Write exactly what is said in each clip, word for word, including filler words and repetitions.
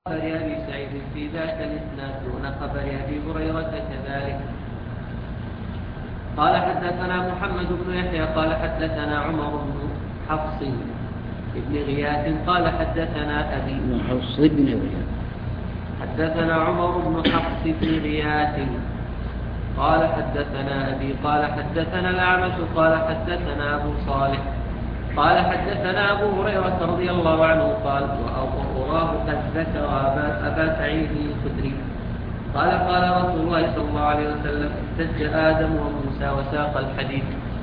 خبر أبي سعيد في ذاك الإسناد دون خبر أبي هريرة كذلك. قال حدثنا محمد بن يحيى قال حدثنا عمر بن حفص بن غياث قال حدثنا أبي بن حفص بن غياث حدثنا عمر بن حفص بن غياث قال حدثنا أبي قال حدثنا الأعمش قال حدثنا أبو صالح قال حدثنا أبو هريرة رضي الله عنه قال وأراه قد ذكر أبا, أبا سعيد الخدري قال قال رسول الله صلى الله عليه وسلم احتج آدم وموسى وساق الحديث.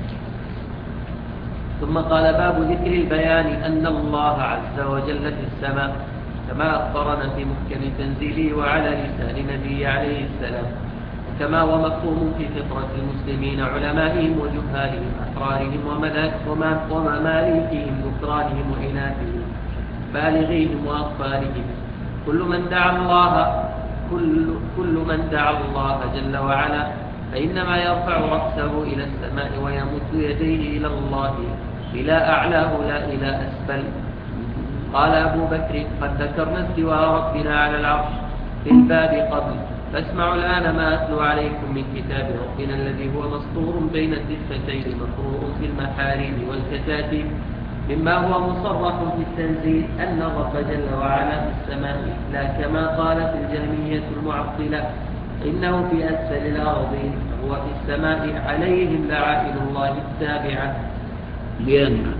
ثم قال باب ذكر البيان أن الله عز وجل في السماء كما أخبرنا في محكم تنزيله وعلى لسان نبي عليه السلام، كما هو مفهوم في فطرة المسلمين علمائهم وجهالهم أحرارهم ومماليكهم ذكرانهم وإناثهم بالغيهم وأطفالهم كل من دعا الله كل, كل من دعا الله جل وعلا فإنما يرفع رأسه إلى السماء ويمد يديه إلى الله إلى أعلاه لا إلى أسفل. قال أبو بكر قد ذكرنا استواء ربنا على العرش في الباب قبل، فاسمعوا الآن ما أتلو عليكم من كتاب ربنا الذي هو مسطور بين الدفتين مقروء في المحاريب والكتاتيب، مما هو مصرح في التنزيل أن الرب جل وعلا في السماء لا كما قالت الجهمية المعطلة إنه في أسفل الأرضين، هو في السماء عليهم لعائن الله التابعة. اليانعة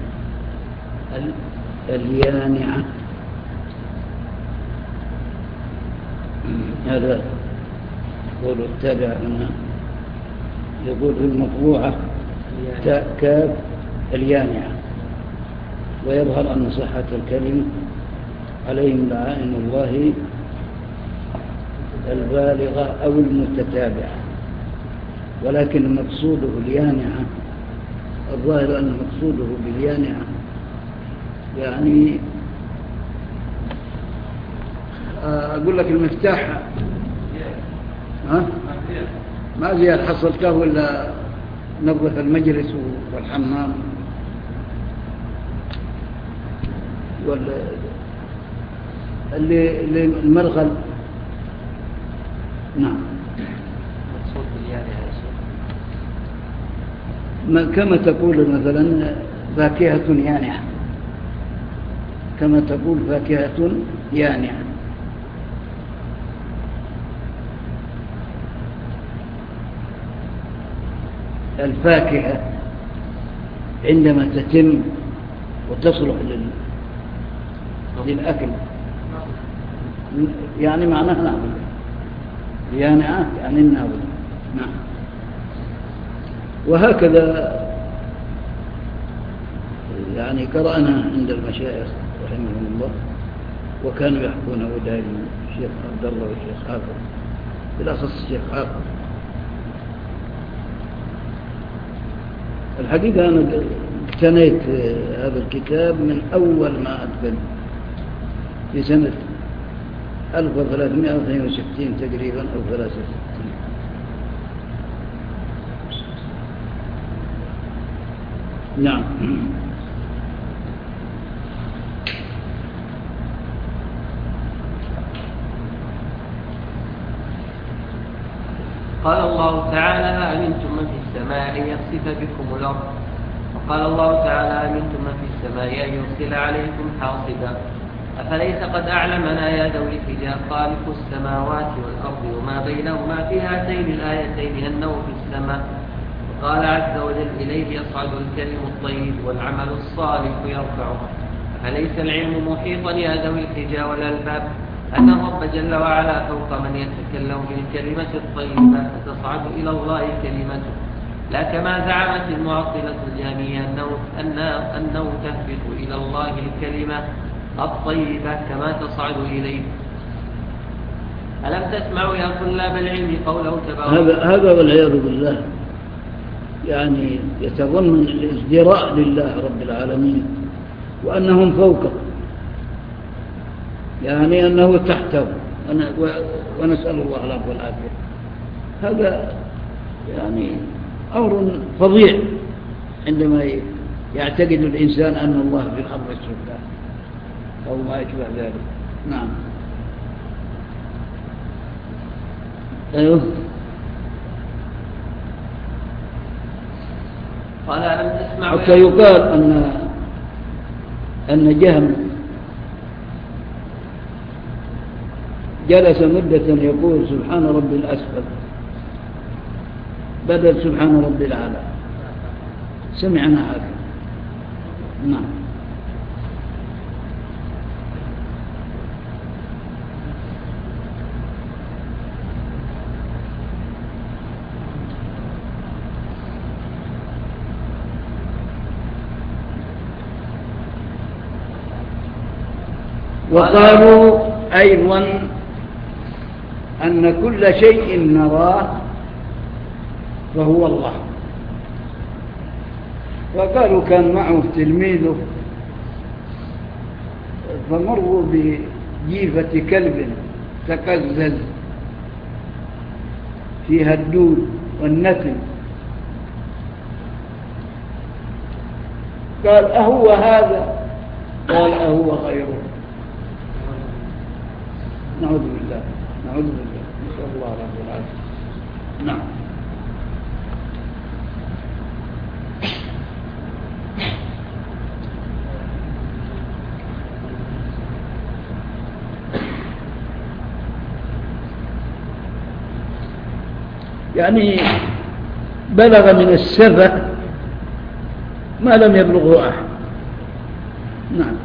اليانعة هذا يقول التابع منها، يقول في المطبوعة تاء كاف اليانعة، ويظهر أن صحة الكلمة عليهم لعائن الله البالغة أو المتتابعة، ولكن مقصوده اليانعة الظاهر أن مقصوده باليانعة يعني أقول لك المفتاح ها؟ ما زياد حصلته إلا نظف المجلس والحمام اللي المرغل. نعم كما تقول مثلا فاكهة يانعة، كما تقول فاكهة يانعة. الفاكهة عندما تتم وتصلح للأكل يعني معناها نعم، يانعة يعني النابل. نعم. وهكذا يعني قرأنا عند المشايخ رحمهم الله وكانوا يحكون ودائما الشيخ عبد الله والشيخ حافظ، بالأخص الشيخ حافظ. الحقيقة أنا اقتنيت هذا الكتاب من أول ما أدخل في سنة ألف وثلاثمائة واثنين وستين تقريبا أو ثلاثة وستين. نعم. قال الله تعالى أأمنتم من في السماء أن يخسف بكم الأرض، وقال الله تعالى أأمنتم من في السماء أن يرسل عليكم حاصبا، أفليس قد أعلمنا يا ذوي الحجاب خالق السماوات والأرض وما بينهما في هاتين الآيتين أنه في السماء. وقال عز وجل إليه يصعد الكلم الطيب والعمل الصالح يرفعه، أفليس العلم محيطا يا ذوي الحجاب والألباب أن الرب جل وعلا فوق من يتكلم بالكلمة الطيبة فتصعد إلى الله كلمته، لا كما زعمت المعطلة الجهمية أنه, أنه, أنه تهبط إلى الله الكلمة الطيبة كما تصعد إليه. ألم تسمعوا يا طلاب العلم قوله تبارك هذا هذا والعياذ بالله يعني يتضمن الازدراء لله رب العالمين وأنهم فوقه، يعني أنه تحته، ونسأل الله العفو والعافية. هذا يعني أمر فظيع عندما يعتقد الإنسان أن الله في الأرض سبحانه أو ما يشبه ذلك. نعم. أيوه. قال ألم تسمع حتى يقال أن أن جهم جلس مدة يقول سبحان ربي الأسفل بدل سبحان ربي الأعلى. سمعنا هذا. نعم. وقالوا أيضا أن كل شيء نراه فهو الله. وقالوا كان معه تلميذه فمروا بجيفة كلب تقزز فيها الدود والنتن، قال أهو هذا؟ قال أهو غيره. نعوذ بالله نعوذ بالله نسأل الله رب العالمين. نعم. يعني بلغ من السفة ما لم يبلغه أحد. نعم.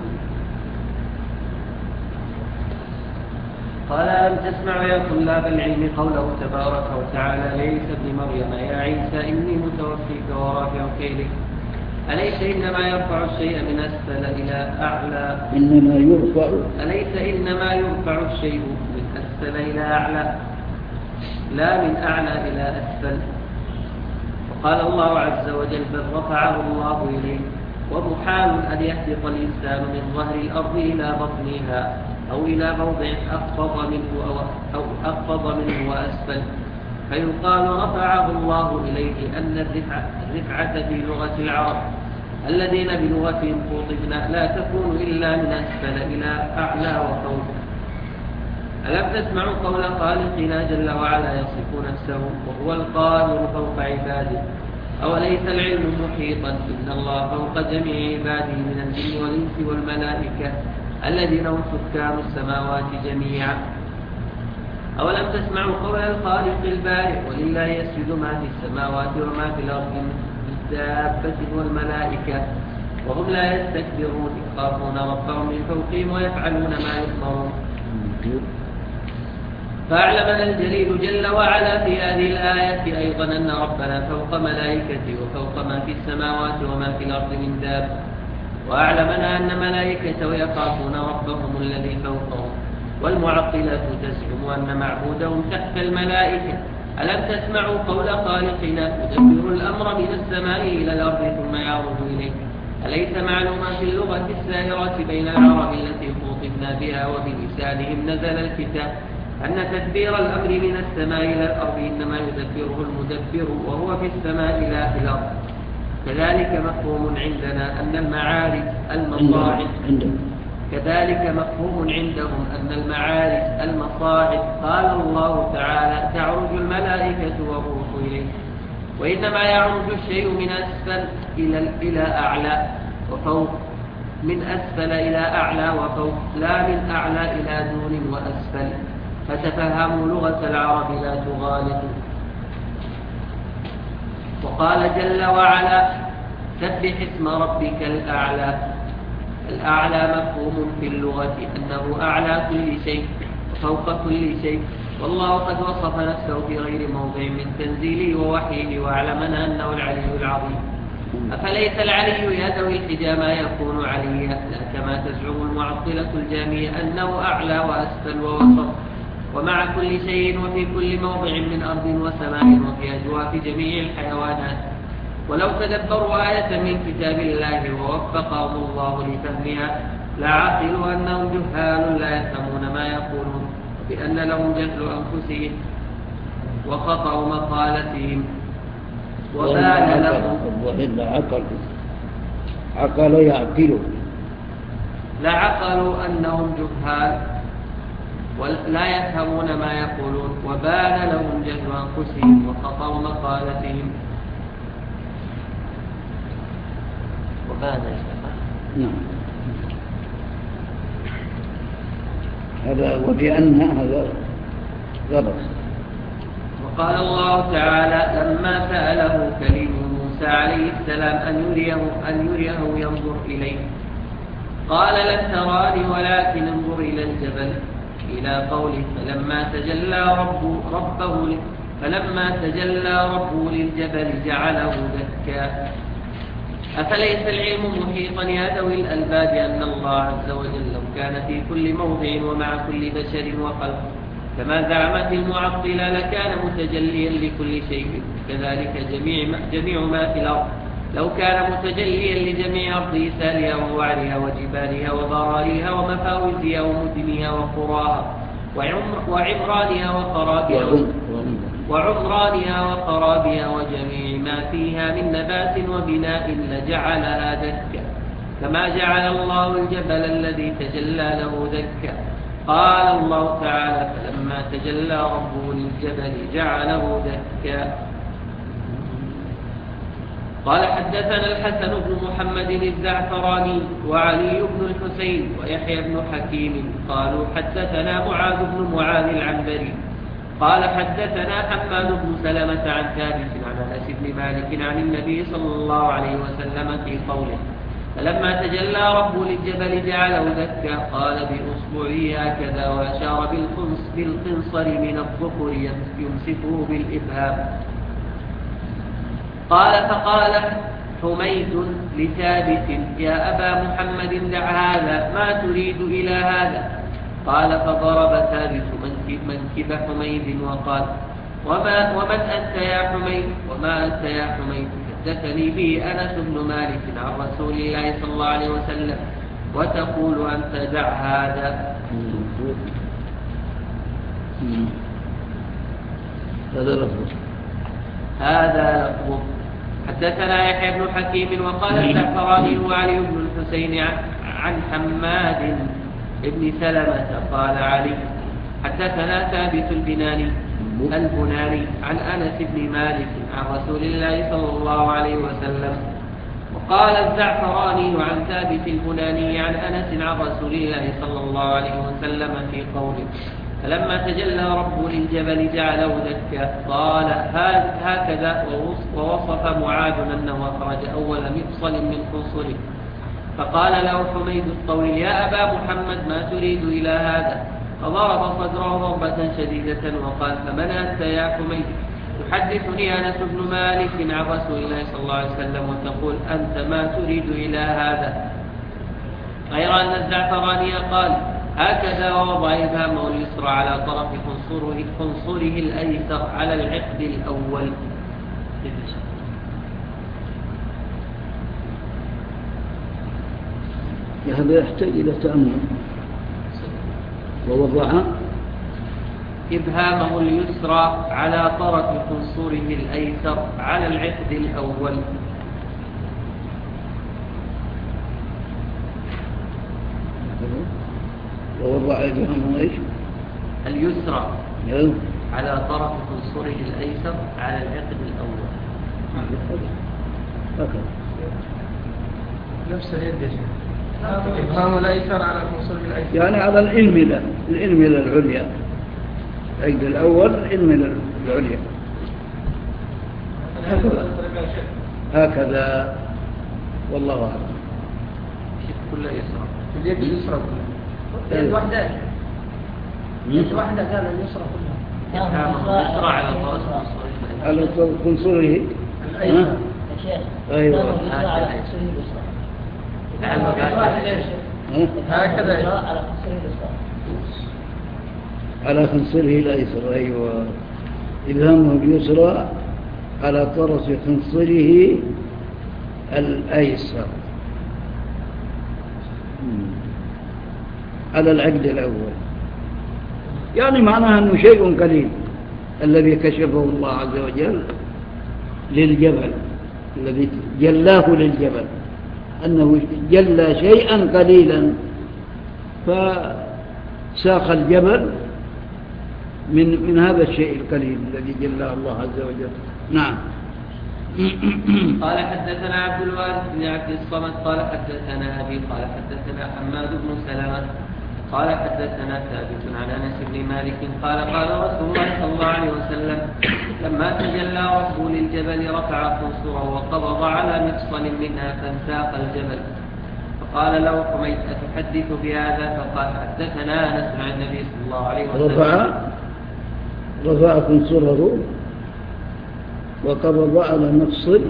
قال ألم تسمع يا طلاب العلم قوله تبارك وتعالى ليس ابن مريم يا عيسى إني متوفيك ورافعك إليك أليس إنما يرفع الشيء من أسفل إلى أعلى إنما يرفع أليس إنما يرفع الشيء من أسفل إلى أعلى لا من أعلى إلى أسفل. وقال الله عز وجل بل رفعه الله إليه ومحال أن يهبط الإنسان من ظهر الأرض إلى بطنها أو إلى موضع أخفض منه أو, أو أخفض منه وأسفل، فيقال رفعه الله إليه أن الرفعة, الرفعة في لغة العرب الذين بلغتهم خوطبنا لا تكون إلا من أسفل إلى أعلى وفوق. ألم تسمعوا قول خالقنا جل وعلا يصف نفسه وهو القاهر فوق عباده أوليس العلم محيطا إن الله فوق جميع عباده من الجن والإنس والملائكة الذين هم سكان السماوات جميعا. أولم تسمعوا قول الخالق البارئ ولله يسجد ما في السماوات وما في الأرض من دابة والملائكة وهم لا يستكبرون يخافون ربهم من فوقهم ويفعلون ما يؤمرون. فأعلمنا الجليل جل وعلا في هذه الآية أيضا أن ربنا فوق ملائكته وفوق ما في السماوات وما في الأرض من دابة، وأعلمنا أن ملائكته يخافون ربهم الذي فوقهم، والمعطلة تزعم أن معبودهم تحت الملائكة. ألم تسمعوا قول خالقنا يدبر الأمر من السماء إلى الأرض ثم يعرج إليه أليس معلوما في اللغة السائرة بين العرب التي خوطبنا بها وبلسانهم نزل الكتاب أن تدبير الأمر من السماء إلى الأرض إنما يدبره المدبر وهو في السماء لا في الأرض. كذلك مفهوم عندنا أن المعارج المصاعد كذلك مفهوم عندهم أن المعارج المصاعد قال الله تعالى تعرج الملائكة والروح إليه، وإنما يعرج الشيء من أسفل إلى إلى أعلى وفوق، من أسفل إلى أعلى وفوق، لا من أعلى إلى دون وأسفل. فتفهموا لغة العرب لا تغالطوا. وقال جل وعلا سبح اسم ربك الأعلى. الأعلى مفهوم في اللغة أنه أعلى كل شيء وفوق كل شيء، والله قد وصف نفسه في غير موضع من تنزيله ووحيه وأعلمنا أنه العلي العظيم. أفليس العلي يدوي الحجى ما يكون عليا لا كما تزعم المعطلة الجامية أنه أعلى وأسفل ووسط ومع كل شيء وفي كل موضع من أرض وسماء وفي أجواف جميع الحيوانات. ولو تدبروا آية من كتاب الله ووفقهم الله لفهمها لعقلوا أنهم جهال لا يفهمون ما يقولون بأن لهم جهل أنفسهم وخطأ مقالتهم وبان لهم عقل عقل يعقلوا لعقلوا أنهم جهال ولا يفهمون ما يقولون وبان لهم جهل أنفسهم وخطأ مقالتهم. وبان نعم هذا وبأن هذا غلط. وقال الله تعالى لما سأله كليم موسى عليه السلام أن يريه, أن يريه ينظر إليه قال لن تراني ولكن انظر إلى الجبل إلى قوله فلما تجلى ربه, ربه فلما تجلى ربه للجبل جعله دكا. أفليس العلم محيطا يا ذوي الألباب أن الله عز وجل لو كان في كل موضع ومع كل بشر وخلق كما زعمت المعطلة لكان متجليا لكل شيء كذلك جميع ما, جميع ما في الأرض لو كان متجليا لجميع أرض سالها ووعرها وجبالها وضراريها ومفاوزها ومدنها وقراها وعمرانها وخرابها وعمرانها وخرابها وجميع ما فيها من نبات وبناء لجعلها دكا كما جعل الله الجبل الذي تجلى له دكا. قال الله تعالى فلما تجلى ربه للجبل جعله دكا. قال حدثنا الحسن بن محمد الزعفراني وعلي بن الحسين ويحيى بن حكيم قالوا حدثنا معاذ بن معاذ العنبري قال حدثنا حماد بن سلمة عن ثابت عن أنس بن مالك عن النبي صلى الله عليه وسلم في قوله فلما تجلى ربه للجبل جعله دكا قال بأصبعه هكذا وأشار بالقنصر من الظفر يمسكه بالإبهام. قال فقال حميد لثابت يا أبا محمد دع هذا ما تريد إلى هذا قال فضرب ثابت منكب حميد وقال وما ومن أنت يا حميد وما أنت يا حميد حدثني به أنس بن مالك عن رسول الله صلى الله عليه وسلم وتقول أنت دع هذا. هذا لفظ هذا لفظ. حدثنا يحيى بن حكيم وقال الزعفراني وعلي بن الحسين عن حماد ابن سلمة قال علي حدثنا ثابت البناني البناني عن أنس بن مالك عن رسول الله صلى الله عليه وسلم. وقال الزعفراني عن ثابت البناني عن أنس عن رسول الله صلى الله عليه وسلم في قوله فلما تجلى ربه للجبل جعله دكا قال هكذا ووصف معاذ أنه أخرج أول مفصل من قنصره فقال له حميد الطويل يا أبا محمد ما تريد إلى هذا فضرب صدره ضربة شديدة وقال فمن أنت يا حميد يحدثني أنس بن مالك عن رسول الله صلى الله عليه وسلم وتقول أنت ما تريد إلى هذا غير أن الزعفراني قال هكذا ووضع إبهامه اليسرى على طرف خنصره, خنصره الأيسر على العقد الأول. هذا يحتاج إلى تأمل. ووضع إبهامه اليسرى على طرف خنصره الأيسر على العقد الأول. ووضع إبهامه إيش؟ اليسرى يلا. على طرف خنصره الأيسر على العقد الأول. هكذا نفس اليد يا شيخ. إبهام الأيسر على خنصره الأيسر يعني على الإنملة الإنملة العليا العقد الأول الإنملة العليا هكذا هكذا والله أعلم. كلها يسرى اليد اليسرى كلها يد واحدة يد واحدة كان اليسرى كلها إبهامه اليسرى على طرف خنصره على خنصره الأيسر يا شيخ. أيوة على خنصره اليسرى هكذا على خنصره اليسرى على خنصره الأيسر. أيوة إبهامه اليسرى على طرف خنصره الأيسر على العقد الأول. يعني معناها أنه شيء قليل الذي كشفه الله عز وجل للجبل الذي جلاه للجبل أنه جلى شيئا قليلا فساق الجبل من من هذا الشيء القليل الذي جله الله عز وجل. نعم. قال حدثنا عبد الوارث بن عبد الصمد قال حدثنا أبي قال حدثنا حماد بن سلمة قال حدثنا ثابت عن أنس بن مالك قال قال رسول الله صلى الله عليه وسلم لما تجلى ربه للجبل رفع خنصره وقبض على مفصل منها فانساق الجبل فقال له حميد أتحدث بهذا؟ فقال حدثنا أنس عن النبي صلى الله عليه وسلم رفع رفع خنصره وقبض على مفصل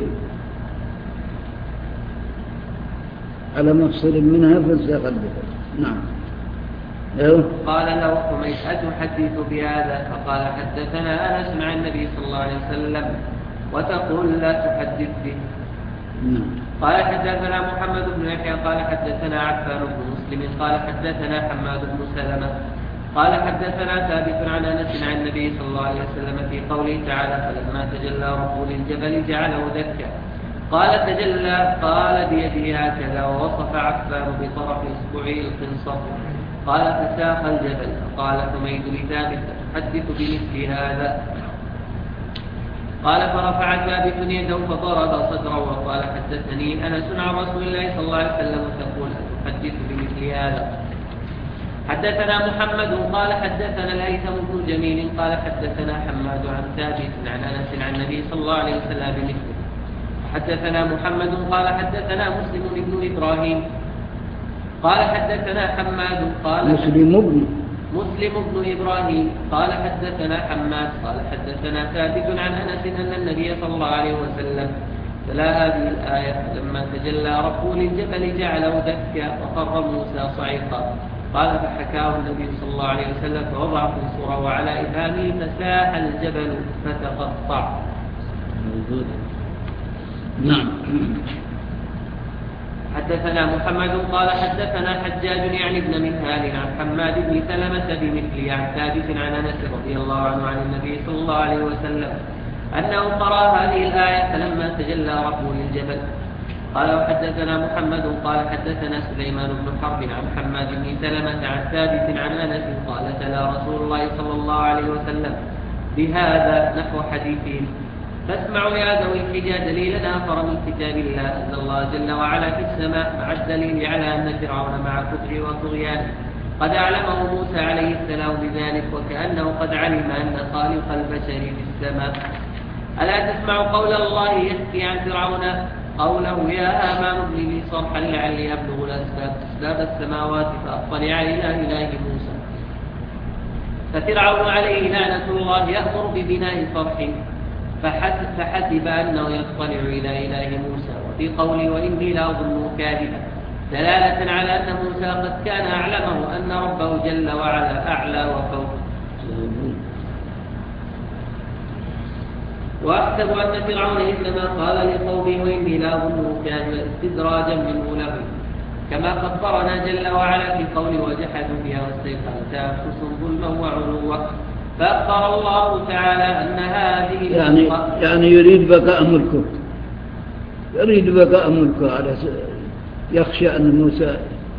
على مفصل منها فانساق الجبل. نعم. قال له حميد أتحدث بهذا؟ فقال حدثنا أنس عن النبي صلى الله عليه وسلم وتقول لا تحدث به. قال حدثنا محمد بن يحيى قال حدثنا عفان بن مسلم قال حدثنا حماد بن سلمة قال حدثنا ثابت عن أنس عن النبي صلى الله عليه وسلم في قوله تعالى فلما تجلى ربه للجبل جعله دكا قال تجلى قال بيده هكذا ووصف عفان بطرف إصبعه الخنصر قال فساق الجبل. قال حميد لثابت تحدث بمثل هذا؟ قال فرفع ثابت يده فضرب صدره وقال حدثني أنس عن رسول الله صلى الله عليه وسلم تقول تحدث بمثل هذا. حدثنا محمد قال حدثنا الهيثم بن جميل قال حدثنا حماد عن ثابت عن أنس عن النبي صلى الله عليه وسلم بمثله. حدثنا محمد قال حدثنا مسلم بن إبراهيم قال حدثنا حماد قال مسلم بن مسلم بن إبراهيم قال حدثنا حماد قال حدثنا ثابت عن أنس أن النبي صلى الله عليه وسلم تلا هذه الآية لما تجلى ربه للجبل جعله دكا وخر موسى صعيقا قال فحكاه النبي صلى الله عليه وسلم فوضع خنصره على إبهامه فساح الجبل فتقطع. نعم. حدثنا محمد قال حدثنا حجاج يعني ابن منهال عن حماد بن سلمة بمثله عن ثابت عن أنس رضي الله عنه عن النبي صلى الله عليه وسلم أنه قرأ هذه الآية فلما تجلى ربه للجبل. قال وحدثنا محمد قال حدثنا سليمان بن حرب عن حماد بن سلمة عن ثابت عن أنس قال تلا رسول الله صلى الله عليه وسلم بهذا نحو حديثهم. فاسمعوا يا ذوي الحجى دليلا آخر من كتاب الله أن الله جل وعلا في السماء مع الدليل على أن فرعون مع كفره وطغيانه قد أعلمه موسى عليه السلام بذلك وكأنه قد علم أن خالق البشر في السماء. ألا تسمع قول الله يحكي عن فرعون قوله يا آمان ابن لي صرحا لعلي أبلغ الأسباب أسباب السماوات فأطلع إلى إله موسى. ففرعون عليه لعنة الله يأمر ببناء صرح فحسب, فحسب أنه يطلع إلى إله موسى. وفي قوله وإني لأظنه كاذبا دلالة على أن موسى قد كان أعلمه أن ربه جل وعلا أعلى وفوق. وأحسب أن فرعون إنما قال لقومه وإني لأظنه كاذبا استدراجا منه له كما خبرنا جل وعلا في قوله وجحدوا بها واستيقنتها أنفسهم ظلما وعلوا. فأخبر الله تعالى أن هذه يعني يعني يريد بقاء ملكه يريد بقاء ملكه على يخشى أن موسى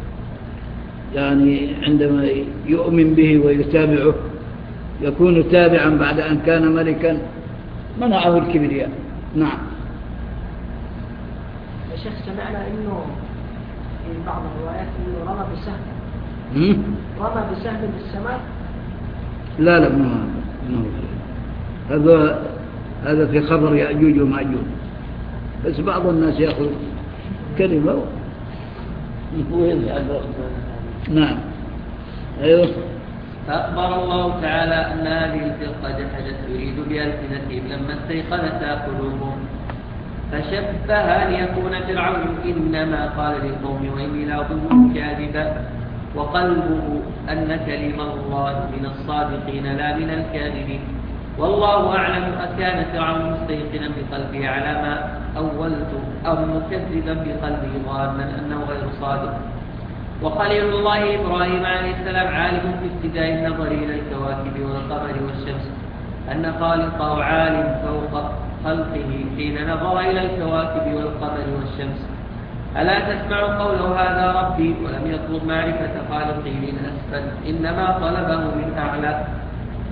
يعني عندما يؤمن به ويتابعه يكون تابعا بعد أن كان ملكا منعه الكبرياء. نعم. يا شيخ سمعنا إنه في بعض الروايات إنه رمى بسهم رمى بسهم بالسماء. لا لا ما هذا هذا في خبر يأجوج ومأجوج بس بعض الناس يأخذ كلمة ويذهب. نعم. أيوه. فأخبر الله تعالى أن هذه الفرقة جحدت يريد بألسنتهم لما استيقنتها قلوبهم فشبه أن يكون فرعون إنما قال للقوم وإني لأظنه كاذبا وقلبه أن كلمة الله من الصادقين لا من الكاذبين. والله أعلم أكان فرعون مستيقنا بقلبه على ما أولته أو مكذبا بقلبه ظانا أنه غير صادق. وخليل الله إبراهيم عليه السلام عالم في ابتداء النظر إلى الكواكب والقمر والشمس أن خالقه عالم فوق خلقه حين نظر إلى الكواكب والقمر والشمس. ألا تسمع قوله هذا ربي ولم يطلب معرفة خالقه من أسفل إنما طلبه من أعلى.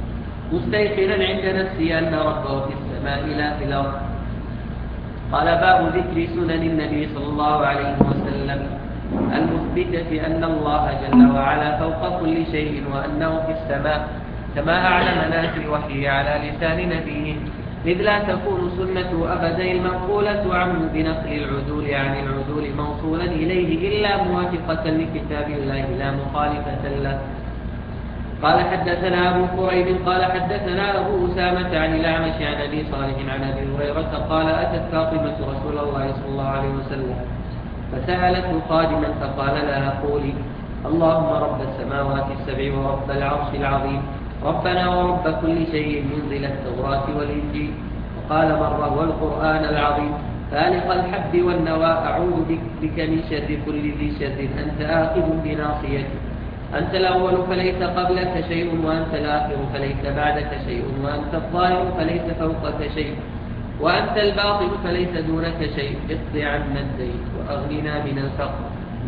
مستيقنا عند نفسه أن ربه في السماء لا في الأرض. قال باب ذكر سنن النبي صلى الله عليه وسلم المثبتة أن الله جل وعلا فوق كل شيء وأنه في السماء كما أعلمنا في وحيه على لسان نبيه، إذ لا تكون سنة أبدا المنقولة عنه بنقل العدول عن العدول موصولا إليه إلا موافقة لكتاب الله لا مخالفة له. قال حدثنا أبو كريب قال حدثنا أبو أسامة عن الأعمش عن أبي صالح عن أبي هريرة قال أتت فاطمة رسول الله صلى الله عليه وسلم فسألته خادما فقال لها قولي اللهم رب السماوات السبع ورب العرش العظيم ربنا ورب كل شيء منزل التوراة والإنجيل. وقال مرة والقرآن العظيم فالق الحب والنوى أعوذ بك من شر كل ذي شر أنت آخذ بناصيتي أنت الأول فليس قبلك شيء وأنت الآخر فليس بعدك شيء وأنت الظاهر فليس فوقك شيء وأنت الباطن فليس دونك شيء اقض عنا الدين وأغننا من الفقر.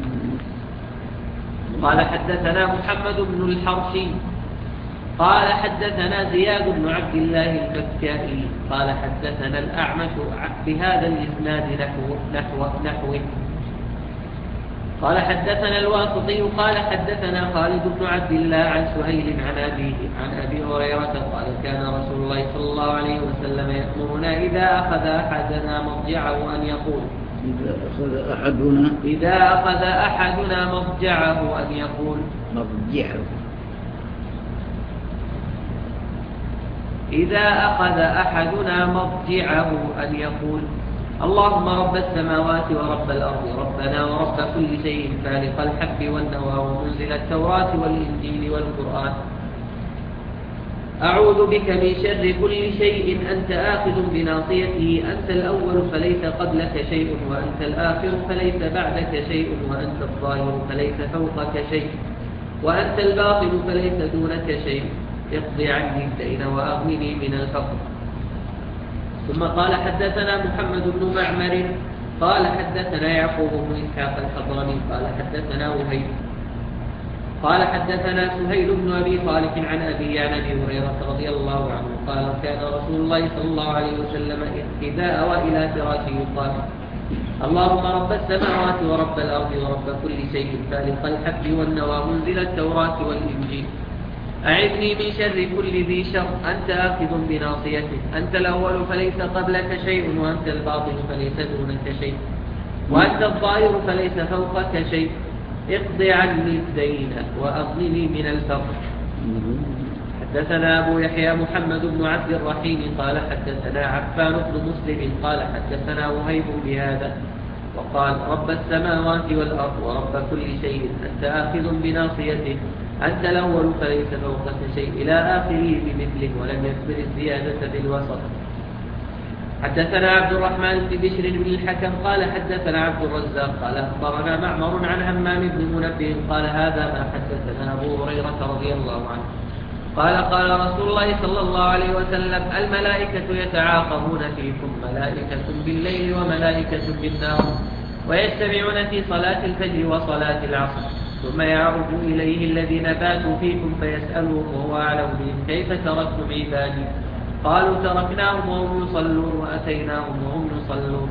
قال حدثنا محمد بن الحرشي قال حدثنا زياد بن عبد الله البكائي قال حدثنا الأعمش بهذا الإسناد نحو نحو نحوه. قال حدثنا الواسطي قال حدثنا خالد بن عبد الله عن سهيل عن أبيه عن أبي هريرة قال كان رسول الله صلى الله عليه وسلم يأمرنا إذا أخذ أحدنا مضجعه أن يقول إذا أخذ أحدنا إذا أخذ أحدنا مضجعه أن يقول مضجعه إذا أخذ أحدنا مضجعه أن يقول اللهم رب السماوات ورب الأرض ربنا ورب كل شيء فالق الحب والنوى ومنزل التوراة والإنجيل والقرآن أعوذ بك من شر كل شيء أنت آخذ بناصيته أنت الأول فليس قبلك شيء وأنت الآخر فليس بعدك شيء وأنت الظاهر فليس فوقك شيء وأنت الباطن فليس دونك شيء اقض عني الدين وأغنني من الفقر. ثم قال حدثنا محمد بن معمر قال حدثنا يعقوب بن إسحاق الحضرمي قال حدثنا وهيب قال حدثنا سهيل بن أبي صالح عن أبي عن أبي هريرة رضي الله عنه قال كان رسول الله صلى الله عليه وسلم إذا أوى إلى فراشه قال اللهم رب السماوات ورب الأرض ورب كل شيء فالق الحب والنوى منزل التوراة والإنجيل أعذني من شر كل ذي شر أنت آخذ بناصيته أنت الأول فليس قبلك شيء وأنت الباطن فليس دونك شيء وأنت الظاهر فليس فوقك شيء اقض عني الدين وأغنني من الفقر. حدثنا أبو يحيى محمد بن عبد الرحيم قال حدثنا عفان بن مسلم قال حدثنا وهيب بهذا وقال رب السماوات والأرض ورب كل شيء أنت آخذ بناصيته أنت الأول فليس فوقك شيء إلى آخره بمثله ولم يذكر الزيادة بالوسط. حدثنا عبد الرحمن بن بشر بن الحكم قال حدثنا عبد الرزاق قال أخبرنا معمر عن همام بن منبه قال هذا ما حدثنا أبو هريرة رضي الله عنه قال قال رسول الله صلى الله عليه وسلم الملائكة يتعاقبون فيكم ملائكة بالليل وملائكة بالنهار ويجتمعون في صلاة الفجر وصلاة العصر ثم يعرج إليه الذين باتوا فيكم فيسألهم وهو أعلم بهم كيف تركتم عبادي قالوا تركناهم وهم يصلون وأتيناهم وهم يصلون.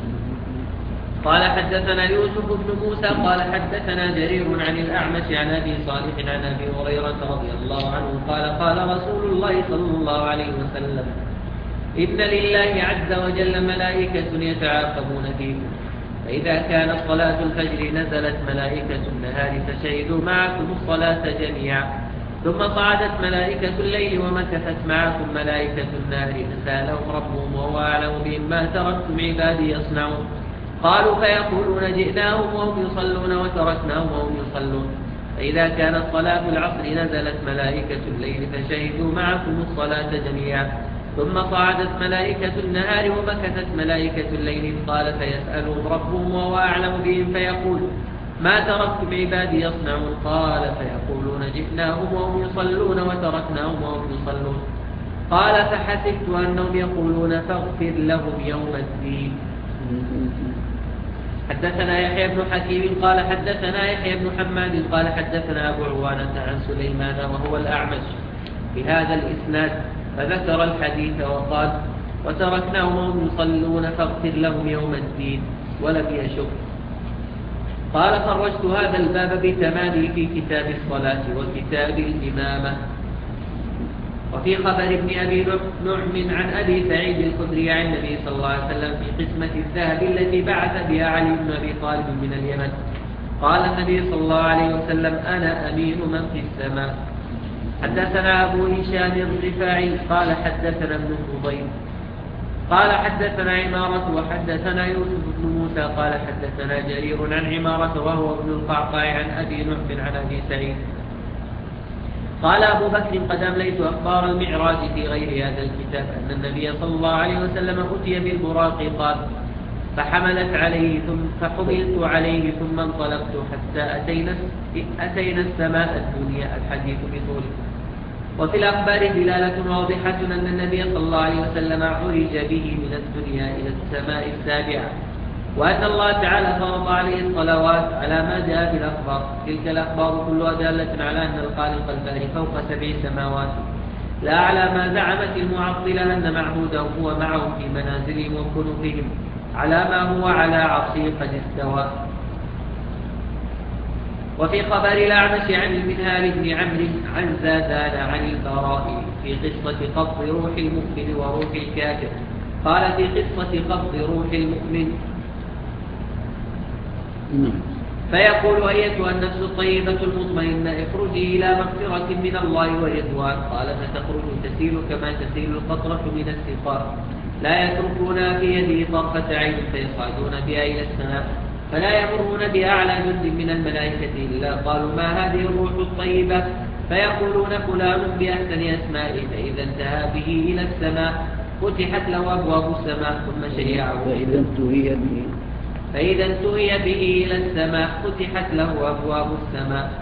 قال حدثنا يوسف بن موسى قال حدثنا جرير عن الأعمش عن أبي صالح عن أبي هريرة رضي الله عنه قال قال رسول الله صلى الله عليه وسلم إن لله عز وجل ملائكة يتعاقبون فيكم فإذا كانت صلاة الفجر نزلت ملائكة النهار فشهدوا معكم الصلاة جميعا ثم صعدت ملائكة الليل ومكثت معكم ملائكة النهار فسألهم ربهم وهو أعلم بهم ما تركتم عبادي يصنعون قالوا فيقولون جئناهم وهم يصلون وتركناهم وهم يصلون فإذا كانت صلاة العصر نزلت ملائكة الليل فشهدوا معكم الصلاة جميعا ثم صعدت ملائكة النهار ومكثت ملائكة الليل قال فيسألهم ربهم وهو أعلم بهم فيقول ما تركتم عبادي يصنعون قال فيقولون جئناهم وهم يصلون وتركناهم وهم يصلون قال فحسبت أنهم يقولون فاغفر لهم يوم الدين. حدثنا يحيى بن حكيم قال حدثنا يحيى بن حماد قال حدثنا أبو عوانة عن سليمان وهو الأعمش بهذا الإسناد فذكر الحديث وقال: وتركناهم وهم يصلون فاغفر لهم يوم الدين، ولم يشك. قال: خرجت هذا الباب بتمامه في كتاب الصلاة وكتاب الإمامة. وفي خبر ابن أبي نعم عن أبي سعيد الخدري عن النبي صلى الله عليه وسلم في قسمة الذهب التي بعث بها علي بن أبي طالب من اليمن، قال النبي صلى الله عليه وسلم: أنا أمين من في السماء. حدثنا أبو هشام الرفاعي قال حدثنا ابن فضيل قال حدثنا عمارة وحدثنا يوسف بن موسى قال حدثنا جرير عن عمارة وهو ابن القعقاع عن أبي نعم عن أبي سعيد قال أبو بكر: قد أمليت أخبار المعراج في غير هذا الكتاب أن النبي صلى الله عليه وسلم أتي بالبراق قال فحملت عليه ثم فحملت عليه ثم انطلقت حتى أتينا, أتينا السماء الدنيا. الحديث بطوله. وفي الأخبار دلالة واضحة أن النبي صلى الله عليه وسلم عرج به من الدنيا إلى السماء السابعة، وأن الله تعالى فرض عليه الصلوات على ما جاء في الأخبار. تلك الأخبار كلها دالة على أن الخالق الباري فوق سبع سماوات، لا على ما زعمت المعطلة أن معبوده هو معهم في منازلهم وكنوفهم، على ما هو على عرشه قد استوى. وفي خبر الأعمش عن المنهال بن عمرو عن زادان عن البراء في قصة قبض روح المؤمن وروح الكافر قال: في قصة قبض روح المؤمن فيقول: أيتها النفس الطيبة المطمئنة اخرجي إلى مغفرة من الله ورضوان. قال: فتخرج تسيل كما تسيل القطرة من السقاء، لا يتركون في يده طرفة عين فيصعدون بها إلى السماء، فلا يمرون بأعلى جند من الملائكة إلا قالوا: ما هذه الروح الطيبة؟ فيقولون: فلان بأحسن أسمائه. فإذا انتهى به إلى السماء فتحت له أبواب السماء ثم شيعه فإذا انتهي به فإذا انتهي به إلى السماء فتحت له أبواب السماء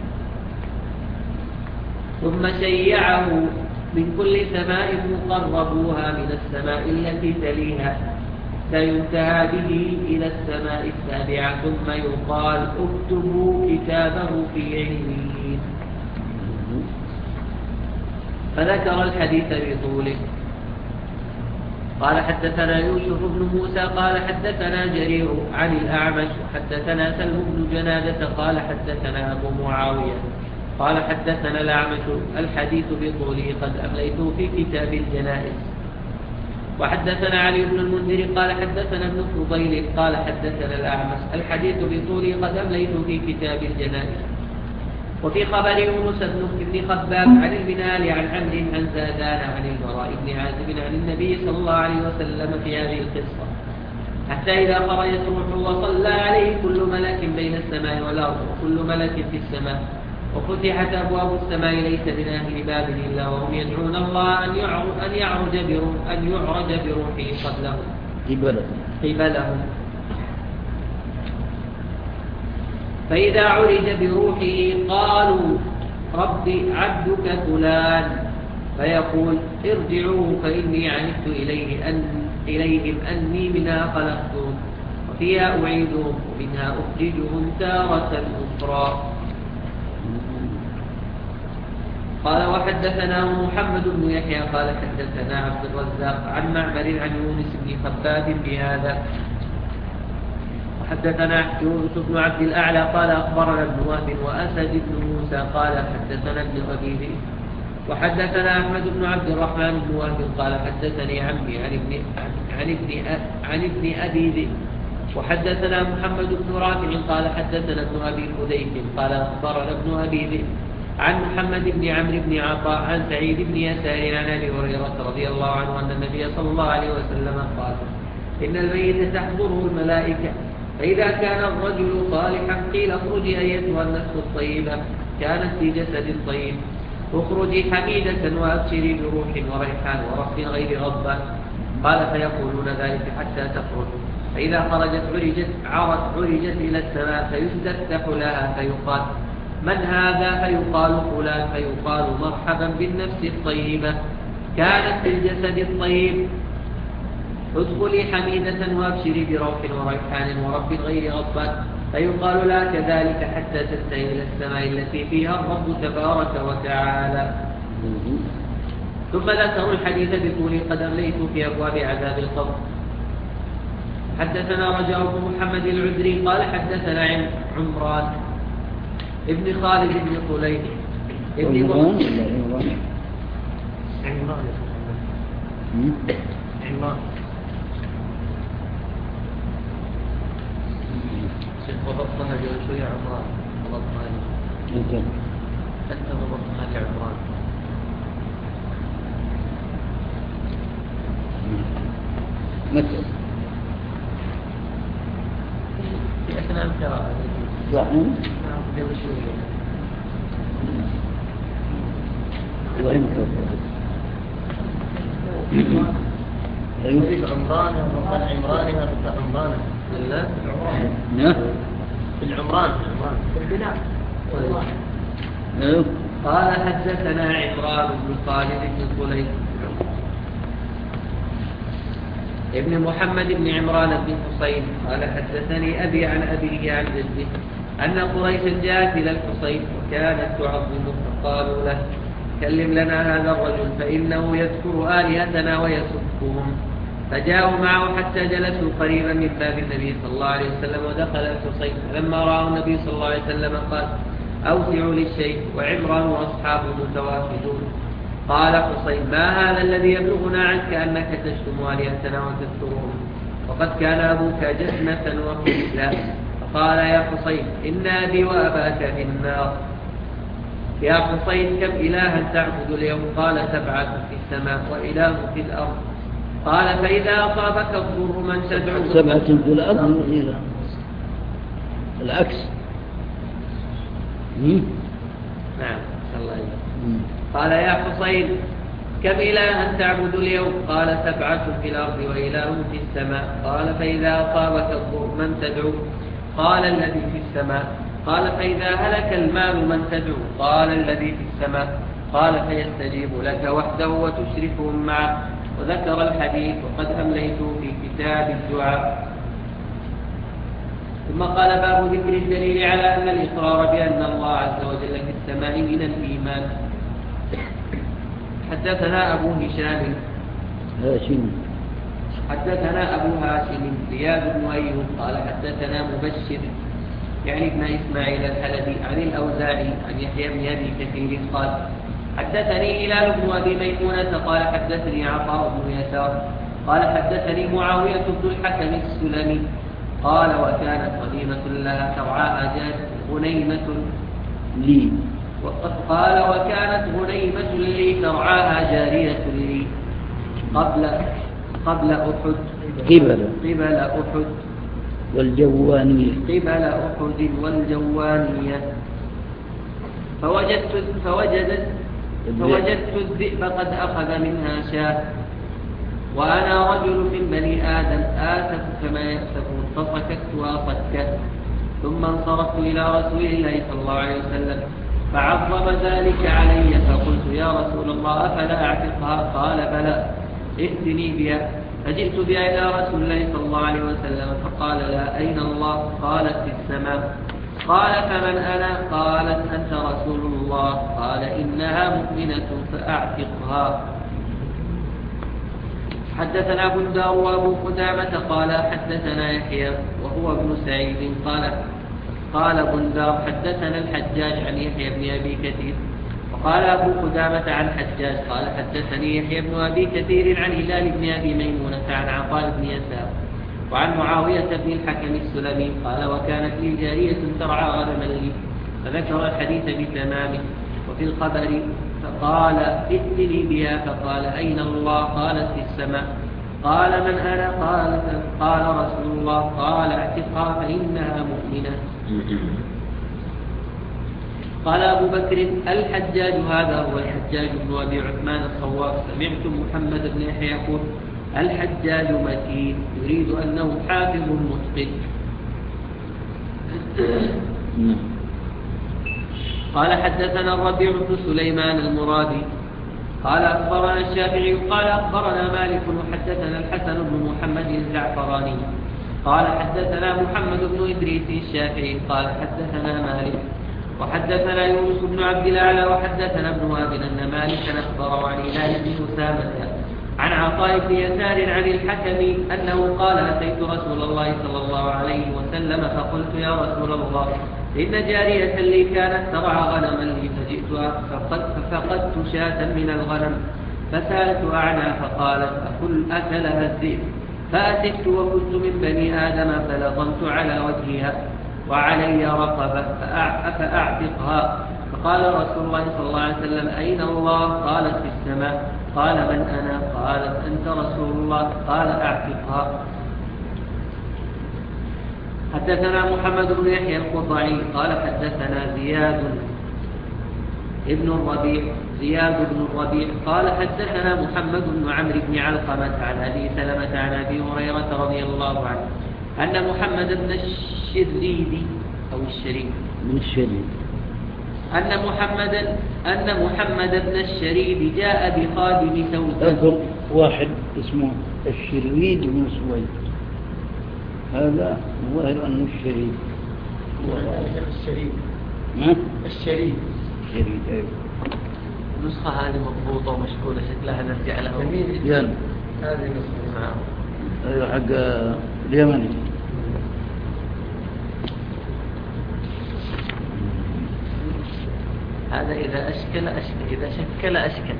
ثم شيعه من كل سماء مقربوها من السماء التي تليها، فينتهى به إلى السماء السابعة ثم يقال: اكتبوا كتابه في عليين. فذكر الحديث بطوله. قال: حدثنا يوسف بن موسى قال حدثنا جرير عن الأعمش وحدثنا سلم بن جنادة قال حدثنا أبو معاوية قال حدثنا الأعمش الحديث بطوله قد أمليته في كتاب الجنائز. وحدثنا علي بن المنذر قال حدثنا ابن فضيل قال حدثنا الأعمش الحديث بطوله قد أمليته في كتاب الجنائز. وفي خبر يونس بن خباب عن المنال عن عمرو عن زادان عن البراء بن عازب عن النبي صلى الله عليه وسلم في هذه القصة: حتى إذا خرجت روحه وصلى عليه كل ملك بين السماء والأرض وكل ملك في السماء، وفتحت أبواب السماء ليس من أهل باب إلا وهم يدعون الله أن يعرج أن يعرج بروح أن يعرج بروحه قبلهم قبلهم فإذا عرج بروحه قالوا: رب عبدك فلان، فيقول: ارجعوا فإني عنت إليه أن إليهم أني منها خلقتهم وفيها أعيدهم ومنها أخرجهم تارة أخرى. قال: وحدثنا محمد بن يحيى قال حدثنا عبد الرزاق عن معمر عن يونس بن خباب بهذا. حدثنا يونس بن عبد الأعلى قال أخبرنا ابن وهب وأسد بن موسى قال حدثنا ابن أبي ذئب. وحدثنا أحمد بن عبد الرحمن بن وهب قال حدثني عمي عن ابن عن ابن عن ابن أبي ذئب. وحدثنا محمد بن رافع قال حدثنا ابن أبي حذيف قال أخبرنا ابن أبي ذئب عن محمد بن عمرو بن عطاء عن سعيد بن يسار عن أبي هريرة رضي الله عنه أن النبي صلى الله عليه وسلم قال: إن الميت تحضره الملائكة، فإذا كان الرجل صالحا قيل: اخرجي أيتها النفس الطيبة كانت في جسد طيب، اخرجي حميدة وأبشري بروح وريحان ورف غير غضبان. قال: فيقولون ذلك حتى تخرج، فإذا خرجت عرجت عرت عرجت إلى السماء فيستفتح لها فيقال: من هذا؟ فيقال: فلان، فيقال: مرحبا بالنفس الطيبة كانت في الجسد الطيب، ادخلي حميدة وابشري بروح وريحان ورب غير غضبان. فيقال لا كذلك حتى تنتهي إلى السماء التي فيها الرب تبارك وتعالى. ثم ذكروا الحديث بطول قد أمليت في أبواب عذاب القبر. حدثنا رجاء بن محمد العذري قال حدثنا عمران ابن خالد بن طليق ابن عمران ولا عمران؟ عمران عمران شيخ وضبطها شوية عمران وضبطها انت أنت وضبطها لعمران مثل في أثناء القراءة صحيح؟ نعم قبل شوية وين أيوة عمران وقال عمران وقال عمران لا نعم في العمران في البناء ايوه. قال حدثنا عمران بن خالد بن طليق ابن محمد بن عمران بن حسين قال حدثني أبي عن أبيه عن جده أن قريشا جاءت إلى الحسين وكانت تعظمه فقالوا له كلم لنا هذا الرجل فإنه يذكر آلهتنا ويسبهم. فجاءوا معه حتى جلسوا قريبا من باب النبي صلى الله عليه وسلم ودخل الحسين. فلما رأى النبي صلى الله عليه وسلم قال أوسعوا للشيخ وعمران وأصحابه متوافدون. قال حسين ما هذا الذي يبلغنا عنك أنك تشتم آلهتنا وتذكرهم وقد كان أبوك جسمة وكسلا. فقال يا حسين إن أبي وأباك في النار. يا حسين كم إلها تعبد اليوم؟ قال سبعة في السماء وإله في الأرض. قال فإذا أصابك الضر من تدعو؟ سبعة في الأرض وإله العكس. نعم الله يجب. قال يا حسين كم إلها تعبد اليوم؟ قال سبعة في الأرض وإله في السماء. قال فإذا أصابك الضر من تدعو؟ قال الذي في السماء. قال فإذا هلك المال من تدعو؟ قال الذي في السماء. قال فيستجيب لك وحده وتشركهم معه. وذكر الحديث وقد أمليته في كتاب الدعاء. ثم قال باب ذكر الدليل على أن الإقرار بأن الله عز وجل في السماء من الإيمان. حدثنا أبو هشام هاشم حدثنا أبو هاشم زياد بن أيوب قال حدثنا مبشر يعني ابن إسماعيل الحلبي عن الأوزاعي عن يحيى بن أبي كثير قال حدثني هلال بن أبي ميمونة قال حدثني عطاء بن يسار قال حدثني معاوية بن الحكم السلمي قال وكانت غنيمة لها ترعاها غنيمة لي قال وكانت غنيمة لي ترعاها جارية لي قبل قبل أحد قبل قبل أحد والجوانية قبل أحد والجوانية فوجدت فوجدت فوجدت الذئب قد أخذ منها شاة وأنا رجل من بني آدم آسف كما يأسف فصكت وأصكت ثم انصرفت إلى رسول الله صلى الله عليه وسلم فعظم ذلك علي فقلت يا رسول الله أفلا أعتقها؟ قال بلى ائتني بها. فجئت بها إلى رسول الله صلى الله عليه وسلم فقال لا أين الله؟ قالت في السماء. قال فمن أنا؟ قالت أنت رسول الله. قال إنها مؤمنة فأعتقها. حدثنا بندار وأبو قدامة قال حدثنا يحيى وهو ابن سعيد قال قال بندار حدثنا الحجاج عن يحيى بن أبي كثير وقال أبو قدامة عن حجاج قال حدثني يحيى بن أبي كثير عن هلال بن أبي ميمونة عن عطاء بن يسار وعن معاوية بن الحكم السلمي قال وكانت لي جارية ترعى غنما لي فذكر الحديث بتمامه. وفي الخبر فقال ائتني بها فقال أين الله؟ قالت في السماء. قال من أنا؟ قال قال رسول الله. قال اعتقها فإنها مؤمنة. قال أبو بكر الحجاج هذا هو الحجاج بن أبي عثمان الصواب. سمعت محمد بن يحيى يقول الحجاج متين يريد أنه حافظ متقن. قال حدثنا الربيع بن سليمان المرادي قال أخبرنا الشافعي قال أخبرنا مالك وحدثنا الحسن بن محمد الزعفراني قال حدثنا محمد بن إدريس الشافعي قال حدثنا مالك وحدثنا يونس بن عبد الأعلى وحدثنا ابن وهب أن مالكا أخبره عن هلال بن أسامة عن عطاء بن يسار عن الحكم أنه قال أتيت رسول الله صلى الله عليه وسلم فقلت يا رسول الله إن جارية لي كانت ترعى غنما لي فجئت ففقدت شاة من الغنم فسألت عنها فقالت أكل أكلها الذئب فأتيت وكنت من بني آدم فلطمت على وجهها وعلي رقبة فأعتقها فقال رسول الله صلى الله عليه وسلم أين الله؟ قالت في السماء. قال من أنا؟ قالت أنت رسول الله. قال أعتقها. حدثنا محمد بن يحيى القطعي قال حدثنا زياد ابن الربيع زياد بن الربيع قال حدثنا محمد بن عمرو بن علقمة عن أبي سلمة عن أبي هريرة رضي الله عنه أن محمد بن الشريد أو الشريد من الشريد أن محمد أن محمد بن الشريد جاء بخادم سوده. أذكر واحد اسمه الشريد بن سويد، هذا ظاهر أنه الشريد. الشريد ها؟ الشريد الشريد أيوه. النسخة هذه مضبوطة ومشكولة شكلها نرجع لها. جميل. هذه النسخة. أيوه حق اليمني. هذا إذا أشكل أشكل إذا شكل أشكل.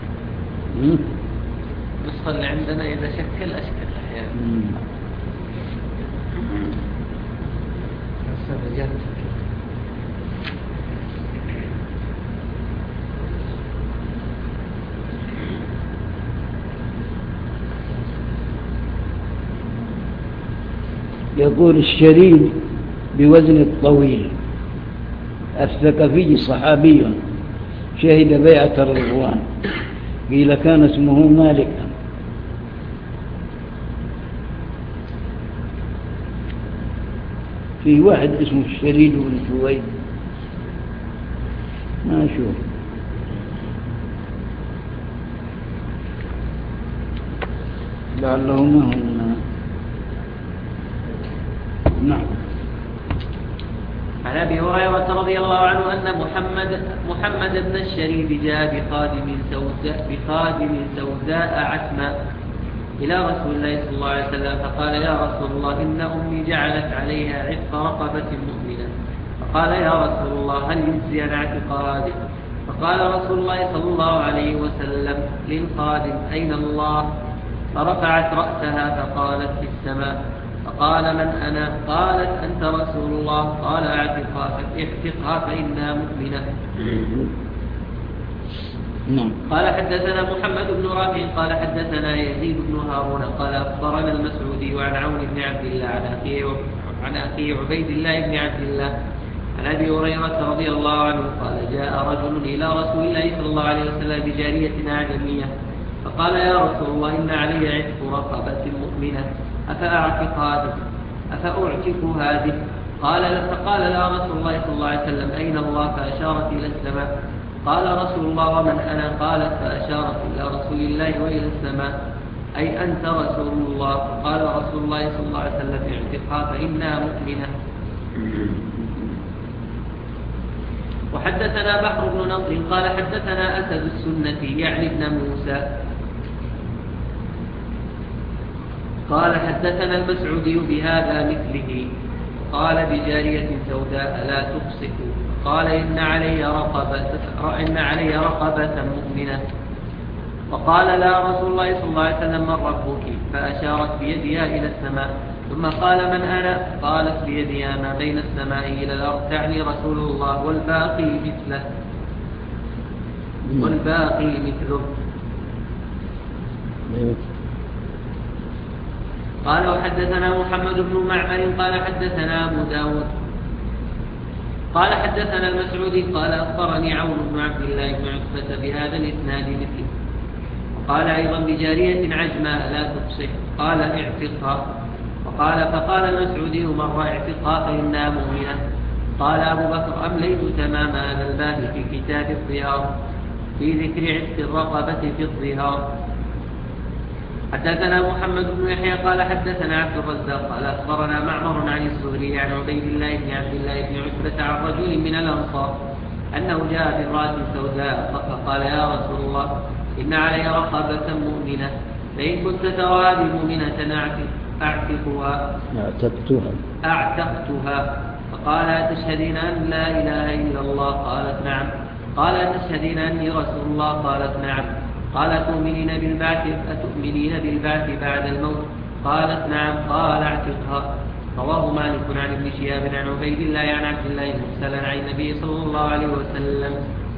النسخة اللي عندنا إذا شكل أشكل أحيانا. يقول الشريد بوزن الطويل، الثقفي صحابي شهد بيعة الرضوان، قيل كان اسمه مالكا. في واحد اسمه الشريد بن سويد ما أشوف. لعله ما هم. نعم. عن أبي هريرة رضي الله عنه أن محمد محمد بن الشريد جاء بخادم سوداء بخادم سوداء عتماء إلى رسول الله صلى الله عليه وسلم فقال يا رسول الله إن أمي جعلت عليها عتق رقبة مؤمنة. فقال يا رسول الله هل يجزي عن اعتق هذه؟ فقال رسول الله صلى الله عليه وسلم للخادم أين الله؟ فرفعت رأسها فقالت في السماء. فقال من أنا؟ قالت أنت رسول الله. قال اعتقها فاعتقها فإنها مؤمنة. نعم. قال حدثنا محمد بن رافع قال حدثنا يزيد بن هارون قال أخبرنا المسعودي عن عون بن عبد الله عن أخيه عن أخيه عبيد الله بن عبد الله عن أبي هريرة رضي الله عنه قال جاء رجل إلى رسول الله صلى الله عليه وسلم بجارية أعجمية فقال يا رسول الله إن علي عتق رقبة مؤمنة أفأعتق هذه أفأعتق هذه؟ قال فقال لا رسول الله صلى الله عليه وسلم أين الله؟ فأشارت إلى السماء. قال رسول الله ومن أنا؟ قالت فأشارت إلى رسول الله وإلى السماء أي أنت رسول الله. قال رسول الله صلى الله عليه وسلم اعتقها فإنها مؤمنة. وحدثنا بحر بن نصر قال حدثنا أسد السنة يعني ابن موسى قال حدثنا المسعودي بهذا مثله قال بجارية سوداء لا تقسط قال إن علي رقبة إن علي رقبة مؤمنة. وقال لا رسول الله صلى الله عليه وسلم من ربك؟ فأشارت بيدها إلى السماء. ثم قال من أنا؟ قالت بيدها ما بين السماء إلى الأرض تعني رسول الله والباقي مثله والباقي مثله. قال وحدثنا محمد بن معمر قال حدثنا أبو داود قال حدثنا المسعودي قال أخبرني عون بن عبد الله بن عتبة بهذا الإسناد مثله. وقال أيضا بجارية عجماء لا تقصح قال اعتقها. وقال فقال المسعودي مرة اعتقها فإنها مؤمنة. قال أبو بكر أمليت تمام هذا الباب في كتاب الظهار في ذكر عتق الرقبة في الظهار. حدثنا محمد بن يحيى قال حدثنا عبد الرزاق قال أخبرنا معمر عن الزهري عن عبيد الله بن عبد الله بن عتبة عن رجل من الأنصار أنه جاء بامرأة سوداء فقال يا رسول الله إن علي رقبة مؤمنة فإن كنت ترى هذه مؤمنة أعتقها أعتقتها أعتقتها فقال أتشهدين أن لا إله إلا الله؟ قالت نعم. قال أتشهدين أني رسول الله؟ قالت نعم. قال تؤمنين بالبعث أتؤمنين بالبعث بعد الموت؟ قالت نعم. قال اعتقها. رواه مالك عن ابن شهاب عن عبيد الله عن عبد الله مرسلا عن النبي صلى الله عليه وسلم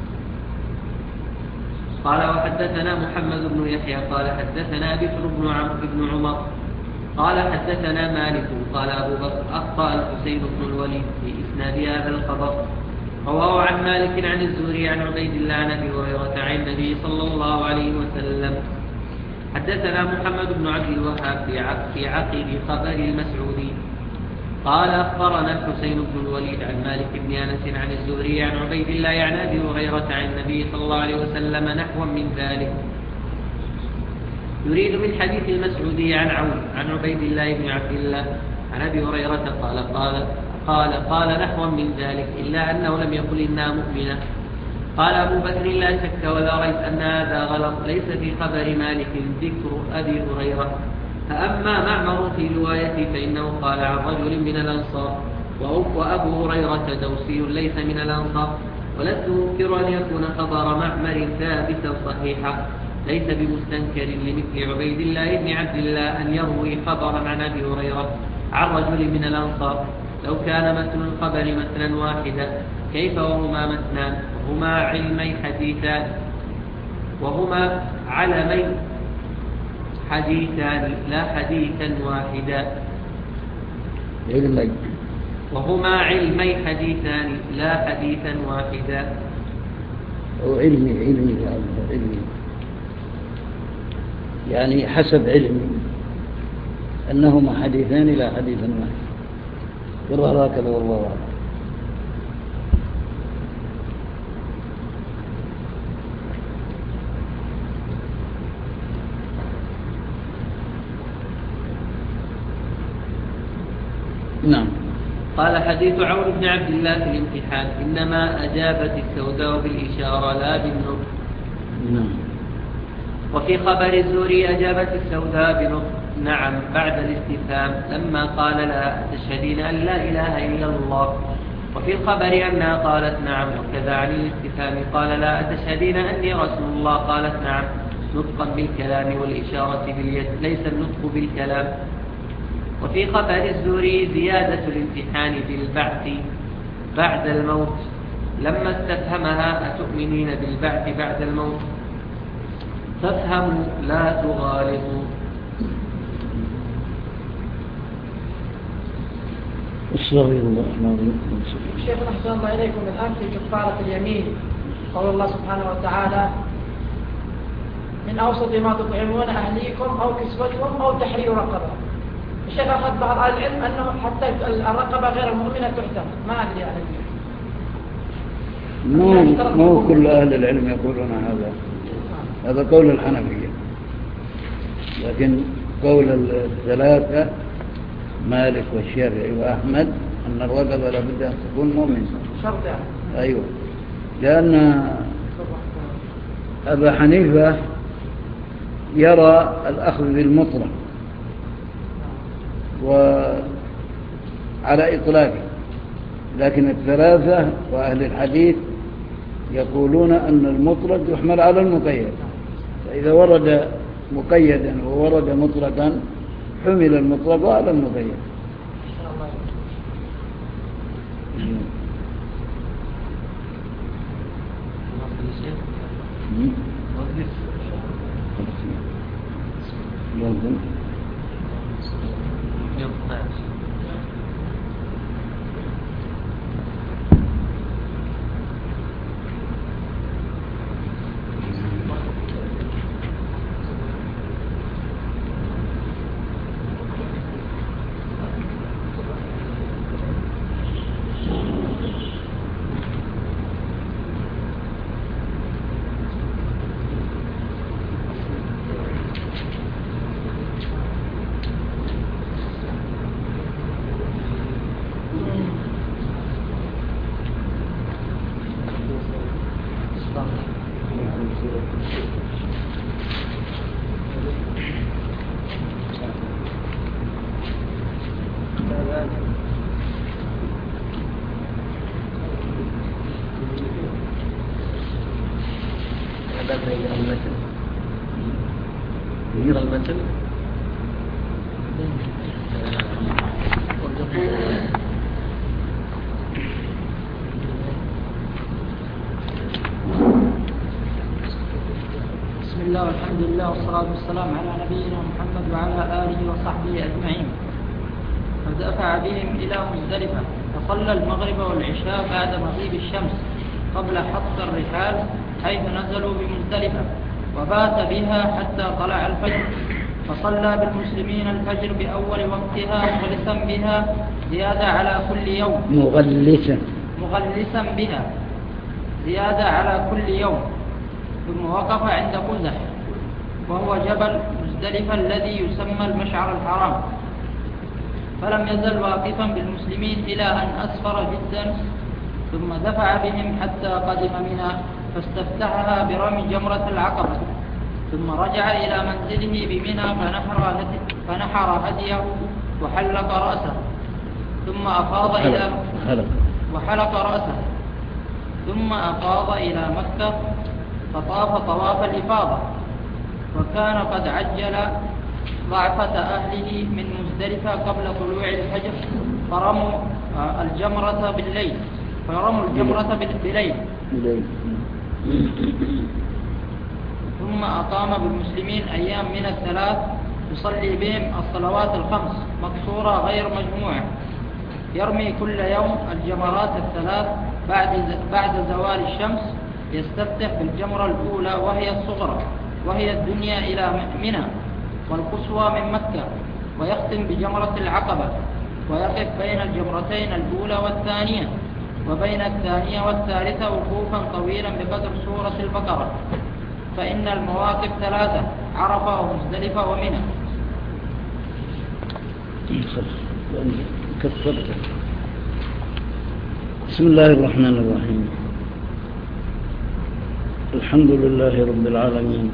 قال وحدثنا محمد بن يحيى قال حدثنا بكر بن عمرو بن عمر قال حدثنا مالك قال أبو بكر أخطأ الحسين بن الوليد في إسناد هذا الخبر. رواه عن مالك عن الزهري عن عبيد الله عن أبي هريرة عن النبي صلى الله عليه وسلم. حدثنا محمد بن عبد الوهاب في عقب خبر المسعودي قال أخبرنا الحسين بن الوليد عن مالك بن أنس عن الزهري عن عبيد الله عن أبي هريرة عن النبي صلى الله عليه وسلم نحوا من ذلك. يريد من حديث المسعودي عن عون عن عبيد الله بن عبد الله عن أبي هريرة قال قال قال قال نحوا من ذلك إلا أنه لم يقل إنها مؤمنة. قال أبو بكر لا شك ولا ريب أن هذا غلط ليس في خبر مالك ذكر أبي هريرة. فأما معمر في روايته فإنه قال عن رجل من الأنصار وأبو هريرة دوسي ليس من الأنصار ولست أنكر أن يكون خبر معمر ثابتا صحيحا ليس بمستنكر لمثل عبيد الله بن عبد الله أن يروي خبرا عن أبي هريرة عن رجل من الأنصار لو كان متن الخبر متنا واحدا كيف وهما متنان وهما علمي حديثان وهما علمي حديثان لا حديثا واحدا علمي وهما علمي حديثان لا حديثا واحدا أو علمي علمي علمي يعني حسب علمي أنهما حديثان لا حديثا واحد قرر هكذا والله أعلم. نعم. قال حديث عمرو بن عبد الله في الامتحان إنما أجابت السوداء بالإشارة لا بالنطق. نعم. وفي خبر الزهري أجابت السوداء بنطق نعم بعد الاستفهام لما قال لا تشهدين أن لا إله إلا الله. وفي الخبر أنها قالت نعم وكذا عن الاستفهام قال لا أتشهدين أني رسول الله؟ قالت نعم نطقا بالكلام والإشارة باليد ليس النطق بالكلام. وفي خبر الزهري زيادة الامتحان بالبعث بعد الموت لما استفهمها أتؤمنين بالبعث بعد الموت فافهموا لا تغالطوا. شيخ أحسن الله إليكم الآن في كفارة اليمين قول الله سبحانه وتعالى من أوسط ما تطعمون أهليكم أو كسوتهم أو تحرير رقبة. الشيخ أخذ بعض أهل العلم أنه حتى الرقبة غير المؤمنة تحتم ما أدري يعني مو مو كل أهل العلم يقولون هذا هذا قول الحنفية لكن قول الثلاثة مالك والشافعي وأحمد أن الرقبة لابد أن تكون مؤمنة شرط يعني أيوة لأن أبا حنيفة يرى الأخذ بالمطلق وعلى إطلاقه لكن الثلاثة وأهل الحديث يقولون أن المطلق يحمل على المقيد فإذا ورد مقيدا وورد مطلقا حمل المطلق على المقيد. غير المثل بسم الله والحمد لله والصلاة والسلام على نبينا محمد وعلى آله وصحبه أجمعين. فدفع بهم إلى مزدلفة فصلى المغرب والعشاء بعد مغيب الشمس قبل حط الرحال حيث نزلوا بمزدلفة، وبات بها حتى طلع الفجر، فصلى بالمسلمين الفجر بأول وقتها مغلسا بها زيادة على كل يوم مغلسا مغلسا بها زيادة على كل يوم ثم وقف عند قزح وهو جبل مزدلفة الذي يسمى المشعر الحرام، فلم يزل واقفا بالمسلمين إلى أن أسفر جدا، ثم دفع بهم حتى قدم منى فاستفتحها برمي جمرة العقبة، ثم رجع إلى منزله بمنى فنحر, فنحر هديه وحلق رأسه، ثم أفاض إلى وحلق رأسه ثم أفاض إلى مكة فطاف طواف الإفاضة، وكان قد عجل ضعفة أهله من مزدلفة قبل طلوع الفجر فرموا الجمرة بالليل فرموا الجمرة بالليل ثم أقام بالمسلمين أيام من الثلاث يصلي بهم الصلوات الخمس مقصورة غير مجموعة، يرمي كل يوم الجمرات الثلاث بعد بعد زوال الشمس، يستفتح بالجمرة الأولى وهي الصغرى وهي الدنيا إلى منى، والقصوى من مكة، ويختم بجمرة العقبة، ويقف بين الجمرتين الأولى والثانية وبين الثانية والثالثة وقوفا طويلا بقدر سورة البقرة، فإن المواقف ثلاثة: عرفة ومزدلفة ومنى. بسم الله الرحمن الرحيم. الحمد لله رب العالمين،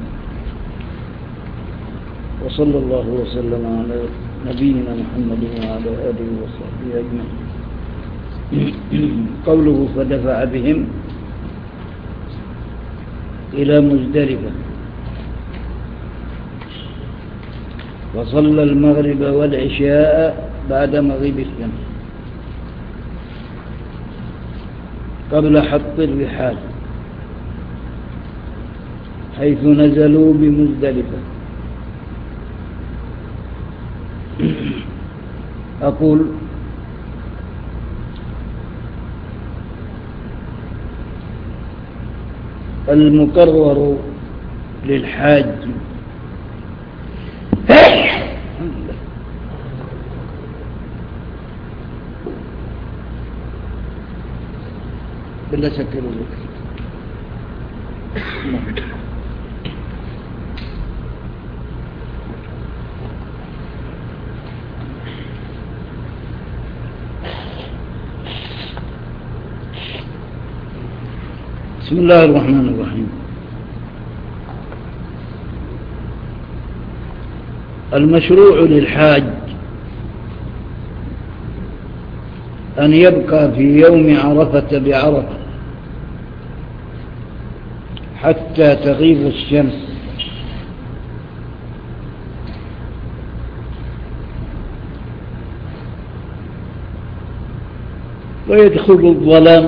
وصلى الله وسلم على نبينا محمد وعلى آله وصحبه أجمعين. قوله فدفع بهم إلى مزدلفة وصلى المغرب والعشاء بعد مغيب الشمس قبل حط الرحال حيث نزلوا بمزدلفة. أقول المقرر للحاج بالله سكروا لك. بسم الله الرحمن الرحيم. المشروع للحاج أن يبقى في يوم عرفة بعرفة حتى تغيب الشمس، ويدخل الظلام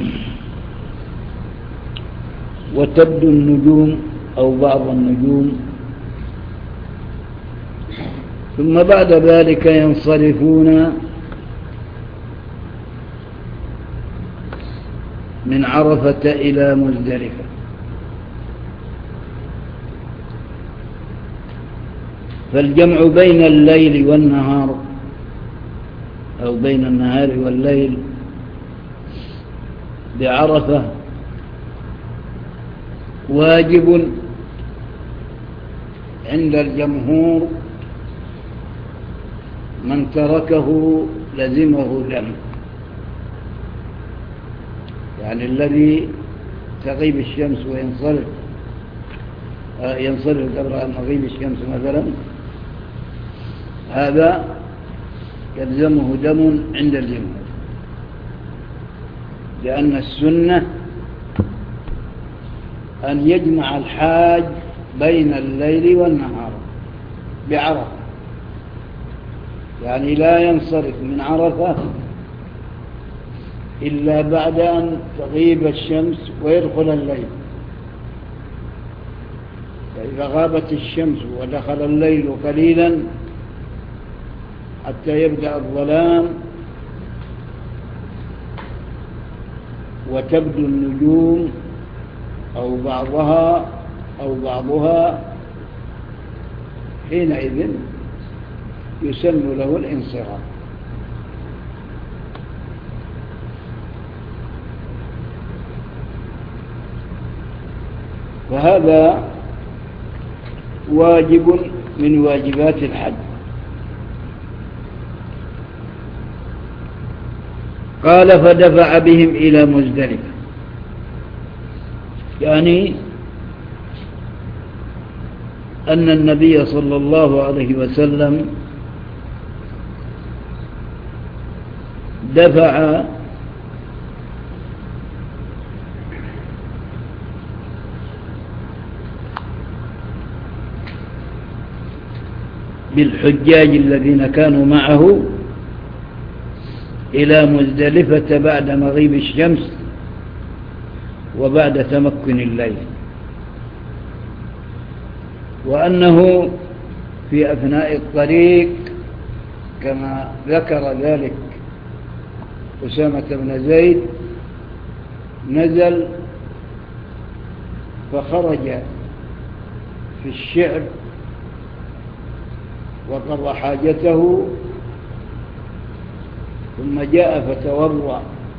وتبدو النجوم أو بعض النجوم، ثم بعد ذلك ينصرفون من عرفة إلى مزدلفة. فالجمع بين الليل والنهار أو بين النهار والليل بعرفة واجب عند الجمهور، من تركه لزمه دم، يعني الذي تغيب الشمس وينصرف ينصرف قبل أن تغيب الشمس مثلا، هذا يلزمه دم عند الجمهور، لأن السنة أن يجمع الحاج بين الليل والنهار بعرفة، يعني لا ينصرف من عرفة إلا بعد أن تغيب الشمس ويدخل الليل. فإذا غابت الشمس ودخل الليل قليلا حتى يبدأ الظلام وتبدو النجوم أو بعضها أو بعضها، حينئذ يسن له الانصراف. فهذا واجب من واجبات الحج. قال فدفع بهم إلى مزدلفة، يعني أن النبي صلى الله عليه وسلم دفع بالحجاج الذين كانوا معه إلى مزدلفة بعد مغيب الشمس وبعد تمكن الليل، وأنه في أثناء الطريق كما ذكر ذلك أسامة بن زيد نزل فخرج في الشعر وقضى حاجته، ثم جاء فتوضأ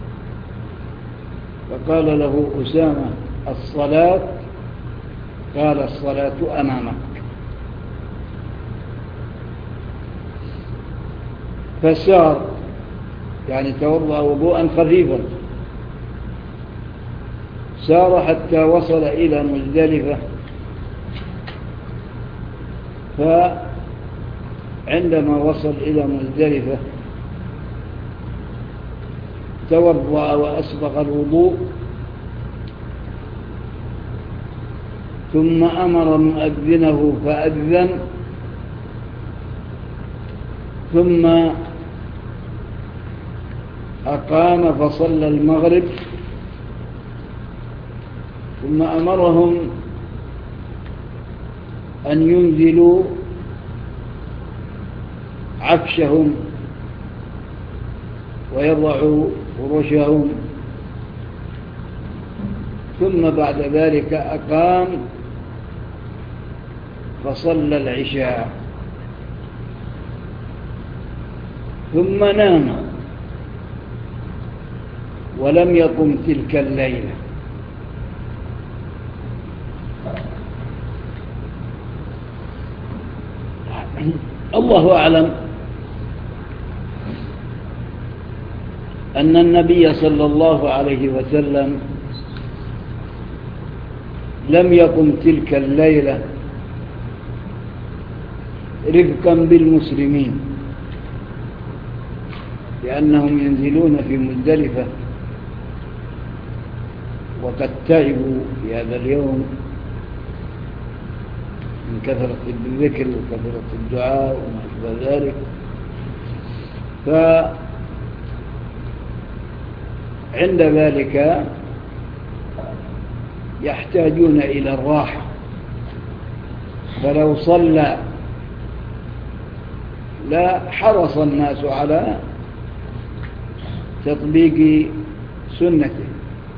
فقال له أسامة الصلاة؟ قال الصلاة أمامك. فسار، يعني توضأ وضوءا خفيفا، سار حتى وصل إلى مزدلفة، فعندما وصل إلى مزدلفة توضأ وأسبغ الوضوء، ثم أمر مؤذنه فأذن، ثم أقام فصلى المغرب، ثم أمرهم أن ينزلوا عفشهم ويضعوا فرشهم، ثم بعد ذلك أقام فصلى العشاء، ثم نام ولم يقم تلك الليلة. الله أعلم أن النبي صلى الله عليه وسلم لم يقم تلك الليلة رفقا بالمسلمين، لأنهم ينزلون في مزدلفة وقد تعبوا في هذا اليوم من كثرة الذكر وكثرة الدعاء وما أشبه ذلك، فعند ذلك يحتاجون إلى الراحة. فلو صلى لا حرص الناس على تطبيق سنته،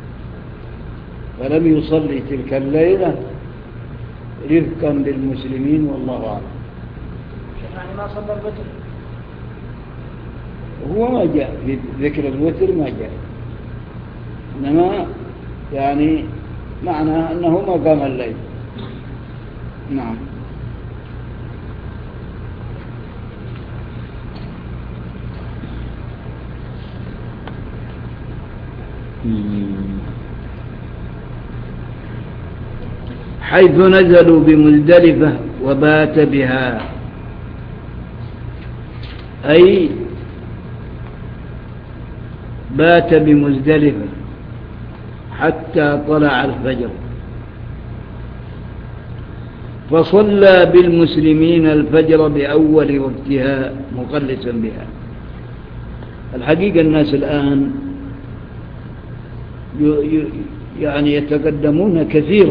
فلم يصلي تلك الليلة رفقا بالمسلمين، والله أعلم. يعني ما صلى الوتر؟ هو ما جاء في ذكر الوتر، ما جاء، إنما يعني معنى أنه ما قام الليل. نعم. حيث نزلوا بمزدلفة وبات بها، أي بات بمزدلفة حتى طلع الفجر، فصلى بالمسلمين الفجر بأول وقتها مقلسا بها. الحقيقة الناس الآن يعني يتقدمون كثيرا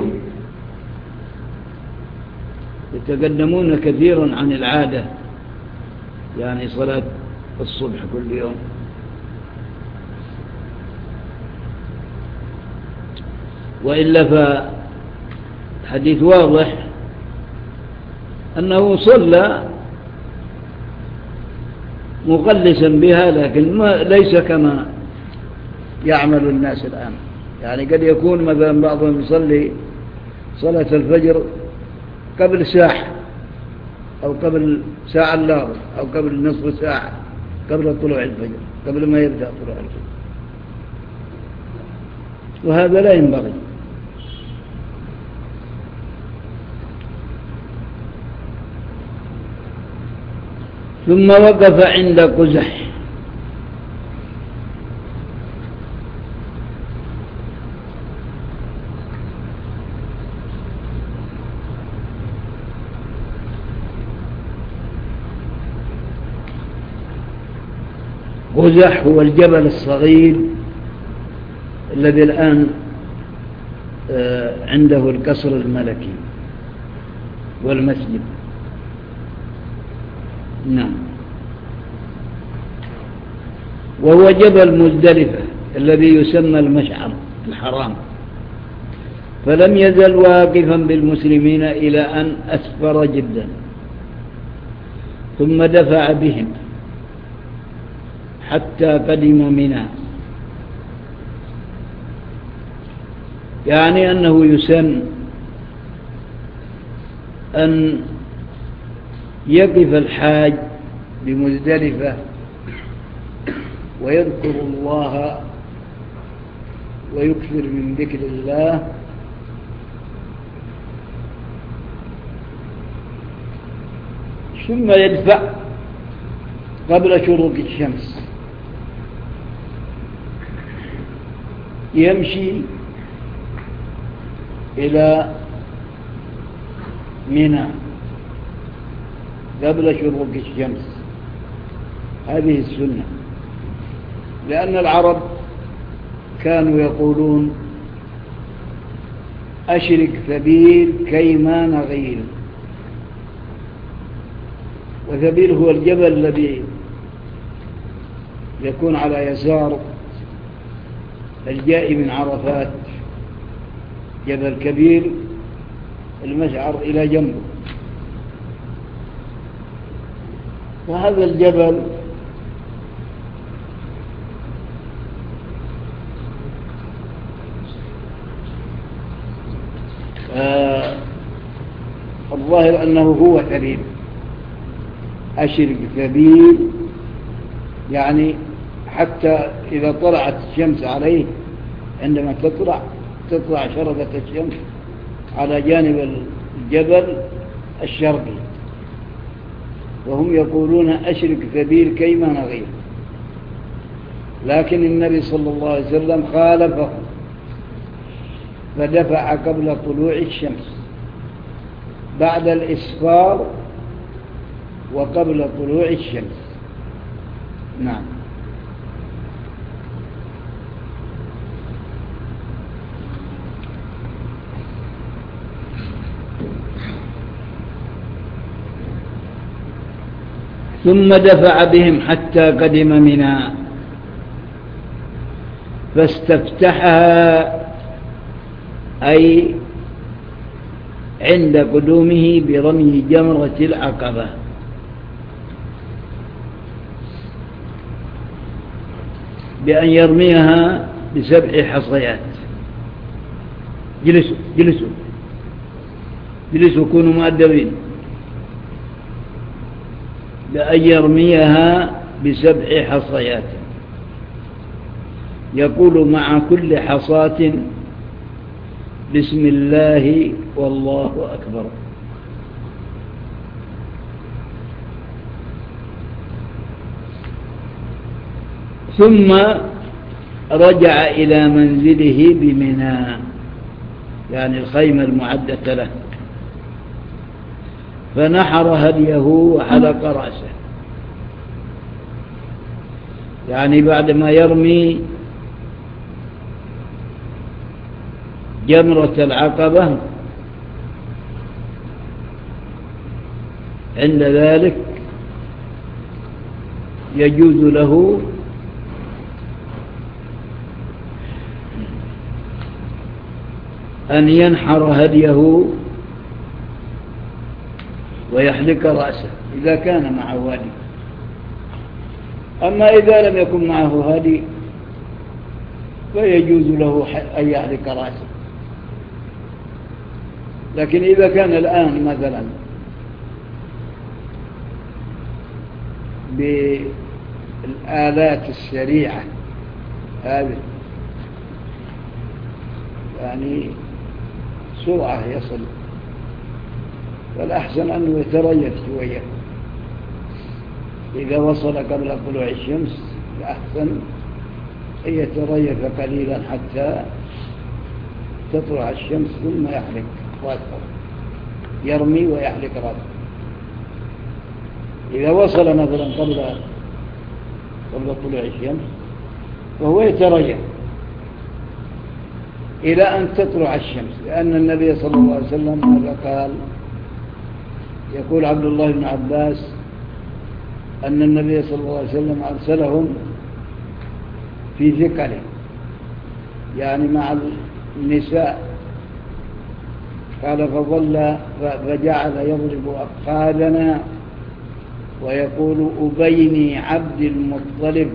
يتقدمون كثيرا عن العادة، يعني صلاة الصبح كل يوم. وإلا فحديث واضح أنه صلى مقلسا بها، لكن ما ليس كما يعمل الناس الآن. يعني قد يكون مثلا بعضهم يصلي صلاة الفجر قبل ساعة أو قبل ساعة إلا أو قبل نصف ساعة قبل طلوع الفجر، قبل ما يبدأ طلوع الفجر، وهذا لا ينبغي. ثم وقف عند قزح قزح هو الجبل الصغير الذي الآن عنده القصر الملكي والمسجد. نعم. وهو جبل مزدلفة الذي يسمى المشعر الحرام، فلم يزل واقفا بالمسلمين إلى أن أسفر جدا، ثم دفع بهم حتى قدم منى. يعني أنه يسن أن يقف الحاج بمزدلفة ويذكر الله ويكثر من ذكر الله، ثم يدفع قبل شروق الشمس، يمشي إلى منى قبل شروق الشمس. هذه السنة، لأن العرب كانوا يقولون أشرك ثبيل كيما نغيل. وثبيل هو الجبل الذي يكون على يسار الجاء من عرفات، جبل كبير المشعر إلى جنبه. وهذا الجبل آه الظاهر أنه هو ثبيل. أشرك ثبيل يعني حتى إذا طلعت الشمس عليه، عندما تطلع تطلع شرقة الشمس على جانب الجبل الشرقي، وهم يقولون أشرك ثبيل كيما نغير. لكن النبي صلى الله عليه وسلم خالفه فدفع قبل طلوع الشمس بعد الإسفار وقبل طلوع الشمس. نعم. ثم دفع بهم حتى قدم منى فاستفتحها، أي عند قدومه برمي جمرة العقبة. بأن يرميها بسبع حصيات. جلسوا جلسوا جلسوا كونوا مؤدبين. بأن يرميها بسبع حصيات، يقول مع كل حصاة بسم الله والله أكبر. ثم رجع إلى منزله بمنى، يعني الخيمة المعدة له، فنحر هديه وحلق رأسه، يعني بعد ما يرمي جمرة العقبة عند ذلك يجوز له أن ينحر هديه ويحلق رأسه إذا كان معه هدي. أما إذا لم يكن معه هدي فيجوز له أن يحلق رأسه. لكن إذا كان الآن مثلا بالآلات السريعة هذه يعني سرعة يصل، فالأحسن أنه يتريث شوية. إذا وصل قبل طلوع الشمس الأحسن أن يتريث قليلا حتى تطلع الشمس ثم يحلق رأسه، يرمي ويحلق رأسه. إذا وصل مثلا قبل قبل طلوع الشمس فهو يتريث إلى أن تطلع الشمس، لأن النبي صلى الله عليه وسلم ماذا قال؟ يقول عبد الله بن عباس أن النبي صلى الله عليه وسلم أرسلهم في ثقله، يعني مع النساء، قال فظل فجعل يضرب أفخاذنا ويقول أبيني عبد المطلب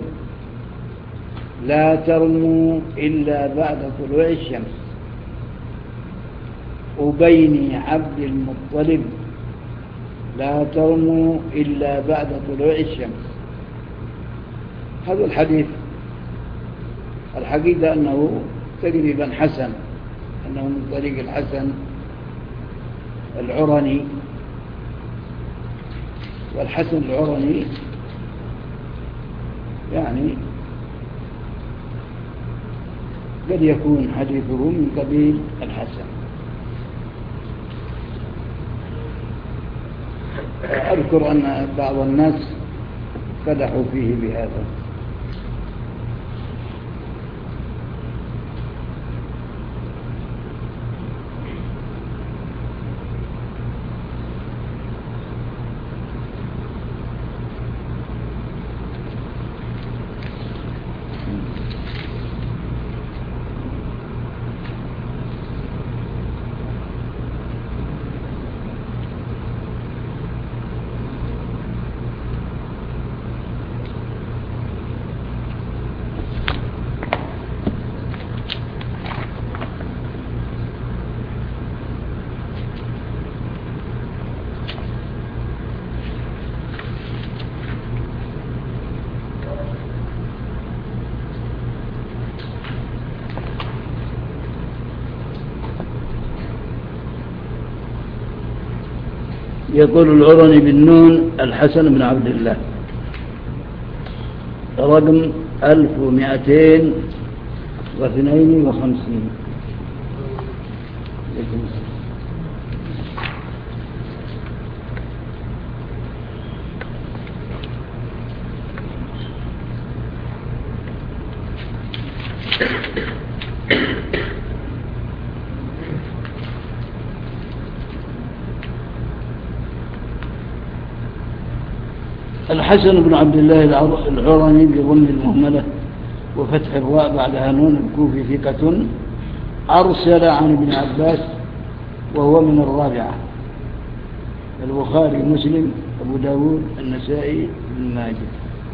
لا ترموا إلا بعد طلوع الشمس. أبيني عبد المطلب لا ترموا إلا بعد طلوع الشمس. هذا الحديث الحقيقة أنه تقريبا حسن، أنه من طريق الحسن العرني، والحسن العرني يعني قد يكون حديثه من قبيل الحسن. أذكر أن بعض الناس قدحوا فيه بهذا. يقول العرني بالنون الحسن بن عبد الله، رقم ألف ومئتين واثنين وخمسين. الحسن بن عبد الله العرني بضم المهملة وفتح الراء بعدها نون الكوفي ثقة، أرسل عن ابن عباس وهو من الرابعة، البخاري مسلم أبو داود النسائي ابن ماجه.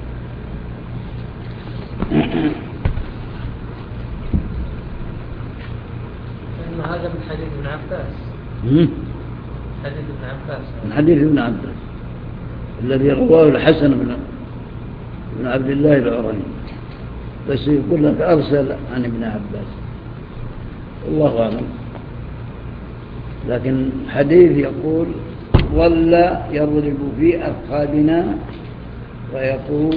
إن هذا من حديث ابن عباس. حديث ابن عباس. من حديث ابن عباس الذي رواه الحسن بن عبد الله العرني، بس يقول لك أرسل عن ابن عباس، الله أعلم. لكن حديث يقول ظل يضرب في أفخاذنا ويقول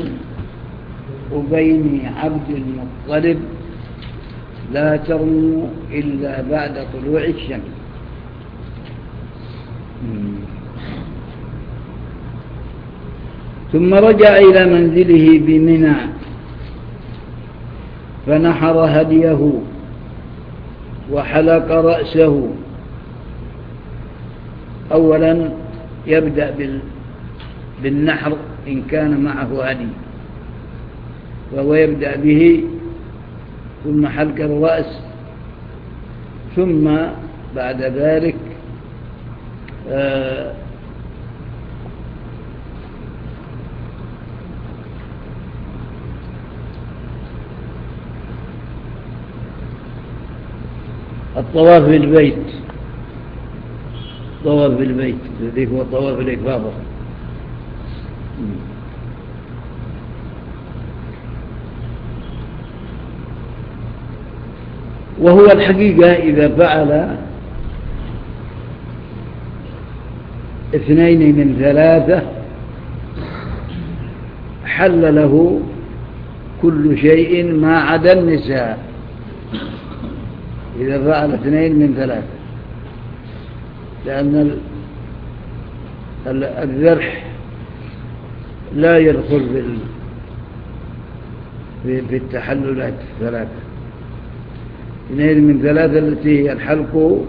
أبيني عبد المطلب لا ترموا إلا بعد طلوع الشمس. ثم رجع إلى منزله بمنى فنحر هديه وحلق رأسه. أولا يبدأ بالنحر إن كان معه هدي، وهو يبدأ به، ثم حلق الرأس، ثم بعد ذلك آه الطواف بالبيت، طواف بالبيت ذلك هو طواف الإفاضة. وهو الحقيقة إذا فعل اثنين من ثلاثة حل له كل شيء ما عدا النساء، إذا فعل اثنين من ثلاثة، لأن الذرح لا يدخل في التحللات الثلاثة. اثنين من ثلاثة التي هي الحلق،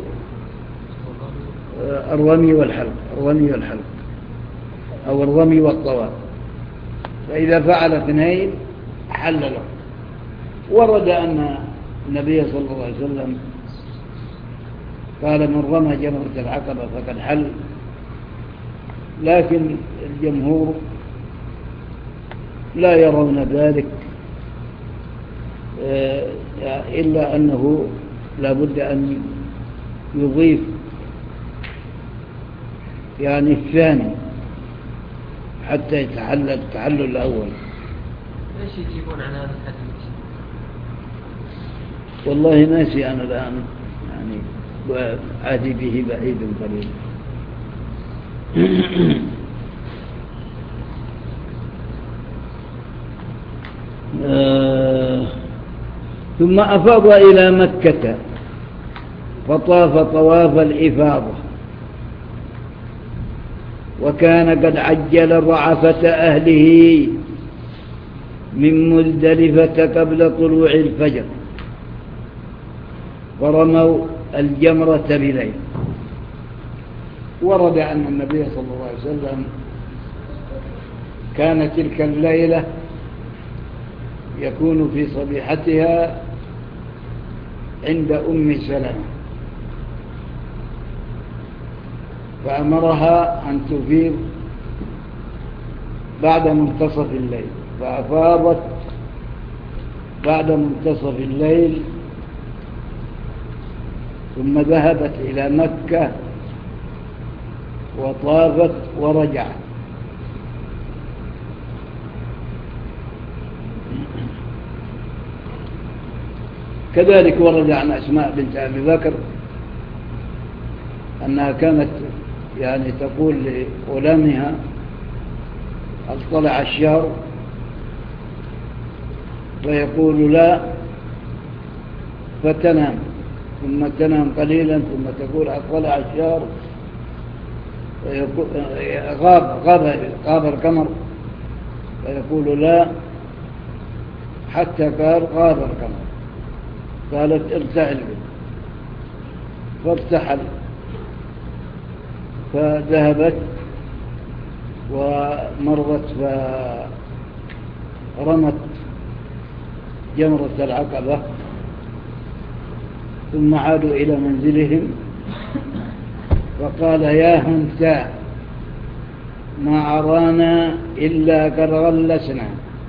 الرمي والحلق، الرمي والحلق أو الرمي والطواف. فإذا فعل اثنين حل له. ورد أن النبي صلى الله عليه وسلم قال من رمى جمرة العقبة فقد حل، لكن الجمهور لا يرون ذلك، إلا أنه لا بد أن يضيف يعني الثاني حتى يتحلل التحلل الأول. ليش يجيبون عن هذا الحديث؟ والله ناسي أنا الآن، يعني وعادي به بعيد قليل. آه ثم أفاض إلى مكة فطاف طواف الإفاضة، وكان قد عجل رعفة أهله من مزدلفة قبل طلوع الفجر، ورموا الجمرة بليل. ورد أن النبي صلى الله عليه وسلم كان تلك الليلة يكون في صبيحتها عند أم سلمة، فأمرها أن تفيض بعد منتصف الليل، فأفاضت بعد منتصف الليل، ثم ذهبت إلى مكة وطافت ورجعت. كذلك ورد عن أسماء بنت أبي بكر أنها كانت يعني تقول لغلامها هل طلع الشهر؟ فيقول لا، فتنام، ثم تنام قليلا، ثم تقول هل طلع الشهر؟ غاب غاب غاب القمر، فيقول لا، حتى قال غاب القمر. قالت ارتحل به، فارتحل، فذهبت ومرت فرمت جمرة العقبة، ثم عادوا إلى منزلهم، فقال يا هنتا ما عرانا إلا قد غلسنا.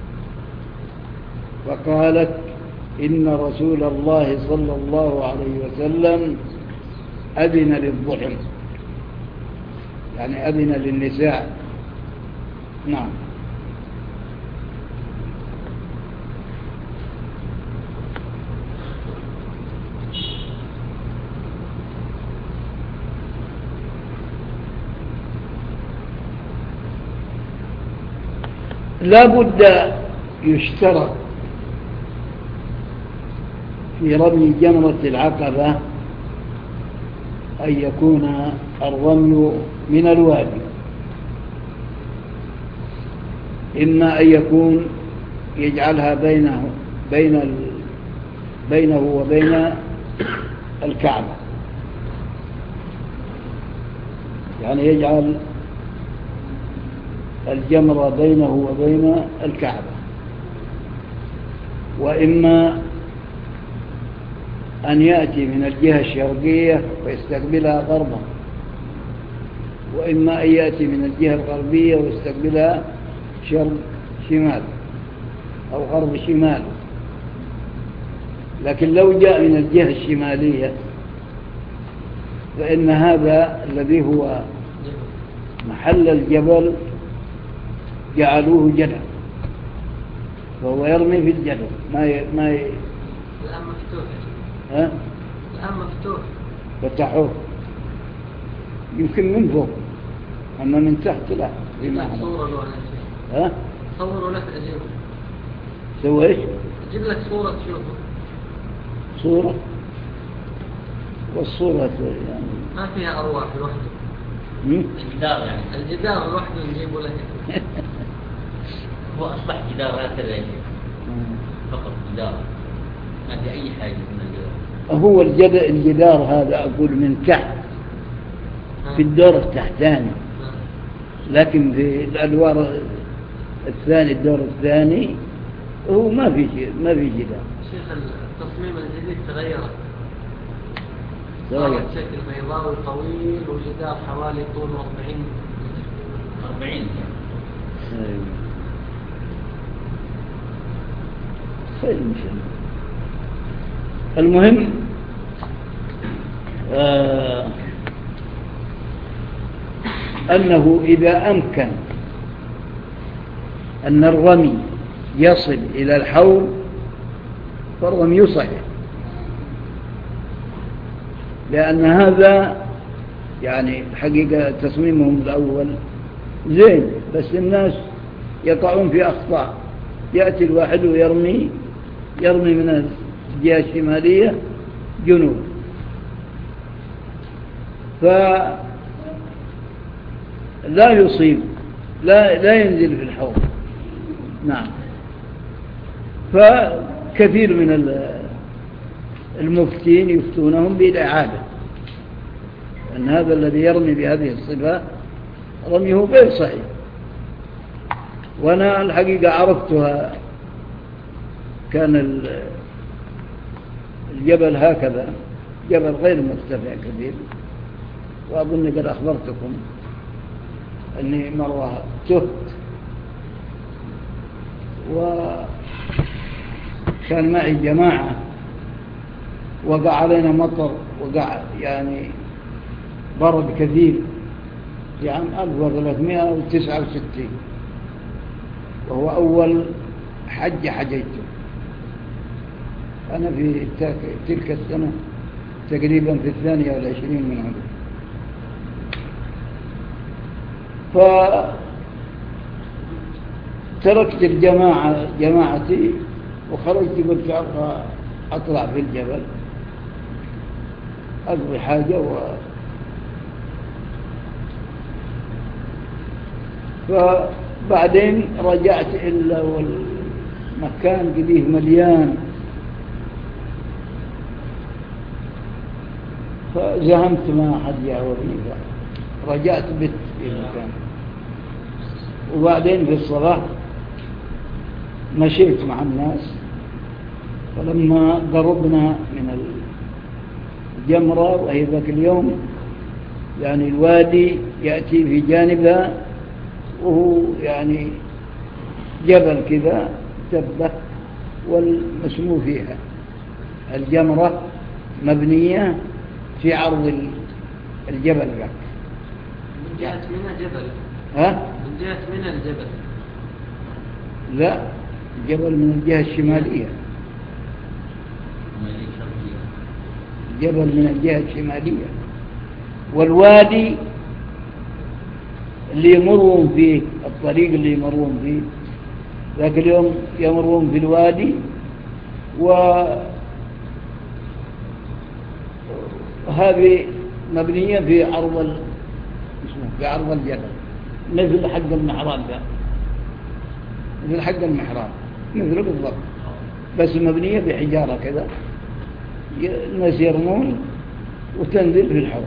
فقالت إن رسول الله صلى الله عليه وسلم أذن للضحم، يعني أذن للنساء. نعم. لا بد يشترط في رمي جمرة العقبة أن يكون الرمي من الوادي، إما أن يكون يجعلها بينه بين ال... بينه وبين الكعبة، يعني يجعل الجمرة بينه وبين الكعبة، وإما أن يأتي من الجهة الشرقية ويستقبلها غربا، وإما أن يأتي من الجهة الغربية ويستقبلها شرق شمال أو غرب شمال. لكن لو جاء من الجهة الشمالية فإن هذا الذي هو محل الجبل جعلوه جدل، فهو يرمي في الجدل ما ي... ما ي... الآن مفتوح. ها؟ الآن مفتوح. فتحوه يمكن من فوق، أما من تحت لا. صورة له ها؟ صوروا لك أجيب. سوى إيش؟ أجيب لك صورة تشوفه. صورة؟ والصورة يعني ما فيها أرواح لوحده. الجدار يعني الجدار لوحده نجيبه لك. هو أصبح جدار هكذا يعني فقط جدار، ما في أي حاجة من الجدار. هو الجدار هذا أقول من تحت في الدور التحتاني، لكن في الأدوار الثاني الدور الثاني هو ما في ما في جدار. شيخ التصميم الجديد تغيرت، تغير شكل بيضاوي طويل وجدار حوالي طول أربعين أربعين خير إن شاء الله. المهم آه أنه إذا أمكن أن الرمي يصل إلى الحول فالرمي صحيح، لأن هذا يعني الحقيقة تصميمهم الأول زين، بس الناس يقعون في أخطاء. يأتي الواحد ويرمي يرمي من الجهة الشمالية جنوب، فلا يصيب، لا لا ينزل في الحوض. نعم. فكثير من المفتين يفتونهم بالإعادة، أن هذا الذي يرمي بهذه الصفة رميه غير صحيح. وأنا الحقيقة عرفتها، كان الجبل هكذا، جبل غير مرتفع كثير، وأظن قد أخبرتكم أني مرة تهت وكان معي جماعة، وقع علينا مطر، وقع يعني برد كثير في عام ألف وثلاثمائة وتسعة وستين، وهو أول حج حجيته أنا في تلك السنة تقريبا في الثانية والعشرين من عمري. فتركت الجماعة جماعتي وخرجت، قلت أبغى أطلع في الجبل أقضي حاجة و... فبعدين رجعت إلا والمكان قديه مليان، فزهمت ما أحد يعورني، رجعت بيت في المكان. وبعدين في الصباح مشيت مع الناس، فلما قربنا من الجمرة، وهي ذاك اليوم يعني الوادي يأتي في جانبها، وهو يعني جبل كذا تبة، والمسمو فيها الجمرة مبنية في عرض الجبل ذاك. من جهة منى جبل؟ ها؟ من جهة منى الجبل؟ لا، الجبل من الجهة الشمالية. جبل من الجهة الشمالية، والوادي اللي يمرون فيه، الطريق اللي يمرون فيه ذاك اليوم يمرون في الوادي، وهذه مبنية في عرض في عرض الجبل، مثل حق المحراب ده. مثل حق المحراب مثله بالضبط، بس مبنية بحجارة كذا، الناس يرمون وتنزل في الحوض.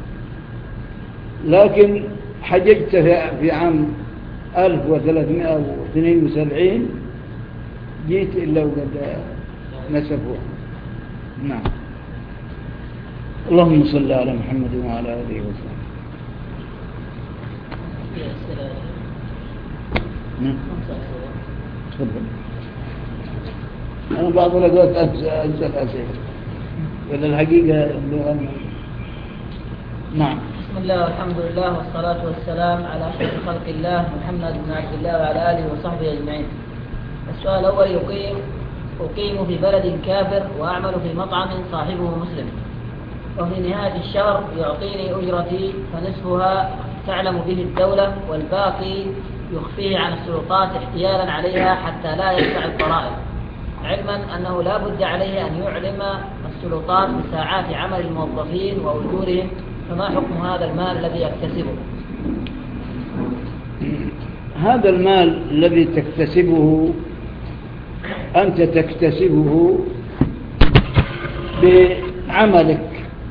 لكن حججت في عام ألف وثلاثمائة واثنين وسبعين جيت إلا وقد نسفوها. نعم. اللهم صل على محمد وعلى آله وسلم. نعم. تفضل. أنا بعض الأوقات أنسى الأسئلة، ولا الحقيقة اللغة. نعم. بسم الله والحمد لله والصلاة والسلام على أشرف خلق الله محمد بن عبد الله وعلى آله وصحبه أجمعين. السؤال الأول: يقيم أقيم في بلد كافر وأعمل في مطعم صاحبه مسلم، وفي نهاية الشهر يعطيني أجرتي فنصفها تعلم به الدولة والباقي يخفيه عن السلطات احتيالا عليها حتى لا يدفع الضرائب، علما أنه لا بد عليه أن يعلم السلطات بساعات عمل الموظفين وأجورهم، فما حكم هذا المال الذي يكتسبه؟ هذا المال الذي تكتسبه أنت تكتسبه بعملك،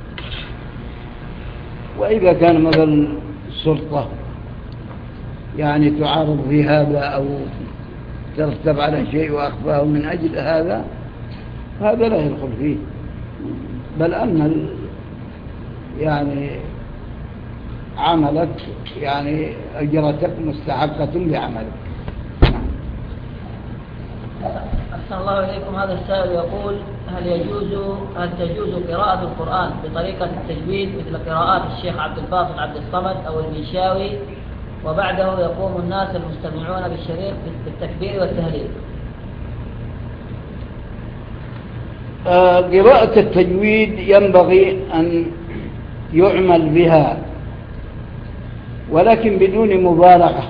وإذا كان مثلا السلطة يعني تعارض في هذا أو ترتب على شيء وأخفاه من أجل هذا، هذا لا يدخل فيه، بل أن يعني عملك يعني أجرتك مستحقة بعملك. أحسن الله إليكم. هذا السائل يقول: هل يجوز هل تجوز قراءة القرآن بطريقة التجويد مثل قراءات الشيخ عبد الباسط عبد الصمد أو المنشاوي، وبعده يقوم الناس المستمعون بالشريط بالتكبير والتهليل؟ آه قراءة التجويد ينبغي أن يعمل بها، ولكن بدون مبالغة،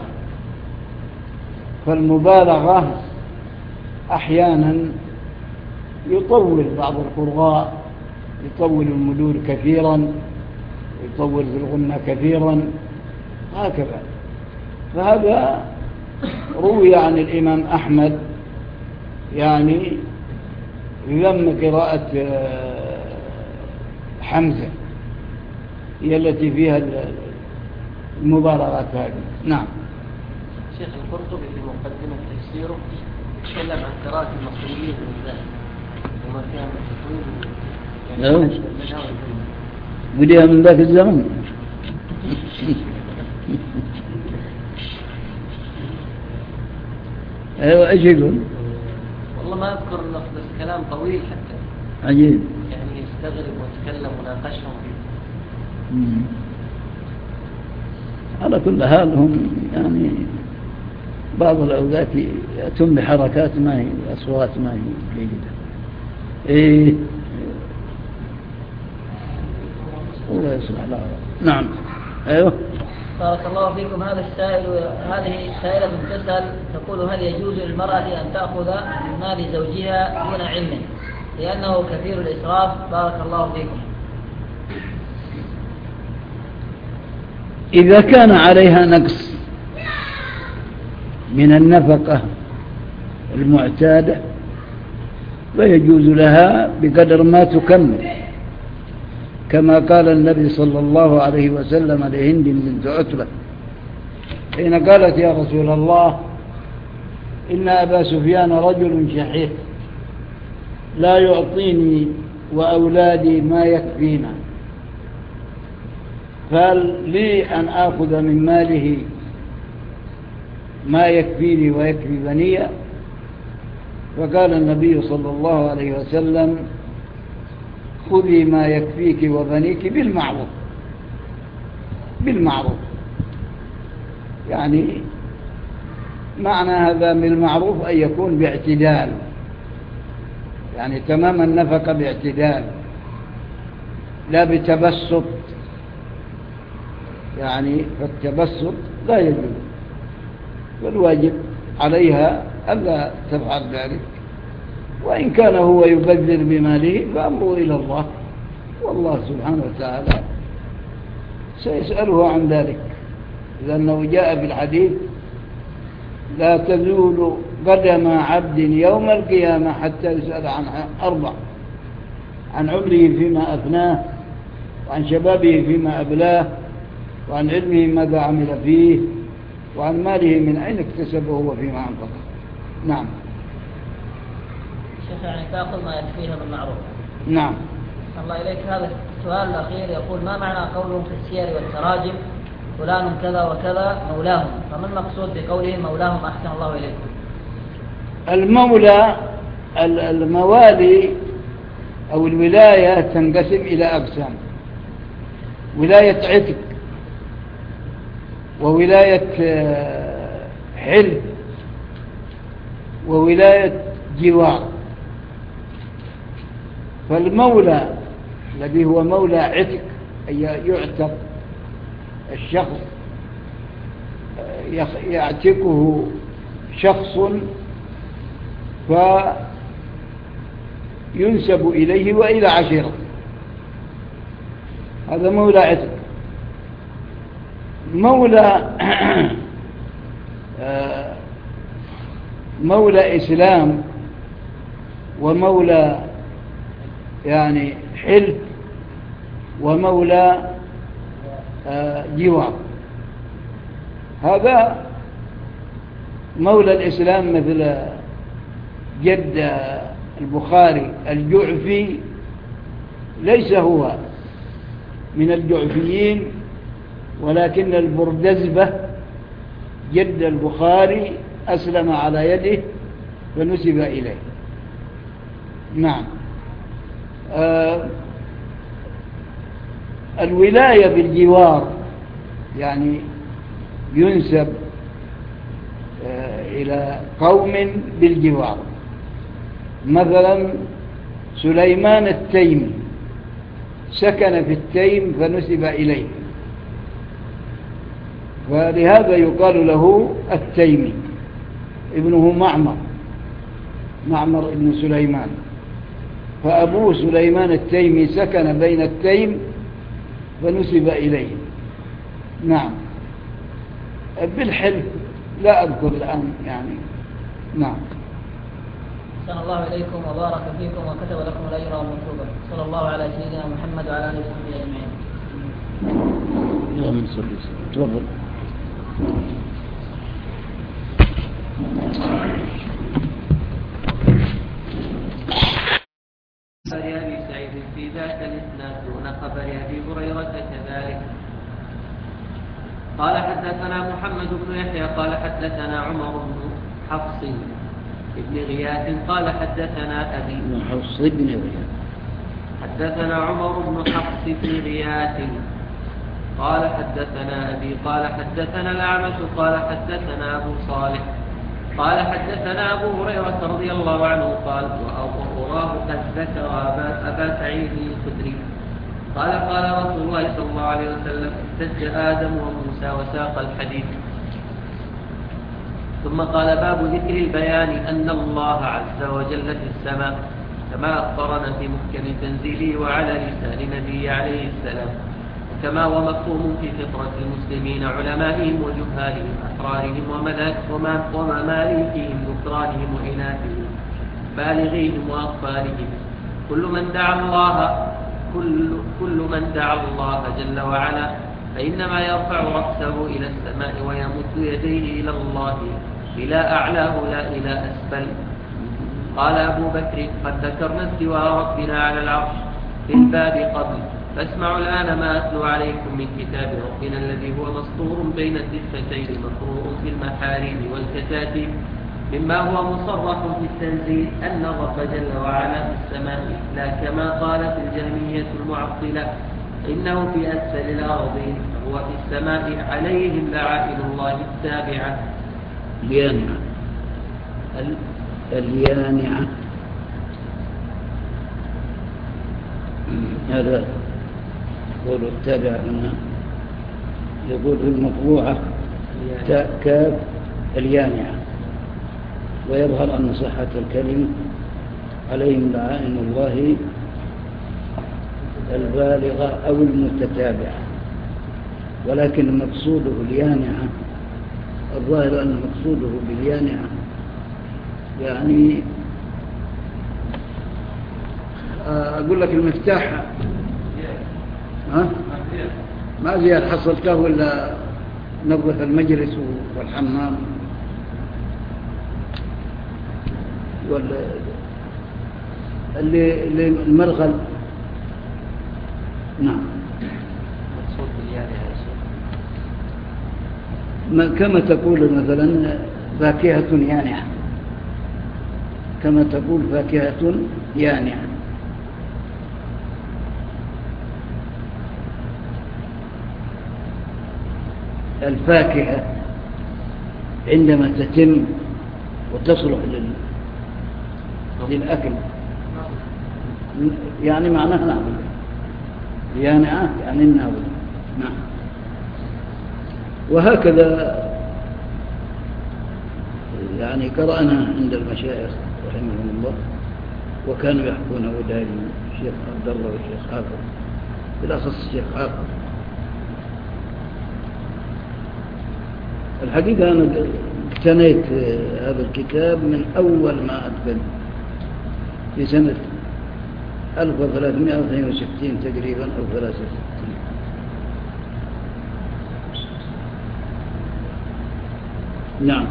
فالمبالغة أحيانا يطول بعض القراء، يطول المدور كثيرا، يطول في الغنى كثيرا، هكذا. فهذا روي عن الإمام أحمد يعني ذم قراءة حمزة هي التي فيها المبالغات هذه. نعم. شيخ القرطبي في مقدمة تفسيره تكلم عن قراءة المصريين بالذات وما فيها من تطويل يعني بديها من ذاك الزمن. ايوه ايش يقول؟ والله ما اذكر اللفظ بس كلام طويل حتى عجيب، يعني يستغرب ويتكلم وناقشهم. امم على كل حال هم يعني بعض الأوقات يأتون بحركات ما هي أصوات ما هي جيدة. إيه الله يصلح له. نعم. أيوه. بارك الله فيكم. هذا السائل هذه سائلة تسأل تقول: هل يجوز للمرأة أن تأخذ من مال زوجها دون علمه لأنه كثير الإسراف؟ بارك الله فيكم. إذا كان عليها نقص من النفقة المعتادة فيجوز لها بقدر ما تكمل، كما قال النبي صلى الله عليه وسلم لهند بنت عتبة حين قالت: يا رسول الله، إن أبا سفيان رجل شحيح لا يعطيني وأولادي ما يكفينا، قال لي أن آخذ من ماله ما يكفيني ويكفي بني؟ فقال النبي صلى الله عليه وسلم: خذي ما يكفيك وبنيك بالمعروف. بالمعروف يعني معنى هذا بالمعروف أن يكون باعتدال، يعني تمام النفقة باعتدال لا بتبسط، يعني فالتبسط لا يجوز، والواجب عليها ألا تفعل ذلك، وإن كان هو يبذل بماله فأمره إلى الله، والله سبحانه وتعالى سيسأله عن ذلك، لأنه جاء في الحديث: لا تزول قدم عبد يوم القيامة حتى يسأل عن أربع: عن عمره فيما أفناه، وعن شبابه فيما أبلاه، وعن علمه ماذا عمل فيه، وعن ماله من أين اكتسبه وفيما أنفقه. نعم. شيخ يعني تأخذ ما يكفيها بالمعروف. نعم. الله إليك. هذا السؤال الأخير يقول: ما معنى قولهم في السير والتراجم فلان كذا وكذا مولاهم؟ فما المقصود بقولهم مولاهم أحسن الله إليكم؟ المولى الموالي أو الولاية تنقسم إلى أقسام: ولاية عتق، وولاية حلف، وولاية جوار. فالمولى الذي هو مولى عتق أي يعتق الشخص، يعتقه شخص فينسب إليه وإلى عشيرته، هذا مولى عتق. مولى مولى إسلام ومولى يعني حلف ومولى جوار. هذا مولى الإسلام مثل جد البخاري الجعفي، ليس هو من الجعفيين، ولكن البردزبة جد البخاري أسلم على يده فنسب إليه. نعم. آه الولاية بالجوار يعني ينسب آه إلى قوم بالجوار. مثلا سليمان التيمي سكن في التيم فنسب إليه، فلهذا يقال له التيمي. ابنه معمر معمر ابن سليمان، فأبوه سليمان التيمي سكن بين التيم فنسب إليه. نعم. بالحلف لا أذكر الآن يعني. نعم. أحسن الله إليكم وبارك فيكم وكتب لكم الأجر والمثوبة. صلى الله على سيدنا محمد وعلى آله وصحبه أجمعين. اللهم صل وسلم. تفضل. خبر أبي سعيد في ذاك الإسناد دون خبر أبي هريرة كذلك. قال حدثنا محمد بن يحيى قال حدثنا عمر بن حفص ابن غياث قال حدثنا أبي حفص ابن غياث حدثنا عمر بن حفص بن غياث قال حدثنا أبي قال حدثنا الأعمش قال حدثنا أبو صالح قال حدثنا أبو هريرة رضي الله عنه قال: وأراه قد ذكر أبا سعيد الخدري قال: قال رسول الله صلى الله عليه وسلم: احتج آدم وموسى وساق الحديث. ثم قال: باب ذكر البيان أن الله عز وجل في السماء كما أخبرنا في محكم تنزيله وعلى لسان نبي عليه السلام، كما هو مفهوم في فطرة المسلمين علمائهم وجهالهم أحرارهم ومماليكهم ذكرانهم وإناثهم بالغيهم وأطفالهم. كل من دعا الله كل, كل من دعا الله جل وعلا فإنما يرفع رأسه إلى السماء ويمد يديه إلى الله إلى أعلاه لا إلى أسفل. قال أبو بكر: قد ذكرنا استواء ربنا على العرش في الباب قبل، فاسمعوا الآن ما أتلو عليكم من كتاب ربنا الذي هو مسطور بين الدفتين مقروء في المحاريب والكتاتيب، مما هو مصرح في التنزيل أن الرب جل وعلا في السماء، لا كما قالت الجهمية المعطلة إنه في أسفل الأرضين، هو في السماء عليهم لعائن الله التابعة. اليانعة اليانعة هذا قول التابع لنا، يقول في المطبوعة تاء كاف اليانعة، ويظهر أن صحة الكلمة عليهم لعائن الله البالغة أو المتتابعة، ولكن مقصوده اليانعة الظاهر أن مقصوده باليانعة يعني أقول لك المفتاح ها؟ ما زياد حصلته إلا نظف المجلس والحمام اللي اللي المرغل. نعم مقصود باليانعة يا شيخ كما تقول مثلا فاكهة يانعة، كما تقول فاكهة يانعة. الفاكهة عندما تتم وتصلح لل... للأكل يعني معناها نعبد يانعة يعني النعبد. نعم وهكذا يعني قرأنا عند المشايخ رحمهم الله وكانوا يحكونه دائما الشيخ عبد الله والشيخ حافظ بالأخص الشيخ حافظ. الحقيقة أنا اقتنيت هذا الكتاب من أول ما أدخل في سنة ألف وثلاثمائة واثنين وستين تقريبا أو ثلاثة وستين. نعم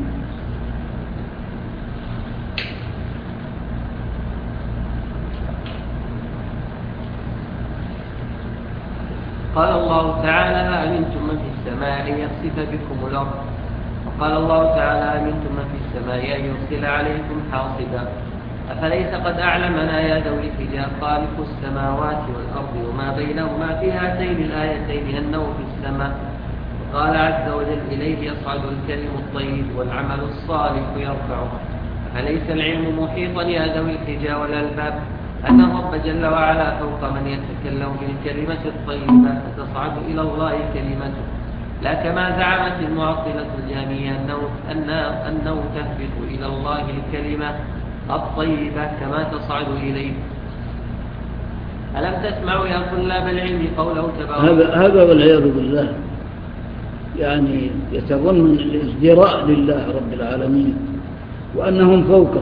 قال الله تعالى أأمنتم من في السماء أن يخسف بكم الأرض وقال الله تعالى أأمنتم من في السماء أن يرسل عليكم حاصبا أفليس قد أعلمنا يا ذوي الحجاب خالق السماوات والأرض وما بينهما في هاتين الآيتين أنه في السماء. وقال عز وجل إليه يصعد الكلم الطيب والعمل الصالح يرفعه. أفليس العلم محيطا يا ذوي الحجاب والألباب أن الرب جل وعلا فوق من يتكلم بالكلمة الطيبة فتصعد إلى الله كلمته لا كما زعمت المعطلة الجهمية أنه, أنه, أنه تهبط إلى الله الكلمة الطيبة كما تصعد إليه. ألم تسمعوا يا طلاب العلم قوله تبارك هذا هذا والعياذ بالله يعني يتضمن الازدراء لله رب العالمين وأنهم فوقه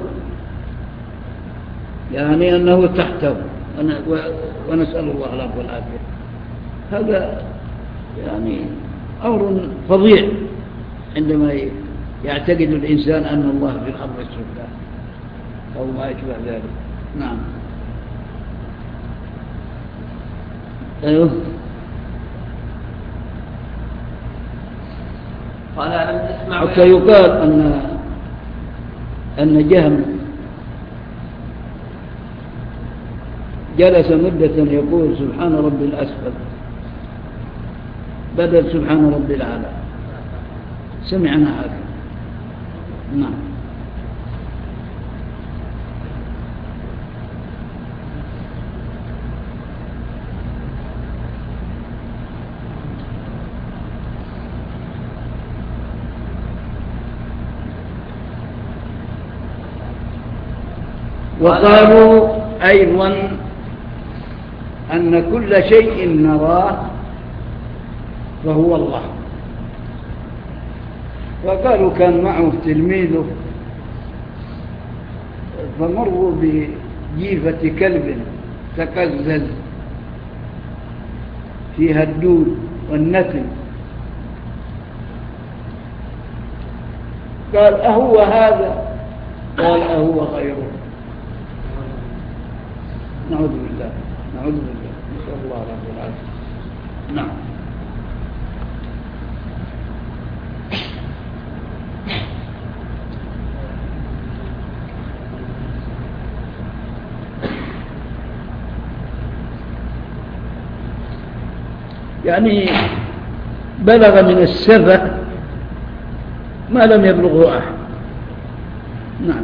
يعني أنه تحته ونسأل الله العفو والعافية. هذا يعني أمر فظيع عندما يعتقد الإنسان أن الله في الأرض السفلى أو ما يشبه ذلك. نعم أيوه قال ألم تسمعوا حتى يقال أن أن جهم جلس مدة يقول سبحان ربي الأسفل بدل سبحان ربي الأعلى. سمعنا هذا. نعم وقالوا أيضا أن كل شيء نراه فهو الله. وقالوا كان معه تلميذه فمروا بجيفة كلب تقزز فيها الدود والنتن قال أهو هذا؟ قال أهو غيره. نعوذ بالله نعوذ بالله نسأل الله رب العالمين. نعم يعني بلغ من السفه ما لم يبلغه أحد. نعم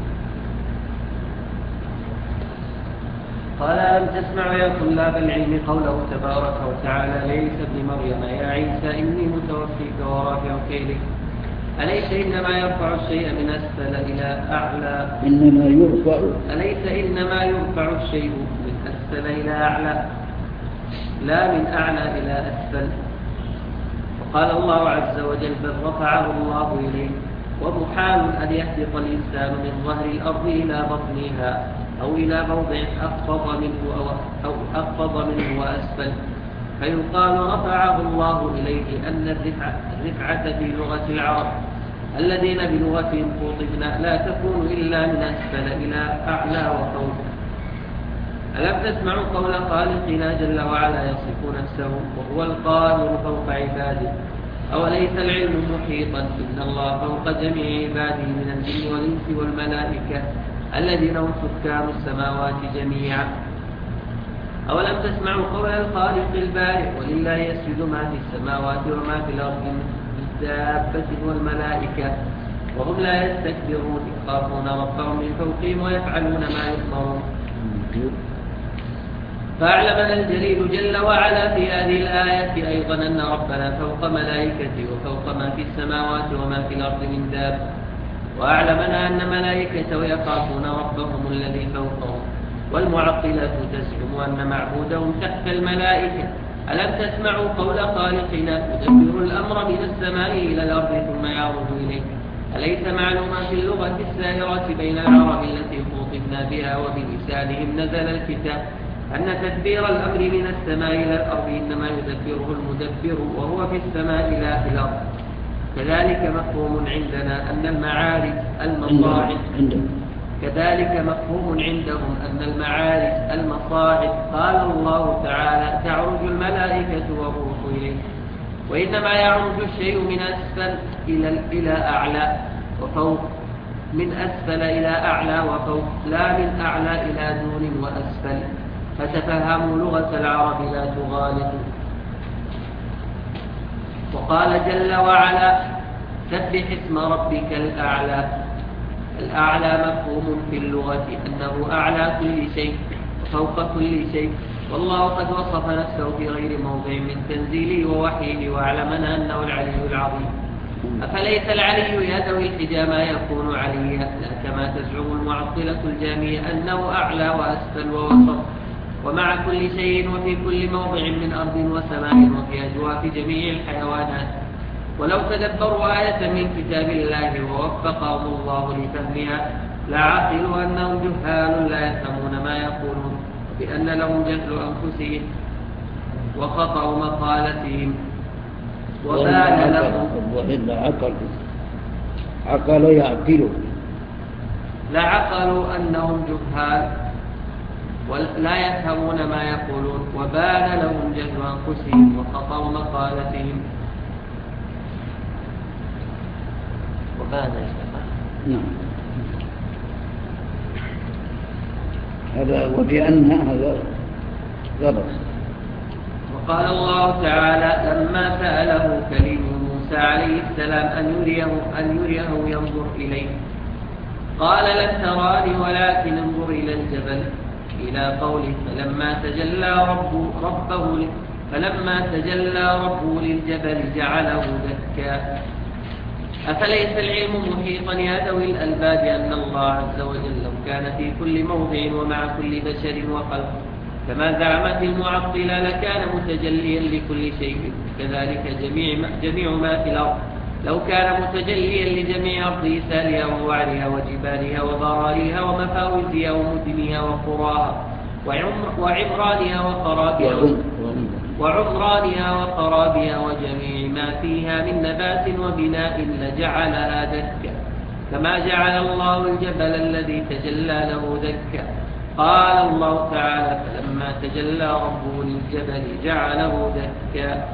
قال ألم تسمعوا يا طلاب العلم قوله تبارك وتعالى ليس ابن مريم يا عيسى إني متوفيك ورافعك إليك أليس إنما يرفع الشيء من أسفل إلى أعلى إنما يرفع أليس إنما يرفع الشيء من أسفل إلى أعلى لا من أعلى إلى أسفل. قال الله عز وجل بل رفعه الله إليه. ومحال أن يهبط الإنسان من ظهر الأرض إلى بطنها أو إلى موضع أخفض منه أو, أو أخفض منه وأسفل، فيقال رفعه الله إليه أن الرفعة, الرفعة في لغة العرب الذين بلغتهم خوطبنا لا تكون إلا من أسفل إلى أعلى وفوق. ألم تسمعوا قول خالقنا جل وعلا يصف نفسه وهو القاهر فوق عباده؟ أوليس العلم محيطا إن الله فوق جميع عباده من الجن والإنس والملائكة الذين هم سكان السماوات جميعا. أولم تسمعوا قول الخالق البارئ ولله يسجد ما في السماوات وما في الأرض من دابة والملائكة وهم لا يستكبرون يخافون ربهم من فوقهم ويفعلون ما يؤمرون. فأعلمنا الجليل جل وعلا في هذه الآية أيضا أن ربنا فوق ملائكته وفوق ما في السماوات وما في الأرض من دابة، وأعلمنا أن ملائكته يخافون ربهم الذي فوقهم. والمعطلة تزعم أن معبودهم تحت الملائكة. ألم تسمعوا قول خالقنا يدبر الأمر من السماء إلى الأرض ثم يعرج إليه؟ أليس معلوما في اللغة السائرة بين العرب التي خوطبنا بها وبلسانهم نزل الكتاب أن تدبير الأمر من السماء إلى الأرض إنما يدبره المدبر وهو في السماء لا في الأرض. كذلك مفهوم عندنا أن المعارج المصاعد كذلك مفهوم عندهم أن المعارج المصاعد قال الله تعالى تعرج الملائكة والروح إليه، وإنما يعرج الشيء من أسفل إلى إلى أعلى وفوق، من أسفل إلى أعلى وفوق، لا من أعلى إلى دون وأسفل. فتفهموا لغة العرب لا تغالطوا. وقال جل وعلا سبح اسم ربك الأعلى. الأعلى مفهوم في اللغة أنه أعلى كل شيء وفوق كل شيء، والله قد وصف نفسه في غير موضع من تنزيله ووحيه وأعلمنا أنه العلي العظيم. أفليس العلي يدوي الحجى ما يكون عليا، لا كما تزعم المعطلة الجامية أنه أعلى وأسفل ووسط ومع كل شيء وفي كل موضع من أرض وسماء وفي أجواف جميع الحيوانات. ولو تدبروا آية من كتاب الله ووفقهم الله لفهمها لعقلوا أنهم جهال لا يفهمون ما يقولون، بأن لهم جهل أنفسهم وخطأ مقالتهم وبان لهم عقل عقل يعقلوا لعقلوا أنهم جهال ولا يفهمون ما يقولون وبان لهم جهل أنفسهم وخطأ مقالتهم وبان نعم. هذا وبأن هذا غلط. وقال الله تعالى لما سأله كليم موسى عليه السلام أن يريه, أن يريه ينظر إليه قال لن تراني ولكن انظر إلى الجبل إلى قوله فلما تجلى ربه, ربه فلما تجلى ربه للجبل جعله دكا. أفليس العلم محيطا يا ذوي الألباب أن الله عز وجل لو كان في كل موضع ومع كل بشر وخلق كما زعمت المعطلة لكان متجليا لكل شيء، كذلك جميع ما, جميع ما في الأرض لو كان متجليا لجميع أرضه سالها ووعرها وجبالها وضرائها ومفاوزها ومدنها وقراها وعمرانها وخرابها وعمرانها وخرابها وجميع ما فيها من نبات وبناء لجعلها دكا كما جعل الله الجبل الذي تجلى له دكا. قال الله تعالى فلما تجلى ربه للجبل جعله دكا.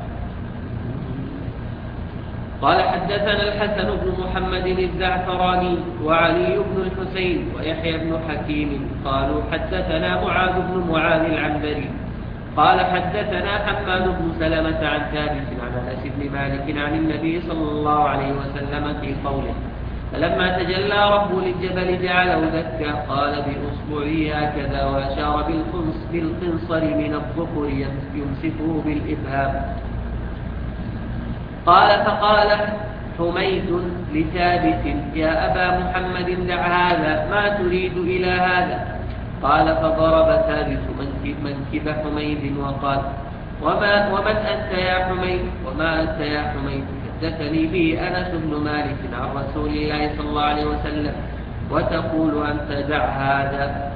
قال حدثنا الحسن بن محمد الزعفراني وعلي بن الحسين ويحيى بن حكيم قالوا حدثنا معاذ بن معاذ العنبري قال حدثنا حماد بن سلمة عن ثابت عن أنس بن مالك عن النبي صلى الله عليه وسلم في قوله فلما تجلى ربه للجبل جعله دكا قال بأصبعه هكذا وأشار بالقنصر من الظفر يمسكه بالإبهام. قال فقال حميد لثابت يا أبا محمد دع هذا ما تريد إلى هذا؟ قال فضرب ثابت منكب حميد وقال وما ومن أنت يا حميد وما أنت يا حميد حدثني به أنس بن مالك عن رسول الله صلى الله عليه وسلم وتقول أنت دع هذا.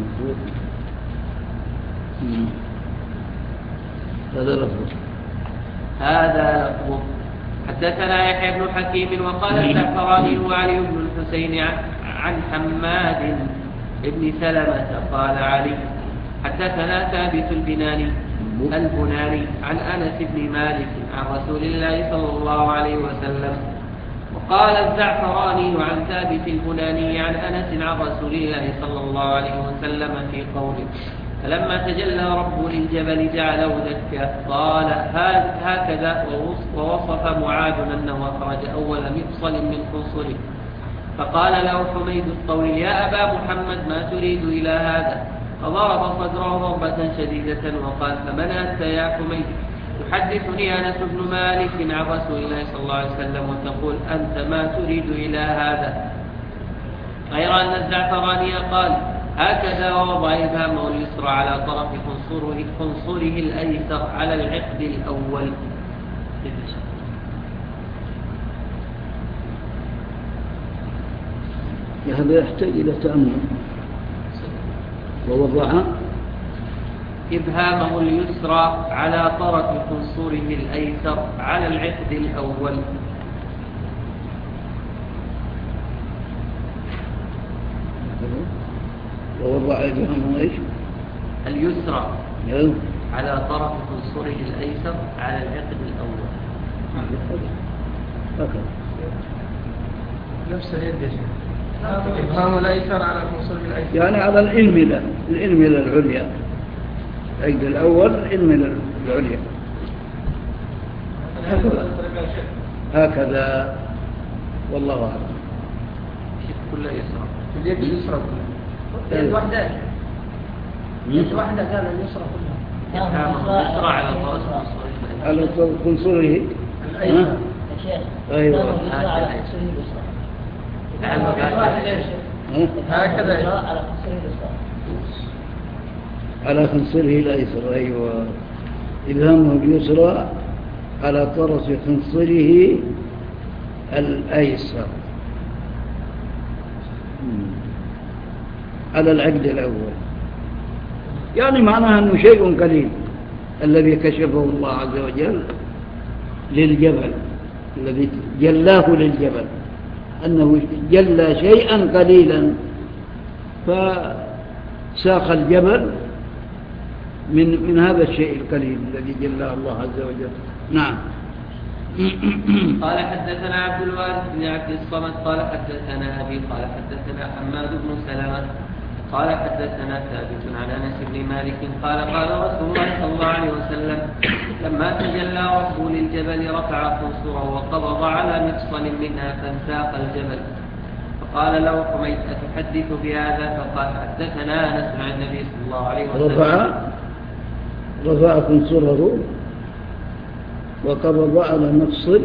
هذا لفظ هذا لفظ. حدثنا يحيى بن حكيم وقال الزعفراني وعلي بن الحسين عن حماد بن سلمة قال علي حدثنا ثابت البناني البناني عن أنس بن مالك عن رسول الله صلى الله عليه وسلم. وقال الزعفراني عن ثابت البناني عن أنس عن رسول الله صلى الله عليه وسلم في قوله فلما تجلى ربه للجبل جعله دكا قال هكذا ووصف معاذ أنه أخرج أول مفصل من قنصره فقال له حميد الطويل يا أبا محمد ما تريد إلى هذا فضرب صدره ضربة شديدة وقال فمن أنت يا حميد يحدثني أنس بن مالك عن رسول الله صلى الله عليه وسلم وتقول أنت ما تريد إلى هذا غير أن الزعفراني قال هكذا ووضع إبهامه اليسرى على طرف خنصره, خنصره الأيسر على العقد الأول. هذا يحتاج إلى تأمل. ووضع إبهامه اليسرى على طرف خنصره الأيسر على العقد الأول. ووضع إبهامه إيش؟ اليسرى يوم. على طرف خنصره الأيسر على العقد الأول. هكذا نفس اليد يا شيخ. إبهام الأيسر على خنصره الأيسر يعني على الإنملة الإنملة العليا العقد الأول الإنملة العليا هكذا والله أعلم. كل يسرى اليد اليسرى يد واحدة يد واحدة قال اليسرى كلها إبهامه اليسرى على طرف خنصره على خنصره الأيسر. أيوة على خنصره اليسرى هكذا على خنصره اليسرى على خنصره الأيسر. أيوة إبهامه اليسرى على طرف خنصره الأيسر على العقد الأول. يعني معناها أنه شيء قليل الذي كشفه الله عز وجل للجبل الذي جلاه للجبل أنه جلى شيئا قليلا فساق الجبل من من هذا الشيء القليل الذي جلاه الله عز وجل. نعم. قال حدثنا عبد الوارث بن عبد الصمد قال حدثنا أبي قال حدثنا حماد بن سلمة قال حدثنا ثابت عن أنس بن مالك قال قال رسول الله صلى الله عليه وسلم لما تجلى ربه للجبل رفع خنصره وقبض على مفصل منها فانساق الجبل فقال له حميد أتحدث بهذا فقال حدثنا أنس عن النبي صلى الله عليه وسلم رفع رفع خنصره وقبض على مفصل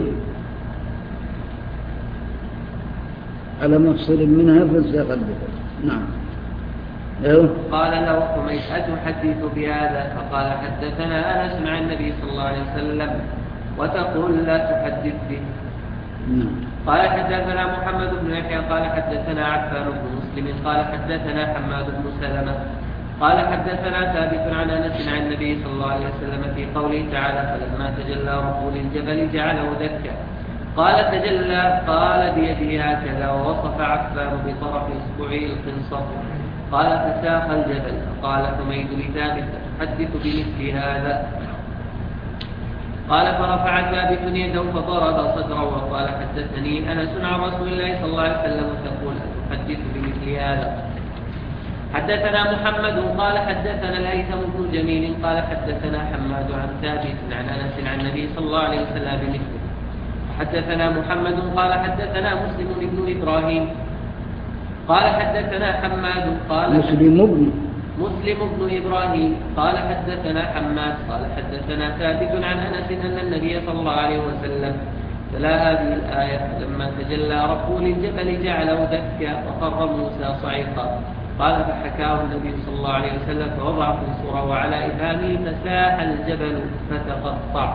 على مفصل منها فانساق الجبل. نعم. أيوه. قال له حميد أتحدث بهذا فقال حدثنا أنس مع النبي صلى الله عليه وسلم وتقول لا تحدث به. نعم. قال حدثنا محمد بن يحيى قال حدثنا عفان بن مسلم قال حدثنا حماد بن سلمة قال حدثنا ثابت عن أنس عن النبي صلى الله عليه وسلم في قوله تعالى فلما تجلى ربه للجبل جعله دكا قال تجلى قال بيده هكذا ووصف عفان بطرف اصبعه القنصر قال فساق الجبل قال حميد لثابت تحدث بمثل هذا قال فرفع ثابت يده فضرب صدره وقال حدثني أنس عن رسول الله صلى الله عليه وسلم تقول تحدث بمثل هذا. حدثنا محمد قال حدثنا الهيثم بن جميل قال حدثنا حماد عن ثابت عن أنس عن النبي صلى الله عليه وسلم بمثله. حدثنا محمد قال حدثنا مسلم بن إبراهيم قال حدثنا حماد قال مسلم بن مسلم بن إبراهيم قال حدثنا حماد قال حدثنا ثابت عن أنس أن النبي صلى الله عليه وسلم تلا هذه الآية لما تجلى ربه للجبل جعله دكا وخر موسى صعقا قال فحكاه النبي صلى الله عليه وسلم فوضع قنصره وعلى إبهامه فساح الجبل فتقطع.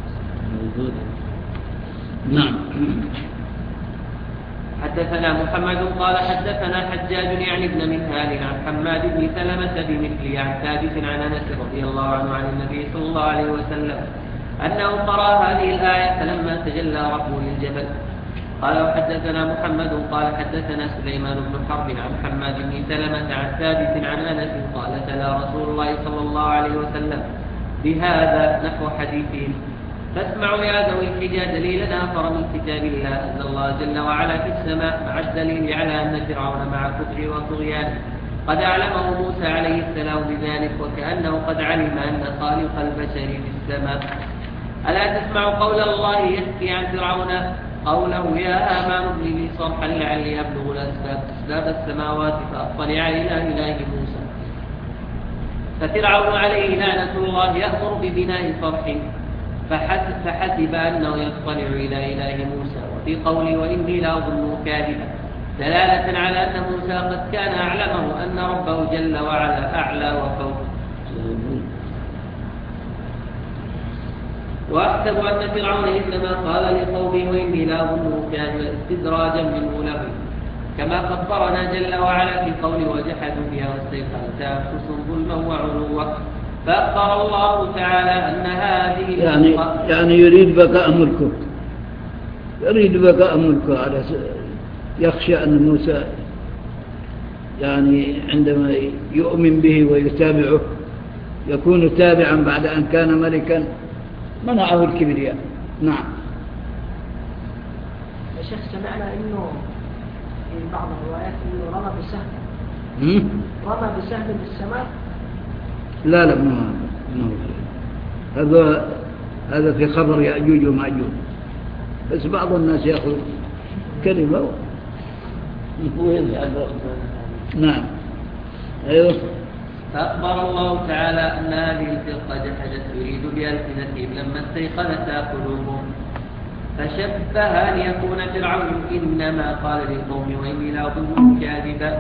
نعم. حدثنا محمد قال حدثنا حجاج يعني ابن منهال عن حماد بن سلمة بمثله عن ثابت عن أنس رضي الله عنه عن النبي صلى الله عليه وسلم أنه قرأ هذه الآية فلما تجلى ربه للجبل. قال وحدثنا محمد قال حدثنا سليمان بن حرب عن حماد بن سلمة عن ثابت عن أنس قال تلا رسول الله صلى الله عليه وسلم بهذا نحو حديثهم. فاسمعوا يا ذوي الحجى دليلا آخر من كتاب الله أن الله جل وعلا في السماء مع الدليل على أن فرعون مع كفره وطغيانه قد أعلمه موسى عليه السلام بذلك وكأنه قد علم أن خالق البشر في السماء. ألا تسمع قول الله يحكي عن فرعون قوله يا آمان ابن لي صرحا لعلي أبلغ الأسباب أسباب السماوات فأطلع إلى إله موسى. ففرعون عليه لعنة الله يأمر ببناء صرح فحسب, فحسب أنه يطلع إلى إله موسى. وفي قوله وإني لأظنه كاذبا دلالة على أن موسى قد كان أعلمه أن ربه جل وعلا أعلى وفوق. وأحسب أن فرعون إنما قال لقومه وإني لأظنه كاذبا استدراجا منه له كما خبرنا جل وعلا في قوله وجحدوا بها واستيقنتها أنفسهم ظلما وعلوا. فأخبر الله تعالى أن هذه يعني, يعني يريد بقاء ملكه يريد بقاء ملكه على يخشى أن موسى يعني عندما يؤمن به ويتابعه يكون تابعا بعد أن كان ملكا منعه الكبرياء. نعم. يا شيخ سمعنا أنه في بعض الروايات أنه رمى بسهم رمى بسهم بالسماء. لا لا ما هذا هذا في خبر يأجوج ومأجوج بس بعض الناس يأخذ كلمة ويذهب. نعم. أيوه. فأخبر الله تعالى أن هذه الفرقة جحدت يريد بألسنتهم لما استيقنتها قلوبهم فشبه أن يكون فرعون إنما قال للقوم وإني لأظنه كاذبا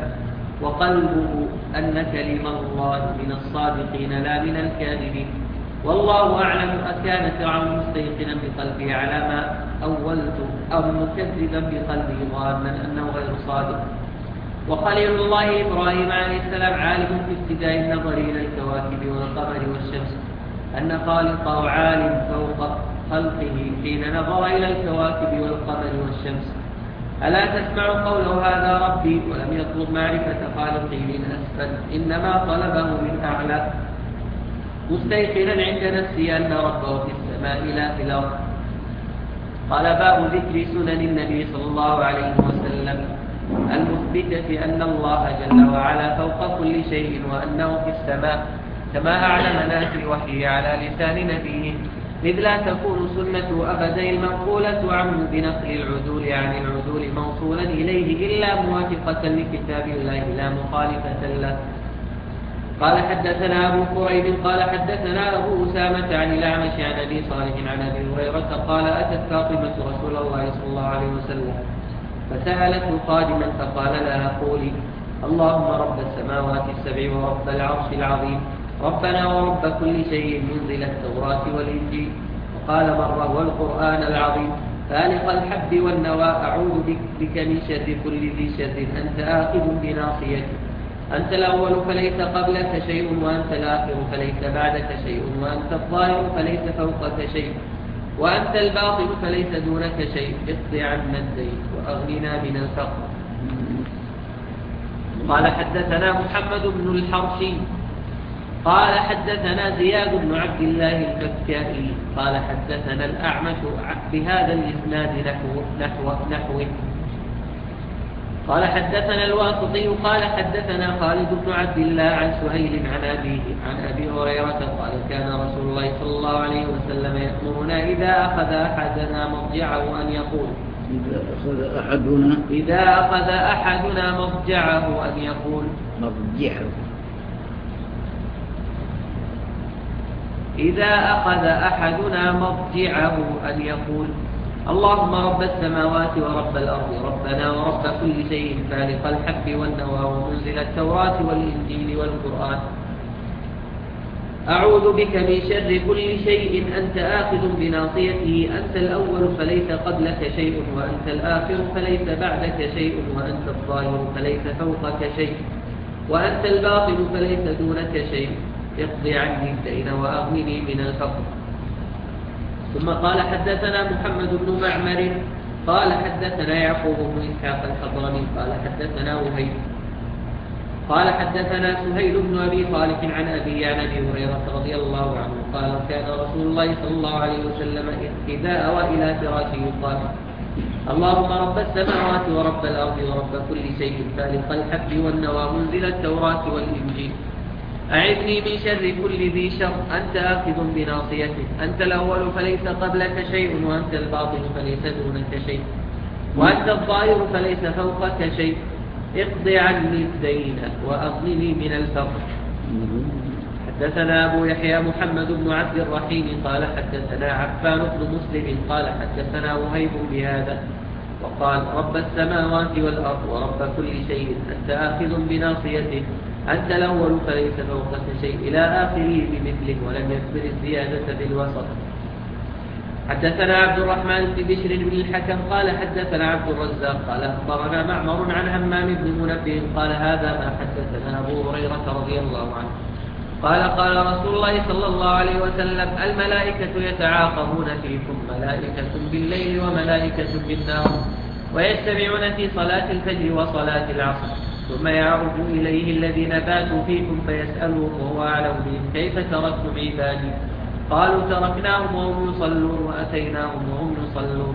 وقلبه أن كلم الله من الصادقين لا من الكاذبين. والله أعلم أكان فرعون مستيقنا بقلبه على ما أولته أو مكذبا بقلبه ظانا أنه غير صادق. وخليل الله إبراهيم عليه السلام عالم في ابتداء النظر إلى الكواكب والقمر والشمس أن خالقه عالم فوق خلقه حين نظر إلى الكواكب والقمر والشمس. ألا تسمع قوله هذا ربي ولم يطلب معرفة خالقه من أسفل إنما طلبه من أعلى مستيقنا عند نفسه أن ربه في السماء لا في الأرض. قال باب ذكر سنن النبي صلى الله عليه وسلم المثبتة أن الله جل وعلا فوق كل شيء وأنه في السماء كما أعلمنا في وحيه على لسان نبيه إذ لا تكون سنة أبدا المنقولة عنه بنقل العدول عن العدول موصولا إليه إلا موافقة لكتاب الله لا مخالفة له. قال حدثنا أبو كريب قال حدثنا أبو أسامة عن الأعمش عن أبي صالح عن أبي هريرة قال أتت فاطمة رسول الله صلى الله عليه وسلم فسألته قادما فقال لها قولي اللهم رب السماوات السبع ورب العرش العظيم ربنا ورب كل شيء منزل التوراة والإنجيل. وقال مرة والقرآن العظيم فالق الحب والنوى أعوذ بك من شر كل ذي شر أنت آخذ بناصيتي أنت الأول فليس قبلك شيء وأنت الآخر فليس بعدك شيء وأنت الظاهر فليس فوقك شيء وأنت الباطن فليس دونك شيء اقض عنا الدين وأغننا من الفقر. قال حدثنا محمد بن الحرشي قال حدثنا زياد بن عبد الله البكائي قال حدثنا الأعمش بهذا الإسناد نحو نحو نحوه. قال حدثنا الواسطي قال حدثنا خالد بن عبد الله عن سهيل عن أبيه عن أبي هريرة قال كان رسول الله صلى الله عليه وسلم يأمرنا إذا أخذ أحدنا مضجعه أن يقول إذا أخذ أحدنا إذا أخذ أحدنا مضجعه أن يقول مضجعه إذا أخذ أحدنا مضجعه أن يقول اللهم رب السماوات ورب الأرض ربنا ورب كل شيء فالق الحب والنوى ومنزل التوراة والإنجيل والقرآن أعوذ بك من شر كل شيء أنت آخذ بناصيته أنت الأول فليس قبلك شيء وأنت الآخر فليس بعدك شيء وأنت الظاهر فليس فوقك شيء وأنت الباطن فليس دونك شيء اقضي عني الدين وأغنني من الفقر. ثم قال حدثنا محمد بن معمر قال حدثنا يعقوب بن إسحاق الحضرمي قال حدثنا وهيب قال حدثنا سهيل بن أبي صالح عن أبي عن أبي هريرة رضي الله عنه قال كان رسول الله صلى الله عليه وسلم إذا أوى إلى فراشه يقال اللهم رب السماوات ورب الأرض ورب كل شيء فالق الحب والنوى منزل التوراة والإنجيل أعذني من شر كل ذي شر أنت آخذ بناصيته أنت الأول فليس قبلك شيء وأنت الباطن فليس دونك شيء وأنت الظاهر فليس فوقك شيء اقضي عني الدين وأغنني من الفقر. حدثنا أبو يحيى محمد بن عبد الرحيم قال حدثنا عفان بن مسلم قال حدثنا وهيب بهذا وقال رب السماوات والأرض ورب كل شيء أنت آخذ بناصيته أنت الأول فليس فوقك شيء إلى آخره بمثله ولم يذكر الزيادة بالوسط. حدثنا عبد الرحمن بن بشر بن الحكم قال حدثنا عبد الرزاق قال أخبرنا معمر عن همام بن منبه قال هذا ما حدثنا أبو هريرة رضي الله عنه قال قال رسول الله صلى الله عليه وسلم الملائكة يتعاقبون فيكم ملائكة بالليل وملائكة بالنهار ويجتمعون في صلاة الفجر وصلاة العصر ثم يعرج إليه الذين باتوا فيكم فيسألهم وهو أعلم بهم كيف تركتم عبادي قالوا تركناهم وهم يصلون وأتيناهم وهم يصلون.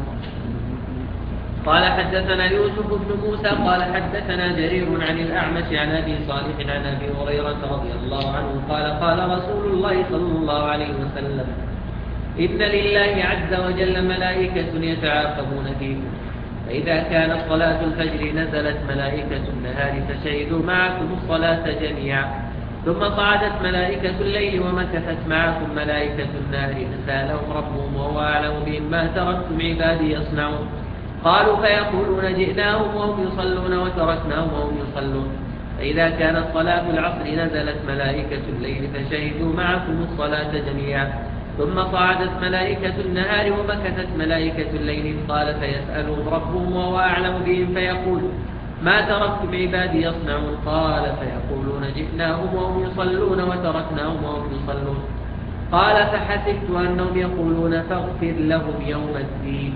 قال حدثنا يوسف بن موسى قال حدثنا جرير عن الأعمش عن أبي صالح عن أبي هريرة رضي الله عنه قال قال رسول الله صلى الله عليه وسلم إن لله عز وجل ملائكة يتعاقبون فيكم فإذا كانت صلاة الفجر نزلت ملائكة النهار فشهدوا معكم الصلاة جميعا ثم صعدت ملائكة الليل ومكثت معكم ملائكة النار فسألهم ربهم وهو أعلم بهم ما تركتم عبادي يصنعون قالوا فيقولون جئناهم وهم يصلون وتركناهم وهم يصلون فإذا كانت صلاة العصر نزلت ملائكة الليل فشهدوا معكم الصلاة جميعا ثم صعدت ملائكة النهار ومكثت ملائكة الليل قال فيسألهم ربهم وهو أعلم بهم فيقول ما تركتم عبادي يصنعون قال فيقولون جئناهم وهم يصلون وتركناهم وهم يصلون قال فحسبت أنهم يقولون فاغفر لهم يوم الدين.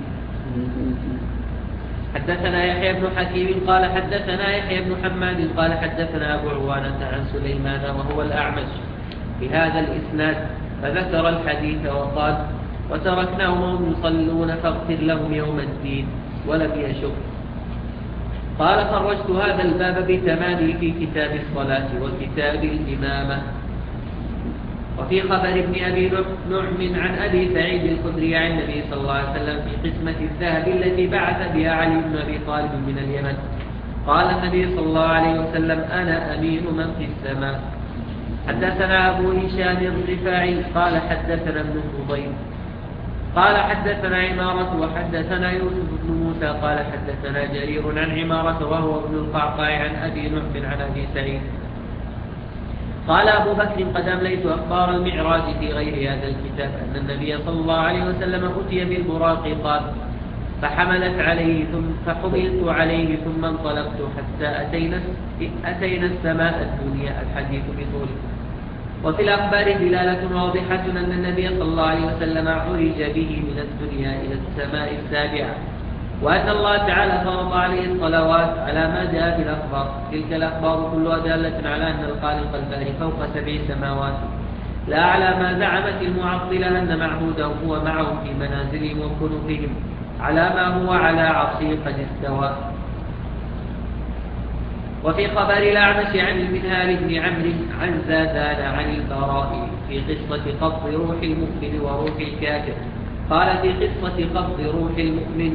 حدثنا يحيى بن حكيم قال حدثنا يحيى بن حماد قال حدثنا أبو عوانة عن سليمان وهو الأعمش بهذا الإسناد فذكر الحديث وقال وتركناهم وهم يصلون فاغفر لهم يوم الدين ولم يشك. قال خرجت هذا الباب بتمامه في كتاب الصلاة وكتاب الإمامة. وفي خبر ابن أبي نعم عن أبي سعيد الخدري عن النبي صلى الله عليه وسلم في قسمة الذهب التي بعث بها علي بن أبي طالب من اليمن قال النبي صلى الله عليه وسلم أنا أمين من في السماء. حدثنا أبو هشام الرفاعي قال حدثنا ابن فضيل قال حدثنا عمارة وحدثنا يوسف بن موسى قال حدثنا جرير عن عمارة وهو ابن القعقاع عن أبي نعم عن أبي سعيد قال أبو بكر قد أمليت أخبار المعراج في غير هذا الكتاب أن النبي صلى الله عليه وسلم أتي بالبراق قال فحملت عليه ثم فحملت عليه ثم انطلقت حتى أتينا, أتينا السماء الدنيا الحديث بطوله. وفي الأخبار دلالة واضحة أن النبي صلى الله عليه وسلم عرج به من الدنيا إلى السماء السابعة وأن الله تعالى فرض عليه الصلوات على ما جاء في الأخبار. تلك الأخبار كلها دالة على أن الخالق الباري فوق سبع سماوات لا على ما زعمت المعطلة أن معبوده هو معهم في منازلهم وكنوفهم على ما هو على عرشه قد استوى. وفي خبر الأعمش عن المنهال بن عمرو عن زادان عن البراء في قصة قبض روح المؤمن وروح الكافر قال في قصة قبض روح المؤمن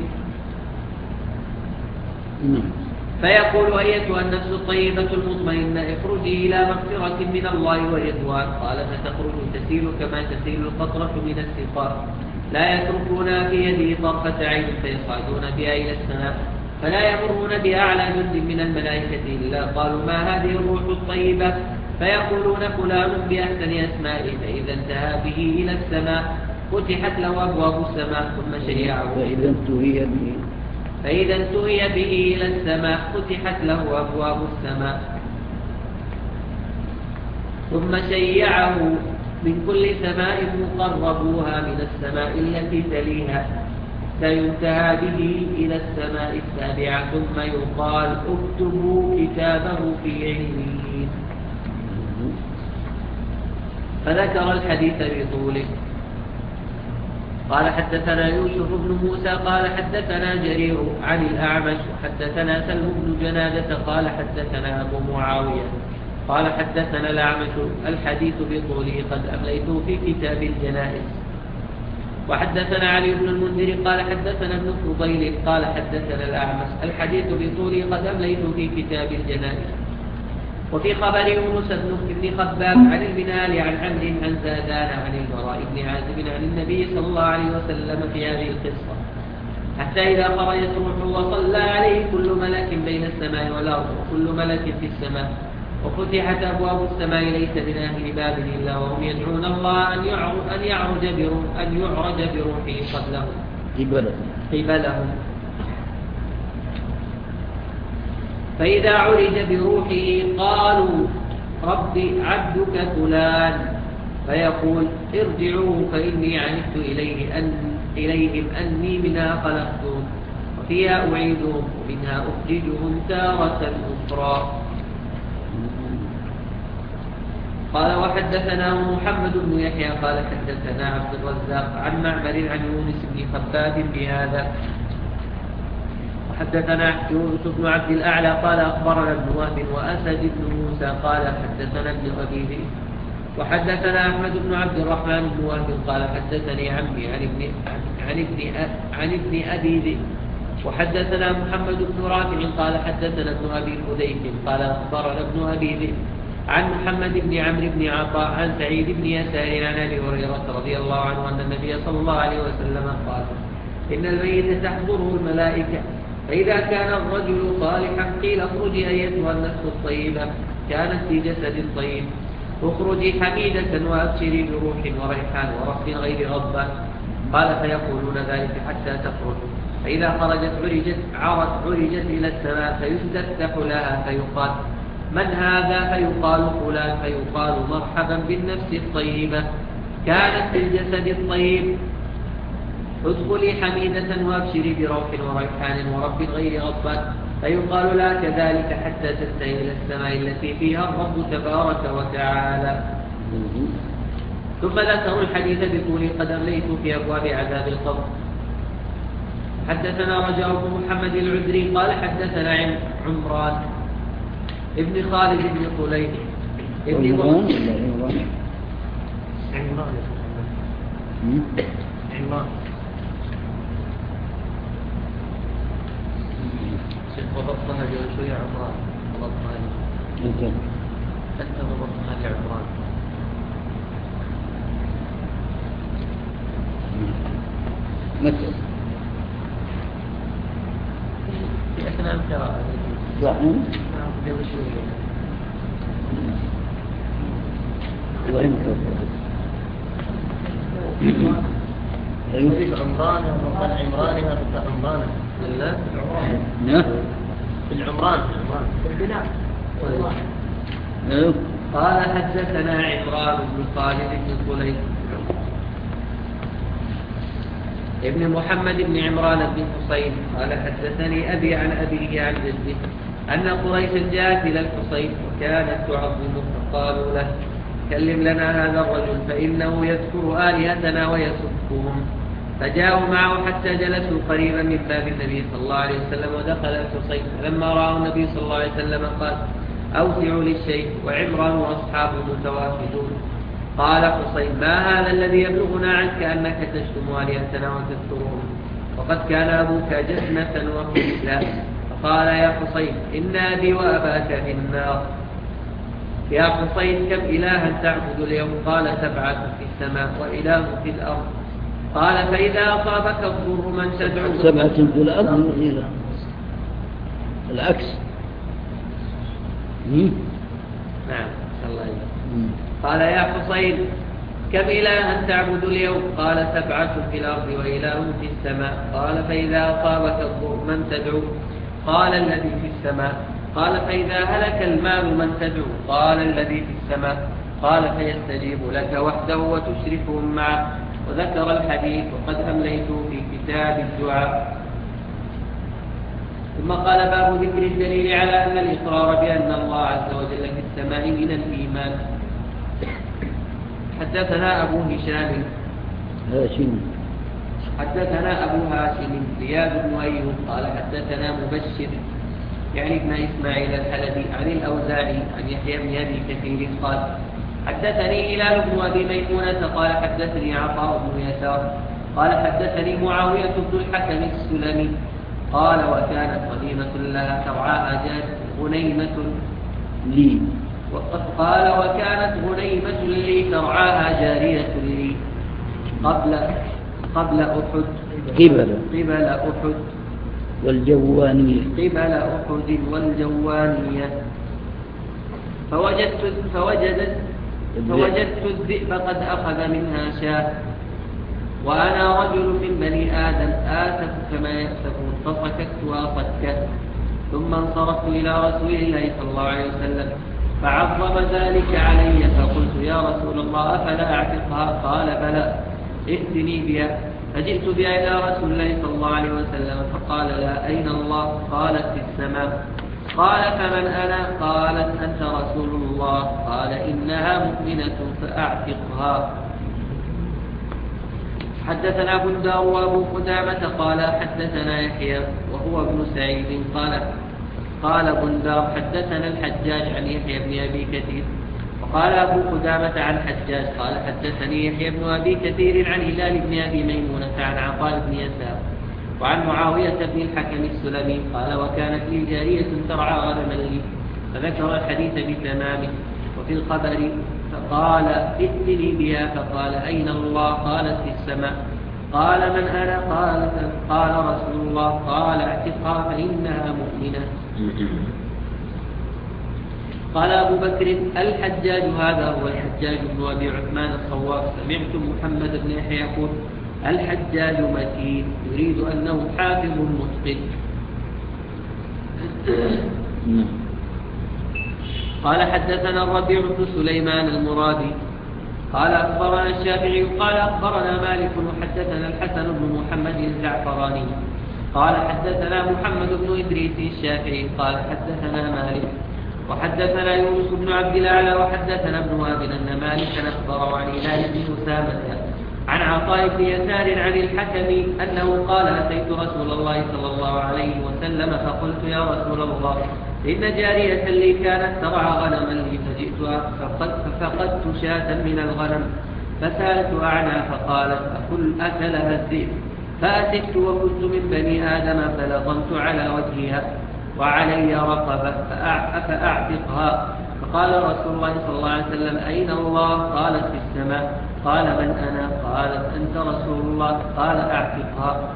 فيقول أيتها النفس الطيبة المطمئنة اخرجي إلى مغفرة من الله ورضوان قال فتخرج تسيل كما تسيل القطرة من السقاء لا يتركون في يده طرفة عين فيصعدون بها إلى السماء فلا يمرون بها على جند من الملائكة إلا قالوا ما هذه الروح الطيبة فيقولون فلان بأحسن أسمائه فإذا انتهى به إلى السماء فتحت له أبواب السماء ثم شيعه فإذا انتهي به فإذا انتهي به إلى السماء فتحت له أبواب السماء ثم شيعه من كل سماء مقربوها من السماء التي تليها فينتهى به إلى السماء السابعة ثم يقال اكتبوا كتابه في عليين. فذكر الحديث بطوله. قال حدثنا يوسف بن موسى قال حدثنا جرير عن الأعمش وحدثنا سلم بن جنادة قال حدثنا أبو معاوية قال حدثنا الأعمش الحديث بطوله قد أمليته في كتاب الجنائز. وحدثنا علي بن المنذر قال حدثنا ابن فضيل قال حدثنا الأعمش الحديث بطوله قد أمليته في كتاب الجنائز. وفي خبر يونس بن خباب عن المنال عن عمرو عن زادان عن البراء بن عازب عن النبي صلى الله عليه وسلم في هذه القصة حتى إذا خرجت روحه وصلى عليه كل ملك بين السماء والأرض وكل ملك في السماء وفتحت أبواب السماء ليس من أهل باب إلا وهم يدعون الله أن يعرج أن يعرج بروح أن يعرج بروحه قبلهم قبلهم فإذا عرج بروحه قالوا ربي عبدك فلان فيقول ارجعوه فإني عهدت إليه أن إليهم أني منها خلقتهم وفيها أعيدهم ومنها أخرجهم تارة أخرى. قال وحدثنا محمد بن يحيى قال حدثنا عبد الرزاق عن معمر عن يونس بن خباب بهذا. وحدثنا يونس بن عبد الأعلى قال أخبرنا ابن وهب وأسد بن موسى قال حدثنا ابن أبي ذئب. وحدثنا أحمد بن عبد الرحمن بن وهب قال حدثني عمي عن ابن عن ابن عن ابن أبي ذئب. وحدثنا محمد بن رافع قال حدثنا ابن أبي حذيف قال أخبرنا ابن أبي ذئب عن محمد بن عمرو بن عطاء عن سعيد بن يسار عن أبي هريرة رضي الله عنه أن النبي صلى الله عليه وسلم قال إن الميت تحضره الملائكة فإذا كان الرجل صالحا قيل اخرجي أيتها النفس الطيبة كانت في جسد طيب اخرجي حميدة وأبشري بروح وريحان ورف غير غضبان قال فيقولون ذلك حتى تخرج فإذا خرجت عرجت عرت عرجت إلى السماء فيستفتح لها فيقال من هذا فيقال فلان فيقال مرحبا بالنفس الطيبة كانت في الجسد الطيب ادخلي حميدة وابشري بروح وريحان ورب غير غضبان فيقال لا كذلك حتى تنتهي إلى السماء التي فيها الرب تبارك وتعالى. ثم ذكروا الحديث بطول قد أمليت في أبواب عذاب القبر. حدثنا رجاء بن محمد العذري قال حدثنا عمران ابن خالد بن خليل ابن عمران ولا عمران عمران وضبطها لشوية عمران وضبطها لي أنت وضبطها لعمران متى في أثناء القراءة صحيح قبل شوية وإمتى أيوة عمران وقال عمرانها عمرانها لا نعم في العمران في البناء أيوه قال حدثنا عمران بن خالد بن خليل ابن محمد بن عمران بن حسين قال حدثني أبي عن أبيه عن جده أن قريشا جاءت إلى الحسين وكانت تعظمه فقالوا له كلم لنا هذا الرجل فإنه يذكر آلهتنا ويسبهم فجاءوا معه حتى جلسوا قريبا من باب النبي صلى الله عليه وسلم ودخل الحسين فلما رأى النبي صلى الله عليه وسلم قال أوسعوا للشيخ وعمران وأصحابه متوافدون. قال حسين ما هذا الذي يبلغنا عنك أنك تشتم آلهتنا وتذكرهم وقد كان أبوك جسمة وخلفا. فقال يا حسين إن أبي وأباك في النار. يا حسين كم إلها تعبد اليوم؟ قال سبعة في السماء وإله في الأرض. قال فإذا أصابك الضر من تدعو سبعة في الأرض إلى العكس. نعم الله يجب. قال يا حسين كم إلها تعبد اليوم؟ قال سبعة في الأرض وإله في السماء. قال فإذا أصابك الضر من تدعو؟ قال الذي في السماء. قال فإذا هلك المال من تدعو؟ قال الذي في السماء. قال فيستجيب لك وحده وتشركهم معه. وذكر الحديث وقد أمليته في كتاب الدعاء. ثم قال باب ذكر الدليل على أن الإقرار بأن الله عز وجل في السماء من الإيمان. حدثنا أبو هشام هاشم حدثنا أبو هاشم زياد بن أيوب قال حدثنا مبشر يعني ابن إسماعيل الحلبي عن الأوزاعي عن يحيى بن أبي كثير قال حدثني هلال بن أبي ميمونة قال حدثني عطاء بن يسار قال حدثني معاوية بن الحكم السلمي قال وكانت غنيمة لها ترعاها غنيمة لي قال وكانت غنيمة لي ترعاها جارية لي قبل قبل أحد قبل قبل أحد والجوانية قبل أحد والجوانية فوجدت فوجدت فوجدت الذئب قد أخذ منها شاة وأنا رجل من بني آدم آسف كما يأسفون فصكت وأصكت ثم انصرفت إلى رسول الله صلى الله عليه وسلم فعظم ذلك علي فقلت يا رسول الله أفلا أعتقها؟ قال بلى ائتني بها. فجئت بها إلى رسول الله صلى الله عليه وسلم فقال لا أين الله؟ قالت في السماء. قال فمن أنا؟ قالت أنت رسول الله. قال إنها مؤمنة فأعتقها. حدثنا بندار وأبو قدامة قال حدثنا يحيى وهو ابن سعيد قال قال بندار حدثنا الحجاج عن يحيى بن أبي كثير وقال أبو قدامة عن حجاج قال حدثني يحيى بن أبي كثير عن هلال بن أبي ميمونة عن عطاء بن يسار وعن معاوية بن الحكم السلمي قال وكانت لي جارية ترعى غنما لي فذكر الحديث بتمامه. وفي الخبر فقال ائتني بها فقال أين الله؟ قالت في السماء. قال من أنا؟ قال, قال رسول الله. قال اعتقها فإنها مؤمنة. قال أبو بكر الحجاج هذا هو الحجاج بن أبي عثمان الصواب. سمعت محمد بن يحيى يقول الحجاج متين يريد أنه حافظ متقن. قال حدثنا الربيع بن سليمان المرادي قال أخبرنا الشافعي قال أخبرنا مالك وحدثنا الحسن بن محمد الزعفراني قال حدثنا محمد بن إدريس الشافعي قال حدثنا مالك وحدثنا يونس بن عبد الأعلى وحدثنا ابن وهب أن مالكا أخبره عن هلال بن أسامة عن عطاء بن يسار عن الحكم أنه قال أتيت رسول الله صلى الله عليه وسلم فقلت يا رسول الله إن جارية لي كانت ترعى غنما لي فجئتها ففقدت شاة من الغنم فسألت عنها فقالت أكل أكلها الذئب فأتيت وكنت من بني آدم فلطمت على وجهها وعلي رقبة فأعتقها. فقال رسول الله صلى الله عليه وسلم أين الله؟ قالت في السماء. قال من أنا؟ قالت أنت رسول الله. قال أعتقها.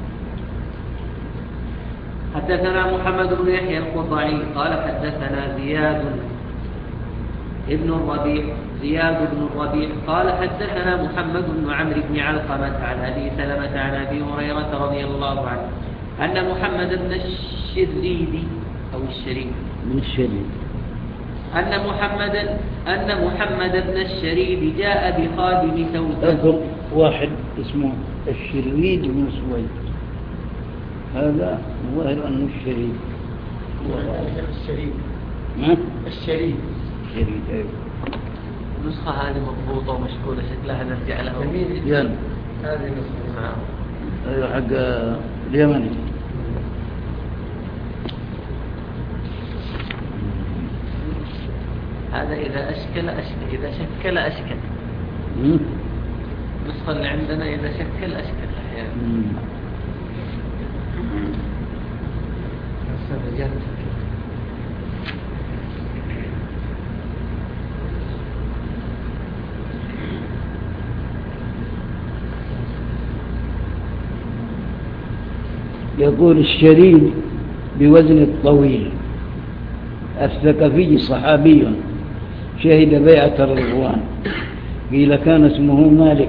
حدثنا محمد بن يحيى القطعي قال حدثنا زياد ابن الربيع زياد بن الربيع قال حدثنا محمد بن عمرو بن علقمة عن أبي سلمة عن أبي هريرة رضي الله عنه أن محمد بن الشريد أو الشريد من الشريد أن محمد أن محمد بن الشريد جاء بخادم سوسن. أذكر واحد اسمه الشريد بن سويد هذا ظاهر أنه الشريد. الشريد ما؟ الشريد الشريد أيوه. النسخة هذه مضبوطة ومشكولة شكلها نرجع لها. يلا هذه نسخة. هذا حق اليمني. هذا إذا أشكل أشكل إذا شكل أشكل. النسخة اللي عندنا إذا شكل أشكل أحيانا. يقول الشريد بوزن الطويل. الثقفي صحابي شهد بيعة الرضوان، قيل كان اسمه مالك.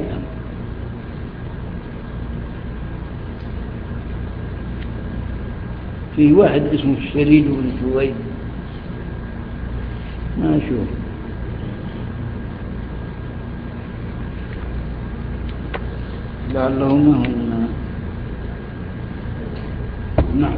في واحد اسمه الشريد بن سويد، ما أشوف. لعله ما هم. نعم.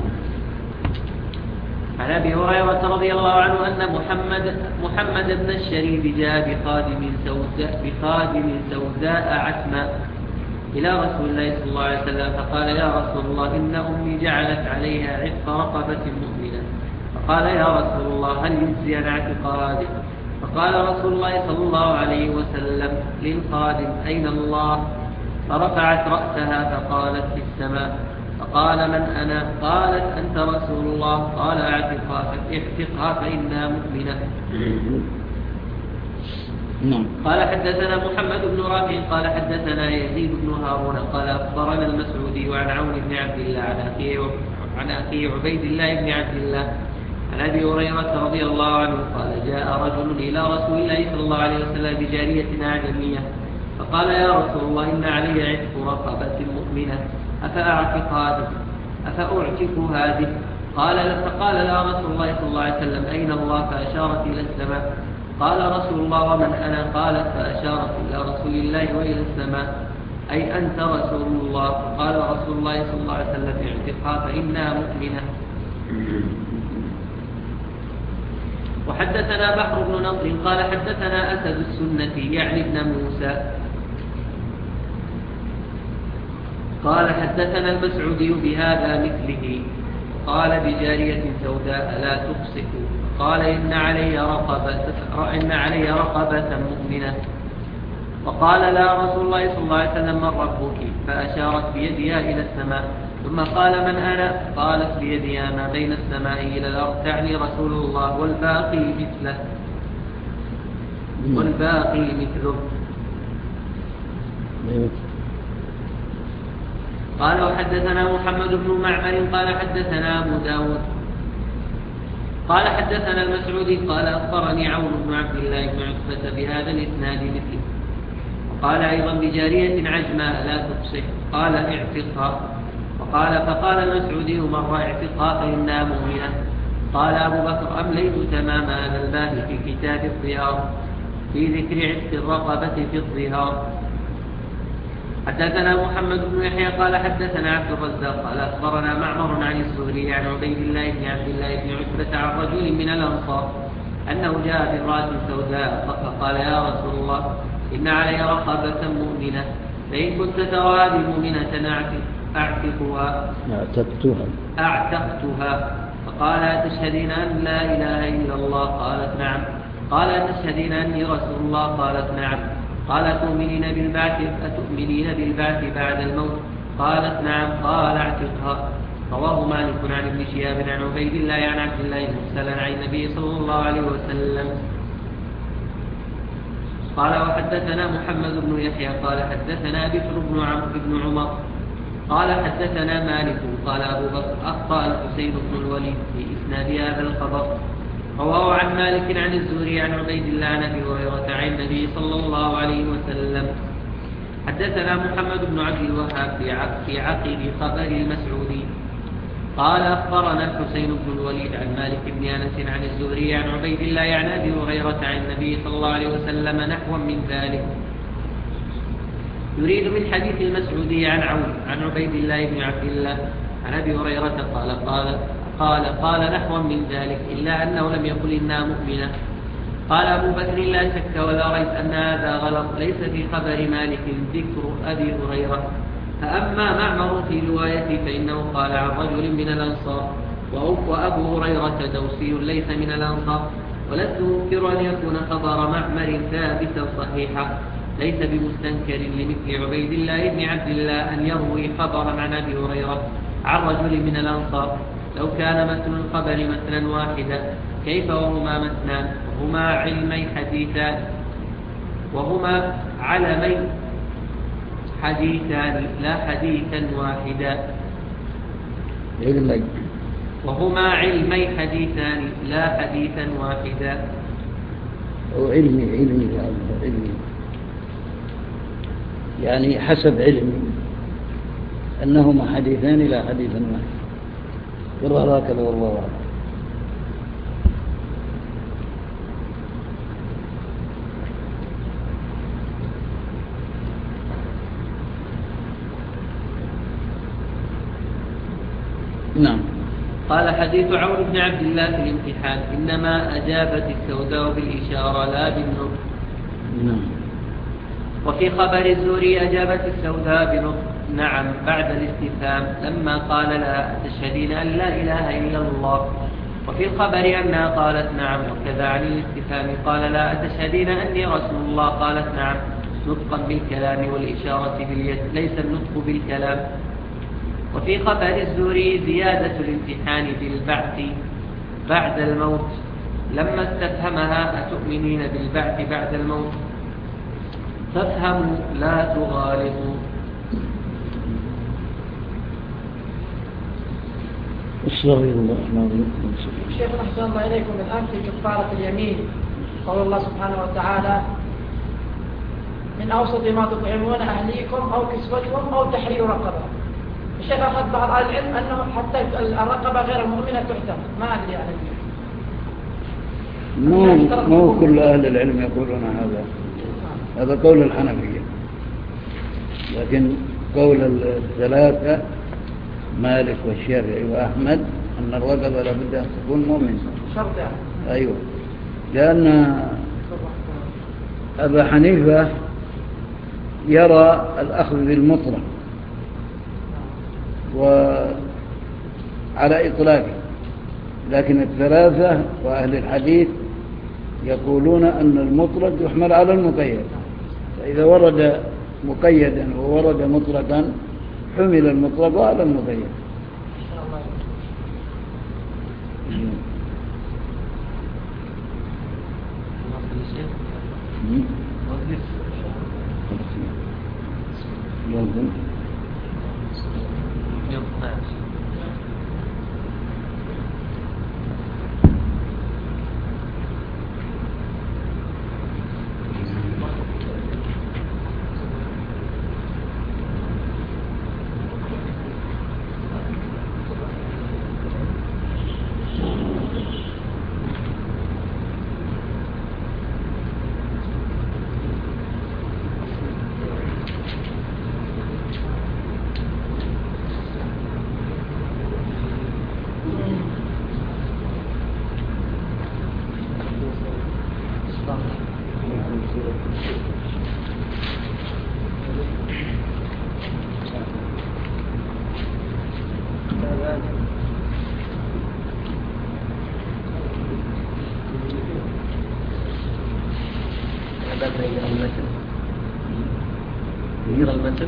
عن ابي هريره رضي الله عنه ان محمد محمد بن الشريد جاء بخادم سوداء بخادم سوداء عتماء الى رسول الله صلى الله عليه وسلم، فقال يا رسول الله ان امي جعلت عليها عتق رقبه مؤمنه. فقال يا رسول الله هل يجزي عن اعتق هذه؟ فقال رسول الله صلى الله عليه وسلم للخادم اين الله؟ فرفعت راسها فقالت في السماء. فقال من أنا؟ قالت أنت رسول الله. قال اعتقها اعتقها فإنها مؤمنة. نعم. قال حدثنا محمد بن رافع قال حدثنا يزيد بن هارون قال أخبرنا المسعودي عن عون بن عبد الله عن أخيه عن أخيه عبيد الله بن عبد الله عن أبي هريرة رضي الله عنه قال جاء رجل إلى رسول الله صلى الله عليه وسلم بجارية أعجمية فقال يا رسول الله إن علي عتق رقبة مؤمنة أفأعتق هذه أفأعتق هذه؟ قال فقال لا رسول الله صلى الله عليه وسلم أين الله؟ فأشارت إلى السماء. قال رسول الله ومن أنا؟ قالت فأشارت إلى رسول الله وإلى السماء أي أنت رسول الله. قال رسول الله صلى الله عليه وسلم اعتقها فإنها مؤمنة. وحدثنا بحر بن نصر قال حدثنا أسد السنة يعني ابن موسى قال حدثنا المسعودي بهذا مثله قال بجارية سوداء لا تفسق. قال إن علي رقبة إن علي رقبة مؤمنة. فقال لا رسول الله صلى الله عليه وسلم من ربك؟ فأشارت بيدها إلى السماء. ثم قال من أنا؟ قالت بيدها ما بين السماء إلى الأرض تعني رسول الله والباقي مثله والباقي مثله. قال وحدثنا محمد بن معمر قال حدثنا أبو داود قال حدثنا المسعودي قال أخبرني عون بن عبد الله بن عتبة بهذا الإسناد مثله. وقال أيضا بجارية عجماء لا تفصح قال اعتقها. وقال فقال المسعودي مرة اعتقها فإنها مؤمنة. قال أبو بكر أمليت تمام هذا الباب في كتاب الظهار في ذكر عتق الرقبة في الظهار. حدثنا محمد بن يحيى قال حدثنا عبد الرزاق قال أخبرنا معمر عن الزهري عن عبيد الله بن عبد الله بن عتبة عن رجل من الأنصار أنه جاء بامرأة سوداء فقال يا رسول الله إن علي رقبة مؤمنة فإن كنت ترى هذه مؤمنة أعتقها أعتقتها أعتقتها. فقال أتشهدين أن لا إله إلا الله؟ قالت نعم. قال أتشهدين أني رسول الله؟ قالت نعم. قال تؤمنين بالبعث أتؤمنين بالبعث بعد الموت؟ قالت نعم. قال اعتقها. رواه مالك عن ابن شهاب عن عبيد الله عن عبد الله مرسلا عن النبي صلى الله عليه وسلم. قال وحدثنا محمد بن يحيى قال حدثنا بكر بن عمرو بن عمر قال حدثنا مالك قال أبو بكر أخطأ الحسين بن الوليد في إسناد هذا الخبر. رواه عن مالك عن الزهري عن عبيد الله عن أبي هريرة عن النبي صلى الله عليه وسلم. حدثنا محمد بن عبد الوهاب في عقب خبر المسعودي قال أخبرنا الحسين بن الوليد عن مالك بن أنس عن الزهري عن عبيد الله عن أبي هريرة عن النبي صلى الله عليه وسلم نحوا من ذلك. يريد من حديث المسعودي عن عون عن عبيد الله بن عبد الله عن أبي هريرة قال قال قال قال نحوا من ذلك إلا أنه لم يقل إنها مؤمنة. قال أبو بكر لا شك ولا ريب أن هذا غلط ليس في خبر مالك ذكر أبي هريرة. فأما معمر في روايته فإنه قال عن رجل من الأنصار وأبو هريرة دوسي ليس من الأنصار. ولست أنكر أن يكون خبر معمر ثابتا صحيحا ليس بمستنكر لمثل عبيد الله بن عبد الله أن يروي خبرا عن أبي هريرة عن رجل من الأنصار لو كان متن الخبر مثلا واحدا كيف وهما مثنان وهما علمي حديثان وهما علمي حديثان لا حديثا واحدا. علمي، وهما علمي حديثان لا حديثا واحدا. وعلمي علمي علمي يعني حسب علمي أنهما حديثان لا حديثا واحد. يرى هكذا والله أعلم. نعم. قال حديث عمرو بن عبد الله في الامتحان إنما أجابت السوداء بالإشارة لا بالنطق. نعم. وفي خبر الزهري أجابت السوداء بنطق نعم بعد الاستفهام لما قال لا تشهدين أن لا إله إلا الله. وفي الخبر أنها قالت نعم وكذا عن الاستفهام قال لا تشهدين أني رسول الله قالت نعم نطقا بالكلام والإشارة باليد ليس النطق بالكلام. وفي خبر الزهري زيادة الامتحان بالبعث بعد الموت لما استفهمها أتؤمنين بالبعث بعد الموت فافهموا لا تغالطوا. استغفر الله العظيم. شيخ أحسن الله إليكم الآن في كفارة اليمين قول الله سبحانه وتعالى من أوسط ما تطعمون أهليكم أو كسوتهم أو تحرير رقبة. الشيخ أخذ بعض أهل العلم أنه حتى الرقبة غير المؤمنة تحتم، ما أدري يعني. مو مو كل أهل العلم يقولون هذا، هذا قول الحنفية، لكن قول الثلاثة مالك والشافعي وأحمد أن الرقبة لابد أن تكون مؤمنة. شرط يعني. أيوة، لأن أبا حنيفة يرى الأخذ بالمطلق وعلى إطلاقه، لكن الثلاثة وأهل الحديث يقولون أن المطلق يحمل على المقيد، فإذا ورد مقيدا وورد مطلقا حمل المطلق على المقيد. يمكن يرى المثل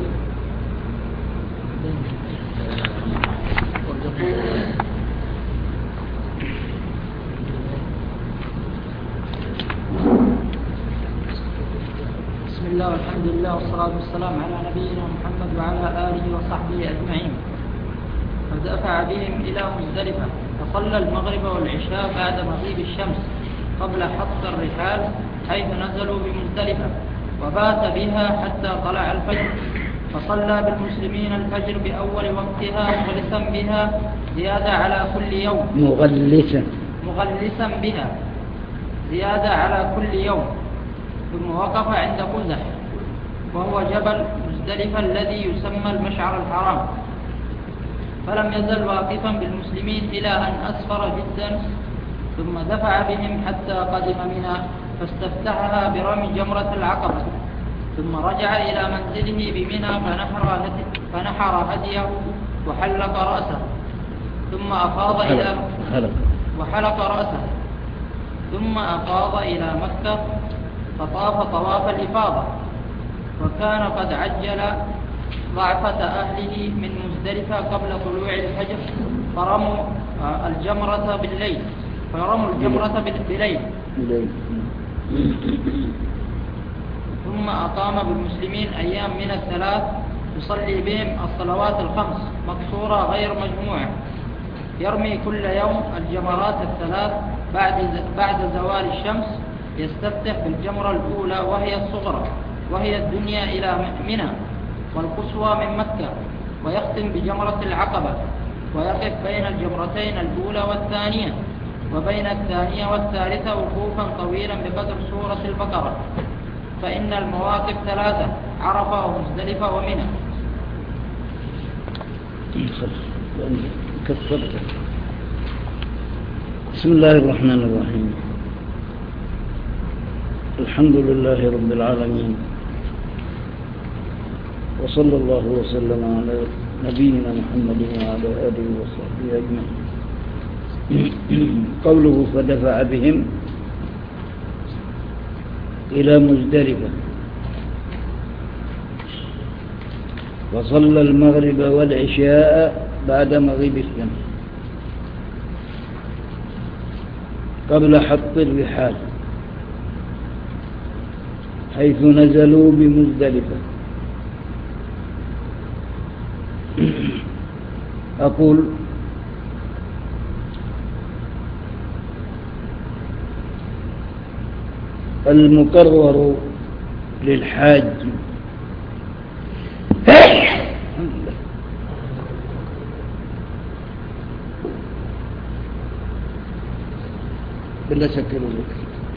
بسم الله والحمد لله والصلاة والسلام على نبينا محمد وعلى آله وصحبه أجمعين. فدفع بهم إلى مزدلفة فصلى المغرب والعشاء بعد مغيب الشمس قبل حط الرحال حيث نزلوا بمزدلفة وبات بها حتى طلع الفجر. فصلى بالمسلمين الفجر بأول وقتها مغلسا بها زيادة على كل يوم مغلسا مغلسا بها زيادة على كل يوم. ثم وقف عند قزح وهو جبل مزدلفة الذي يسمى المشعر الحرام، فلم يزل واقفا بالمسلمين إلى أن أسفر جدا، ثم دفع بهم حتى قدم منى فاستفتحها برمي جمرة العقبة، ثم رجع إلى منزله بمنى فنحر, هدي فنحر هديه وحلق رأسه، ثم أفاض إلى وحلق رأسه ثم أفاض إلى مكة فطاف طواف الإفاضة، وكان قد عجل ضعفة أهله من مزدلفة قبل طلوع الفجر فرموا الجمرة بالليل فرموا الجمرة بالليل ثم أقام بالمسلمين أيام من الثلاث يصلي بهم الصلوات الخمس مقصورة غير مجموعة يرمي كل يوم الجمرات الثلاث بعد بعد زوال الشمس، يستفتح بالجمرة الأولى وهي الصغرى وهي الدنيا إلى منى، والقصوى من مكة، ويختم بجمرة العقبة، ويقف بين الجمرتين الأولى والثانية، وبين الثانية والثالثة وقوفا طويلا بقدر سورة البقرة، فإن المواقف ثلاثة: عرفة ومزدلفة ومنى. بسم الله الرحمن الرحيم. الحمد لله رب العالمين، وصلى الله وسلم على نبينا محمد وعلى آله وصحبه أجمعين. قوله فدفع بهم إلى مزدلفة وصلى المغرب والعشاء بعد مغيب الشمس قبل حط الرحال حيث نزلوا بمزدلفة. أقول المقرر للحاج بالله سكروا لك.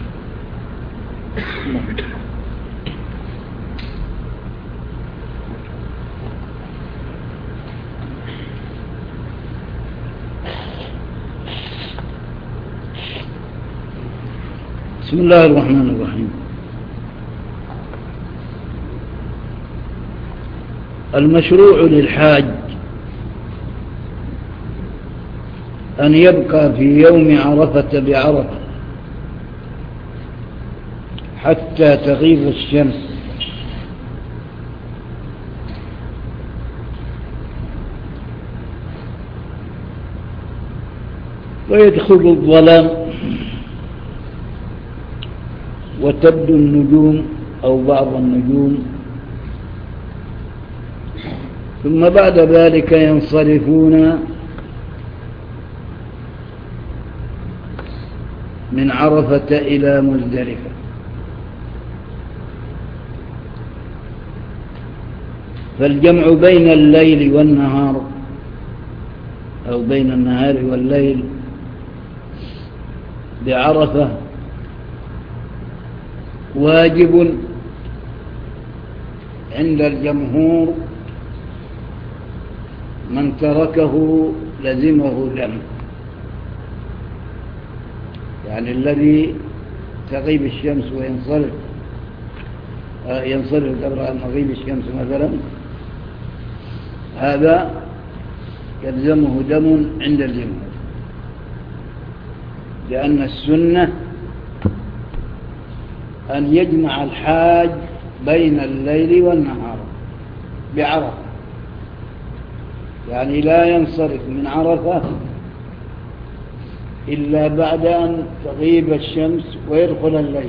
بسم الله الرحمن الرحيم. المشروع للحاج أن يبقى في يوم عرفة بعرفة حتى تغيب الشمس، ويدخل الظلام وتبدو النجوم أو بعض النجوم، ثم بعد ذلك ينصرفون من عرفة إلى مزدلفة. فالجمع بين الليل والنهار أو بين النهار والليل بعرفة واجب عند الجمهور، من تركه لزمه دم، يعني الذي تغيب الشمس وينصرف ينصرف قبل مغيب الشمس مثلا، هذا يلزمه دم عند الجمهور، لأن السنة أن يجمع الحاج بين الليل والنهار بعرفة، يعني لا ينصرف من عرفة إلا بعد أن تغيب الشمس ويدخل الليل.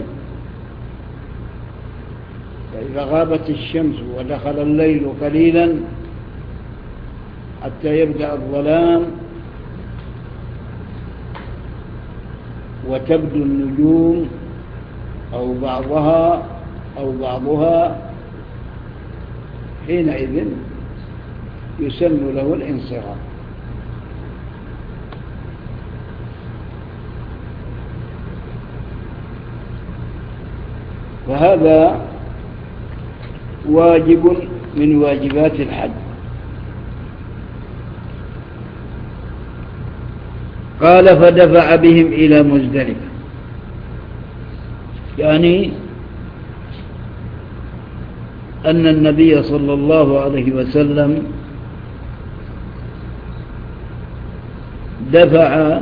فإذا غابت الشمس ودخل الليل قليلا حتى يبدأ الظلام وتبدو النجوم أو بعضها أو بعضها، حينئذ يسن له الانصراف. وهذا واجب من واجبات الحج. قال فدفع بهم إلى مزدلفة، يعني أن النبي صلى الله عليه وسلم دفع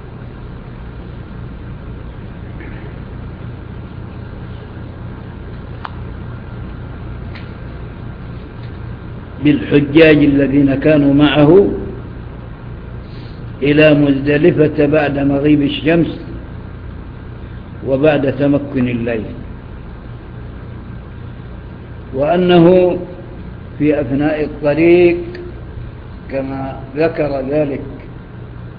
بالحجاج الذين كانوا معه إلى مزدلفة بعد مغيب الشمس وبعد تمكن الليل، وأنه في أثناء الطريق كما ذكر ذلك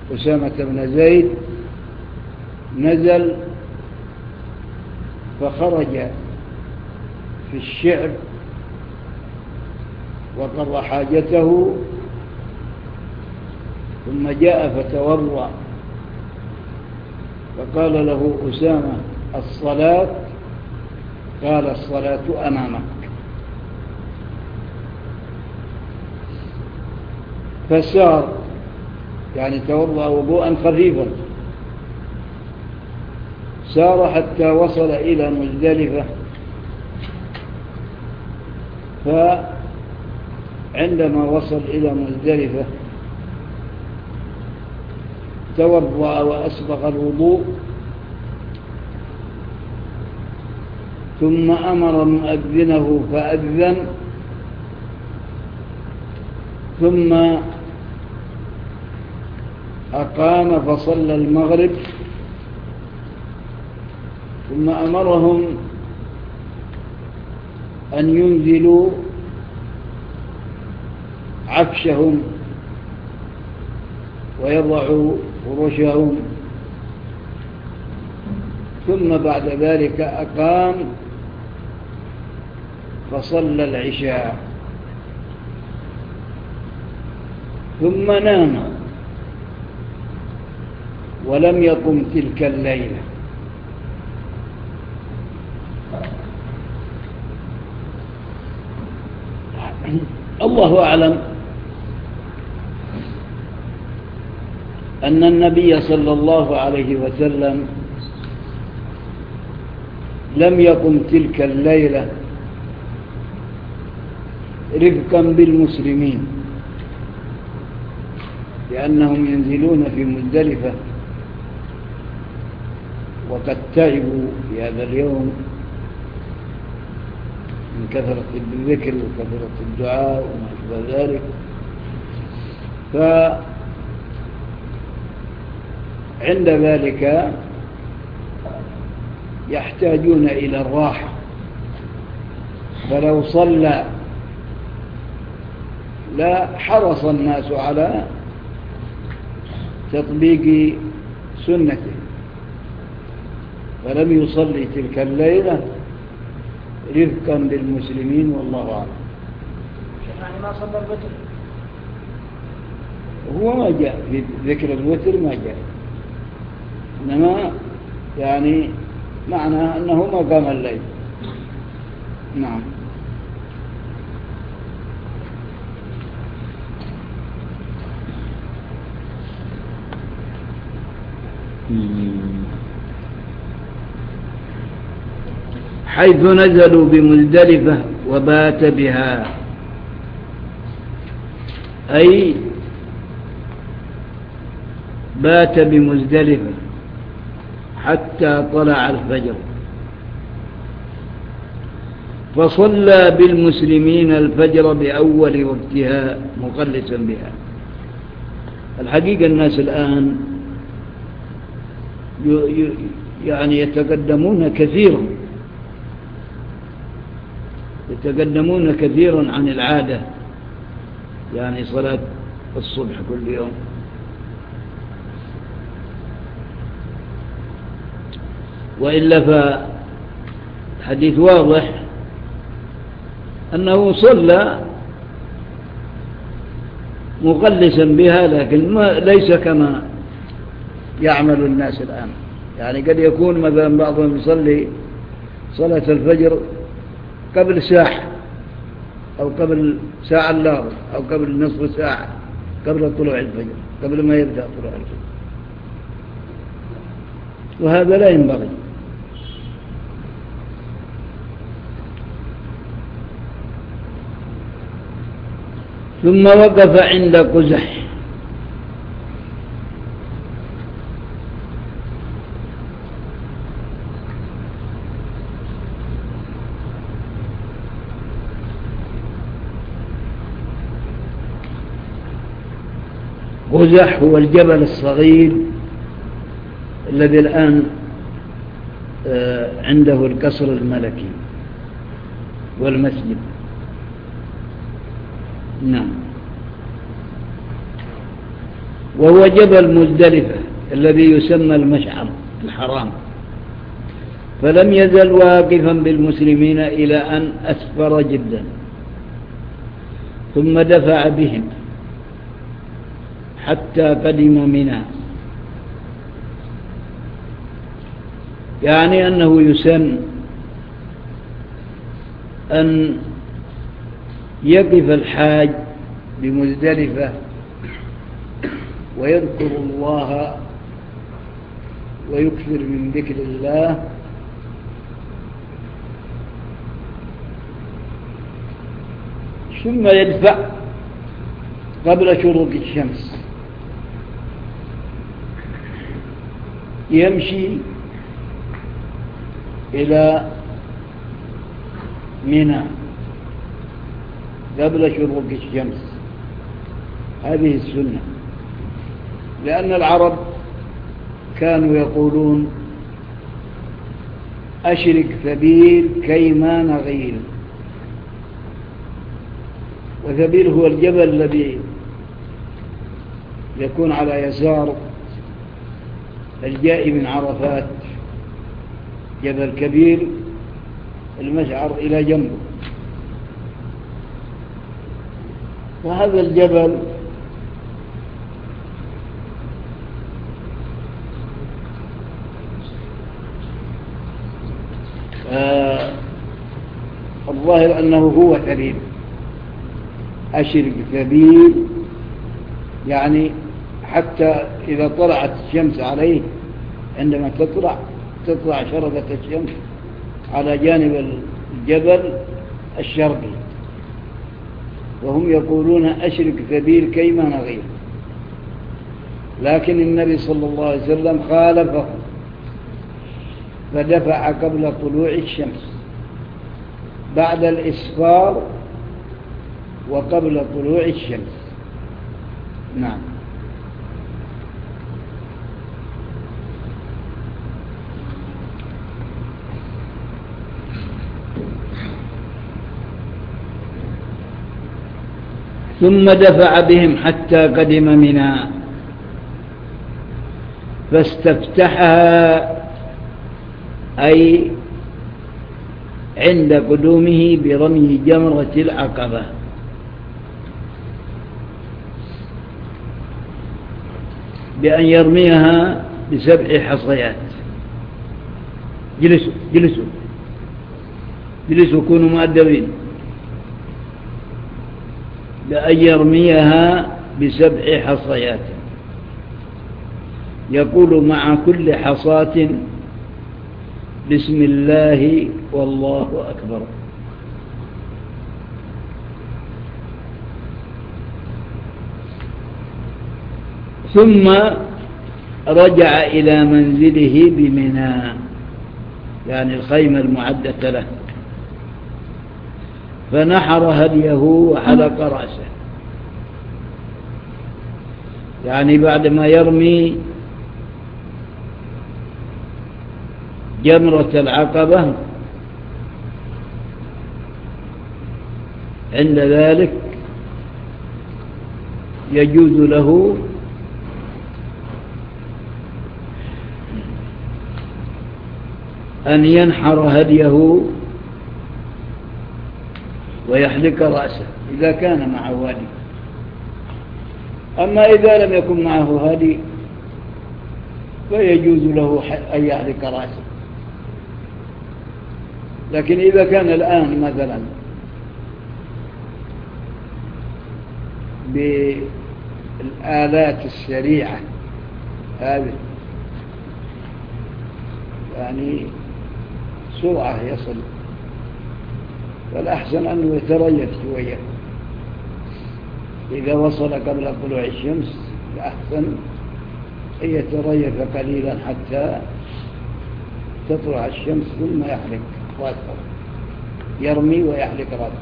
أسامة بن زيد نزل فخرج في الشعب وقضى حاجته ثم جاء فتوضأ فقال له أسامة الصلاة؟ قال الصلاة أمامك. فسار يعني توضأ وضوءا خفيفا، سار حتى وصل إلى مزدلفة، فعندما وصل إلى مزدلفة توضأ وأسبغ الوضوء، ثم أمر مؤذنه فأذن، ثم أقام فصلى المغرب، ثم أمرهم أن ينزلوا عفشهم ويضعوا فرشهم، ثم بعد ذلك أقام فصلى العشاء، ثم نام ولم يقم تلك الليلة. الله أعلم أن النبي صلى الله عليه وسلم لم يقم تلك الليلة رفقا بالمسلمين، لأنهم ينزلون في مزدلفة وقد تعبوا في هذا اليوم من كثرة الذكر وكثرة الدعاء وما شابه ذلك، فعند ذلك يحتاجون إلى الراحة، فلو صلى لا حرص الناس على تطبيق سنته، فلم يصلي تلك الليلة رفقا بالمسلمين والله أعلم. يعني ما صلى الوتر؟ هو ما جاء في ذكر الوتر، ما جاء، إنما يعني معنى أنه ما قام الليل. نعم. حيث نزلوا بمزدلفة وبات بها، أي بات بمزدلفة حتى طلع الفجر، فصلى بالمسلمين الفجر بأول وقتها مخلصا بها. الحقيقة الناس الآن يعني يتقدمون كثيرا يتقدمون كثيرا عن العادة، يعني صلاة الصبح كل يوم. وإلا فالحديث واضح أنه صلى مخلصا بها، لكن ما ليس كما يعمل الناس الآن. يعني قد يكون مثلا بعضهم يصلي صلاة الفجر قبل ساعة أو قبل ساعة إلا ربع أو قبل نصف ساعة قبل طلوع الفجر، قبل ما يبدأ طلوع الفجر، وهذا لا ينبغي. ثم وقف عند قزح، قزح هو الجبل الصغير الذي الآن عنده القصر الملكي والمسجد. نعم. وهو جبل مزدلفة الذي يسمى المشعر الحرام، فلم يزل واقفا بالمسلمين إلى أن أسفر جدا، ثم دفع بهم حتى قدم منى. يعني أنه يسن أن يقف الحاج بمزدلفة ويذكر الله ويكثر من ذكر الله، ثم يدفع قبل شروق الشمس، يمشي إلى منى قبل شروق الشمس. هذه السنة، لأن العرب كانوا يقولون أشرك ثبيل كيما نغيل، وثبيل هو الجبل الذي يكون على يسار الجاء من عرفات، جبل كبير المشعر إلى جنبه. وهذا الجبل آه الظاهر أنه هو ثبيل، أشرك ثبيل، يعني حتى إذا طلعت الشمس عليه، عندما تطلع تطلع شرقة الشمس على جانب الجبل الشرقي، وهم يقولون أشرك ثبيل كيما نغير. لكن النبي صلى الله عليه وسلم خالفه فدفع قبل طلوع الشمس بعد الإسفار وقبل طلوع الشمس. نعم. ثم دفع بهم حتى قدم منى فاستفتحها، أي عند قدومه برمي جمرة العقبة. بأن يرميها بسبع حصيات. جلسوا جلسوا جلسوا كونوا مؤدبين. بأن يرميها بسبع حصيات، يقول مع كل حصاة بسم الله والله أكبر. ثم رجع إلى منزله بمنى، يعني الخيمة المعدة له، فنحر هديه وحلق رأسه. يعني بعدما يرمي جمرة العقبة عند ذلك يجوز له أن ينحر هديه ويحلق رأسه إذا كان معه هدي. أما إذا لم يكن معه هدي فيجوز له أن يحلق رأسه. لكن إذا كان الآن مثلا بالآلات السريعة هذه، يعني سرعة يصل، فالأحسن أنه يتريث شوية. إذا وصل قبل طلوع الشمس الأحسن أن يتريث قليلا حتى تطلع الشمس ثم يحلق رأسه، يرمي ويحلق رأسه.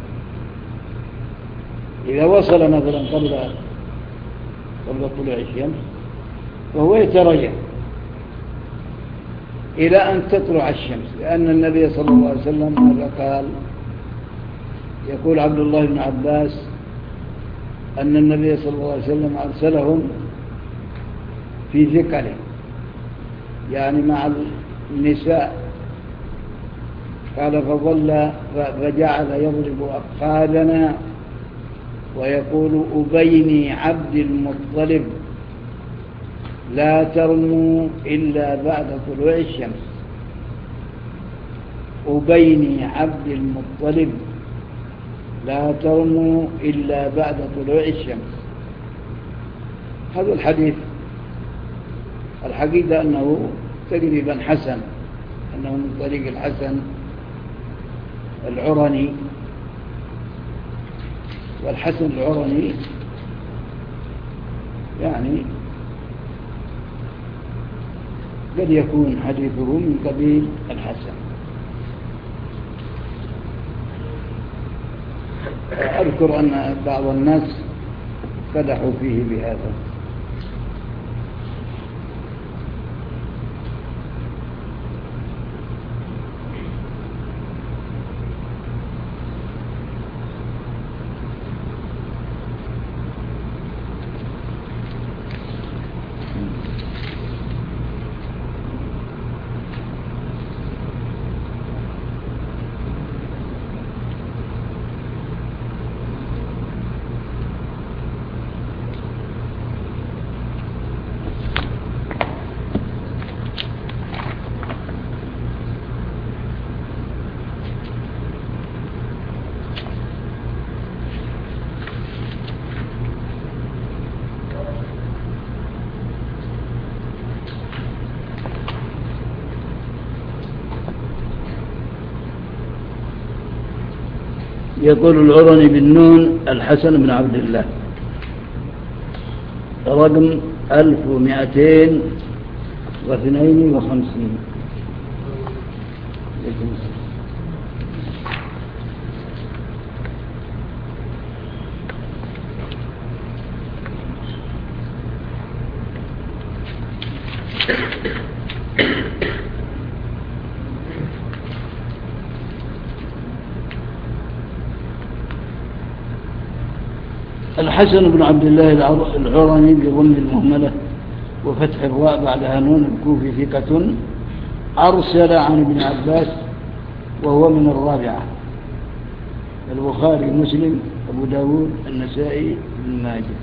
إذا وصل مثلا قبل قبل طلوع الشمس فهو يتريث إلى أن تطلع الشمس، لأن النبي صلى الله عليه وسلم ماذا قال؟ يقول عبد الله بن عباس أن النبي صلى الله عليه وسلم أرسلهم في ثقله، يعني مع النساء. قال فظل فجعل يضرب أفخاذنا ويقول أبيني عبد المطلب لا ترموا إلا بعد طلوع الشمس. أبيني عبد المطلب لا ترموا إلا بعد طلوع الشمس. هذا الحديث الحقيقة أنه تقريبا حسن، أنه من طريق الحسن العرني، والحسن العرني يعني قد يكون حديثه من قبيل الحسن. أذكر أن بعض الناس قدحوا فيه بهذا. يقول العرني بالنون الحسن بن عبد الله، رقم ألف ومئتين واثنين وخمسين. الحسن بن عبد الله العرني بضم المهملة وفتح الراء بعدها نون الكوفي، ثقة أرسل عن ابن عباس وهو من الرابعة، البخاري مسلم أبو داود النسائي بن ماجه.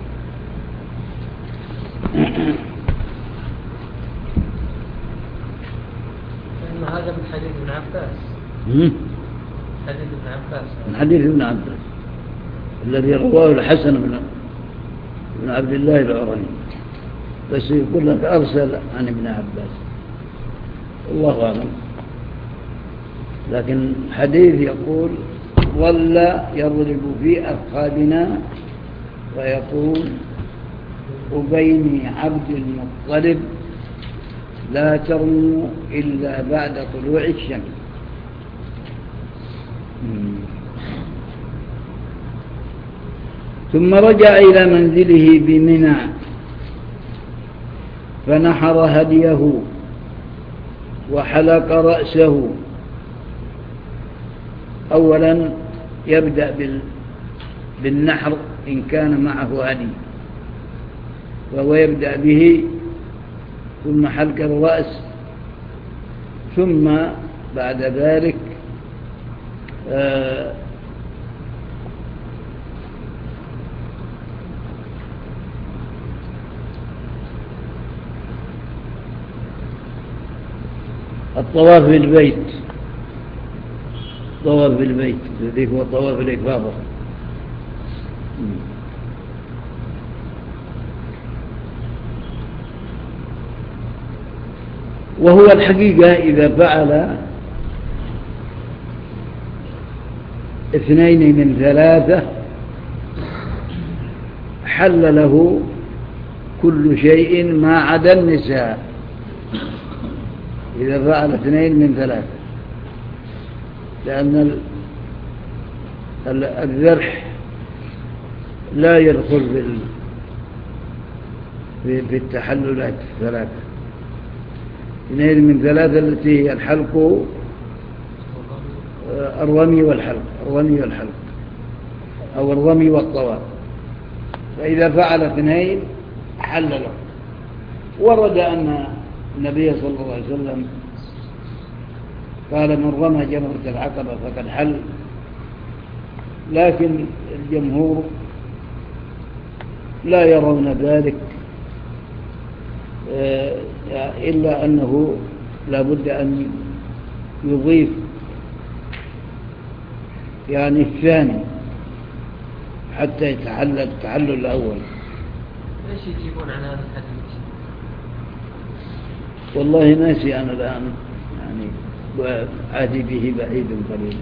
هذا من حديث ابن عباس. حديث ابن عباس من حديث ابن عباس الذي رواه الحسن بن عبد الله العرني، بس يقول لك أرسل عن ابن عباس، الله أعلم. لكن حديث يقول ظل يضرب في أفخاذنا ويقول أبيني عبد المطلب لا ترموا إلا بعد طلوع الشمس. ثم رجع إلى منزله بمنى فنحر هديه وحلق رأسه. أولا يبدأ بالنحر إن كان معه هدي، وهو يبدأ به، ثم حلق الرأس، ثم بعد ذلك آه الطواف بالبيت، طواف بالبيت الذي هو طواف الإفاضة. وهو الحقيقة إذا فعل اثنين من ثلاثة حل له كل شيء ما عدا النساء، إذا فعل اثنين من ثلاثة، لأن الذرح لا يدخل في التحللات الثلاثة. اثنين من ثلاثة التي هي الحلق، الرمي والحلق، الرمي والحلق أو الرمي والطواف. فإذا فعل اثنين حل له، ورد أن النبي صلى الله عليه وسلم قال من رمى جمرة العقبة فقد حل، لكن الجمهور لا يرون ذلك إلا أنه لا بد أن يضيف يعني الثاني حتى يتحلل التحلل الأول. ليش يجيبون عن هذا الحديث؟ والله ناسي أنا الآن، يعني وعادي به بعيد قليل.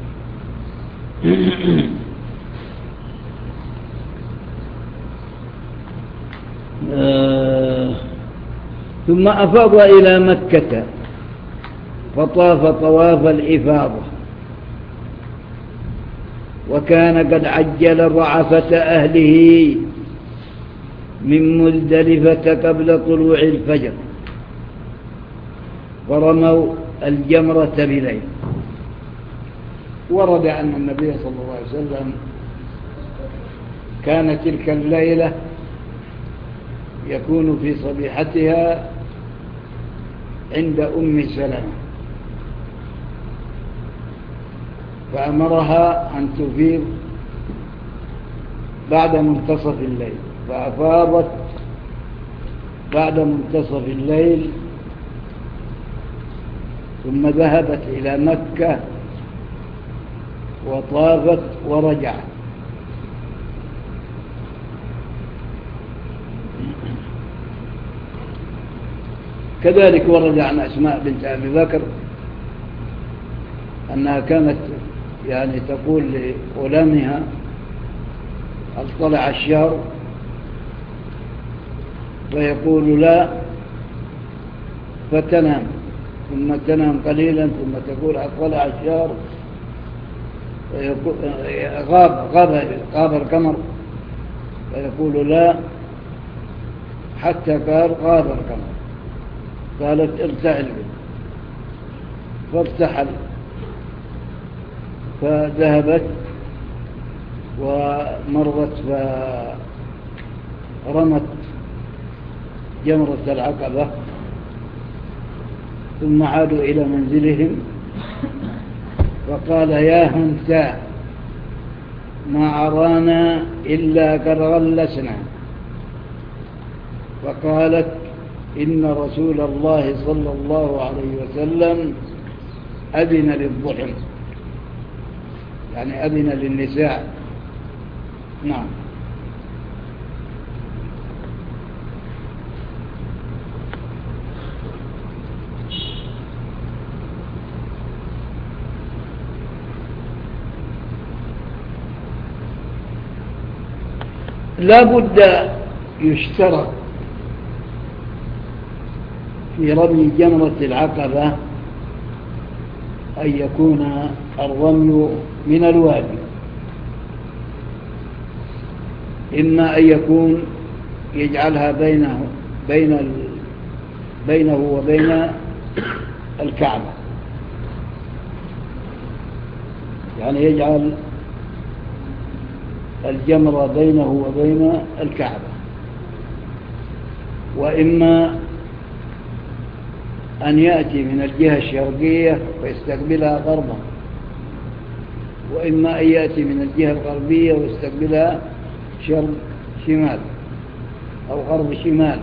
آه ثم أفاض إلى مكة فطاف طواف الإفاضة، وكان قد عجل رعفة أهله من مزدلفة قبل طلوع الفجر، ورموا الجمرة بليل. ورد أن النبي صلى الله عليه وسلم كان تلك الليلة يكون في صبيحتها عند أم سلمة، فأمرها أن تفيض بعد منتصف الليل، فأفاضت بعد منتصف الليل، ثم ذهبت إلى مكة وطافت ورجعت. كذلك ورد عن أسماء بنت أبي بكر أنها كانت يعني تقول لغلامها هل طلع الشهر؟ فيقول لا، فتنام، ثم تنام قليلا، ثم تقول هل طلع الشهر؟ غاب غاب غاب القمر، فيقول لا، حتى قال غاب القمر. قالت ارتحل به، فارتحل، فذهبت ومرت فرمت جمرة العقبة، ثم عادوا إلى منزلهم، فقال يا هنتا ما عرانا إلا قد غلسنا. فقالت إن رسول الله صلى الله عليه وسلم أذن للضحم، يعني أذن للنساء. نعم. لا بد يشترط في رمي جمرة العقبة أن يكون الرمي من الوادي، إما أن يكون يجعلها بينه بين ال... بينه وبين الكعبة، يعني يجعل الجمرة بينه وبين الكعبة، وإما أن يأتي من الجهة الشرقية ويستقبلها غربا، وإما أن يأتي من الجهة الغربية ويستقبلها شرق شمال أو غرب شمال.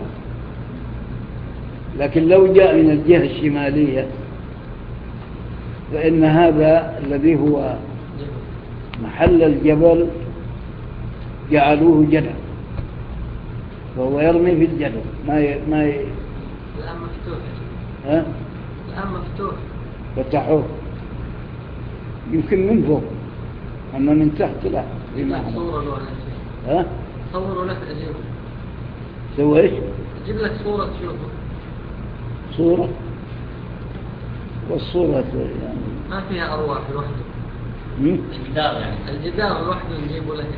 لكن لو جاء من الجهة الشمالية فإن هذا الذي هو محل الجبل جعلوه جدل، فهو يرمي في الجدل، ما ي... ما ي... الآن مفتوح. ها؟ الآن مفتوح. فتحوه يمكن من فوق، أما من تحت لا. صورة له. ها؟ صوروا لك أجيبه. سوى إيش؟ أجيب لك صورة تشوفه. صورة؟ والصورة يعني ما فيها أرواح لوحده. الجدار يعني الجدار لوحده نجيبه لك.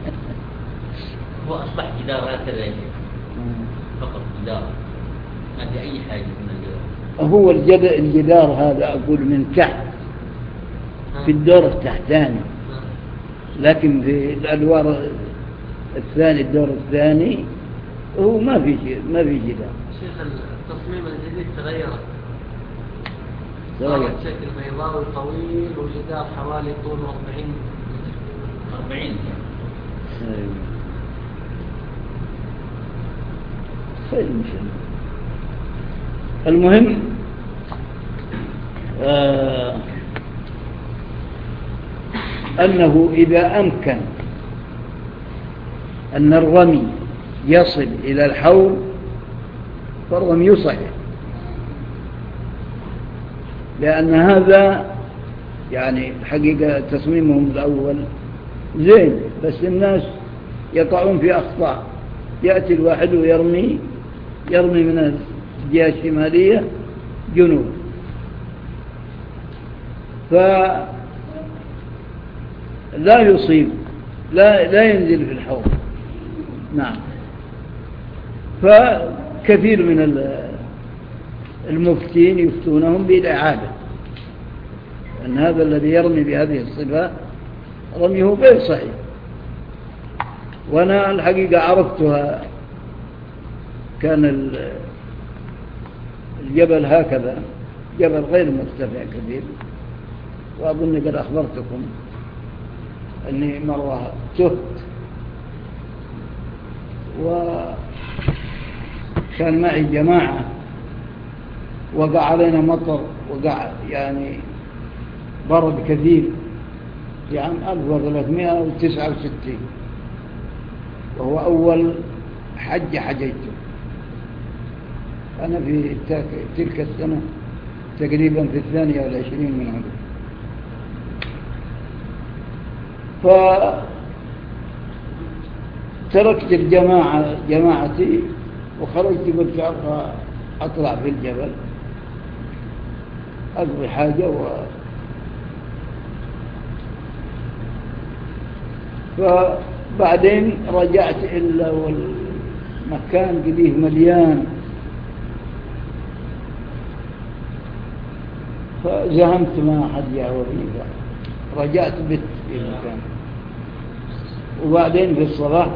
هو أصبح جدار هكذا يعني فقط جدار، ما في أي حاجة من الجدار. هو الجدار هذا أقول من تحت في الدور التحتاني، لكن في الأدوار الثاني الدور الثاني هو ما في ما في جدار. شيخ التصميم الجديد تغيرت تغير صارت شكل بيضاوي طويل وجدار حوالي طول أربعين أربعين أيوة. خير إن شاء الله. المهم آه أنه إذا أمكن أن الرمي يصل إلى الحوض فالرمي صحيح، لأن هذا يعني حقيقة تصميمهم الأول زين، بس الناس يقعون في أخطاء. يأتي الواحد ويرمي يرمي من الجهة الشمالية جنوب، فلا يصيب، لا لا ينزل في الحوض. نعم. فكثير من المفتين يفتونهم بالإعادة، أن هذا الذي يرمي بهذه الصفة رميه غير صحيح. وأنا الحقيقة عرفتها، كان الجبل هكذا، جبل غير مرتفع كبير، وأظن قد أخبرتكم أني مرة تهت وكان معي جماعة، وقع علينا مطر، وقع يعني برد كثير في عام ألف وثلاثمائة وتسعة وستين، وهو أول حج حجيته أنا في تلك السنة تقريبا في الثانية والعشرين من عمري. فتركت الجماعة جماعتي وخرجت، قلت أبغى أطلع في الجبل أقضي حاجة و... فبعدين رجعت إلا والمكان قليه مليان، فزهمت ما أحد يعورني، رجعت بت في المكان. وبعدين في الصلاة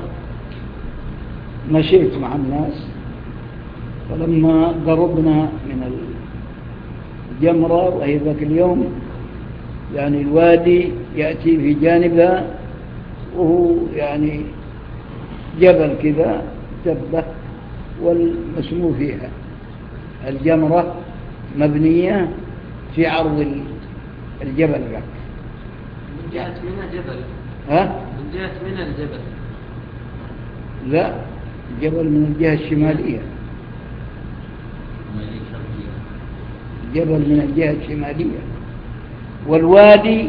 مشيت مع الناس، فلما قربنا من الجمرة، وهي ذاك اليوم يعني الوادي يأتي في جانبها، وهو يعني جبل كذا تبه، والمسمو فيها الجمرة مبنية في عرض الجبل ذاك. من جهة منى جبل؟ ها؟ من جهة منى الجبل؟ لا، الجبل من الجهة الشمالية. الجبل من الجهة الشمالية، والوادي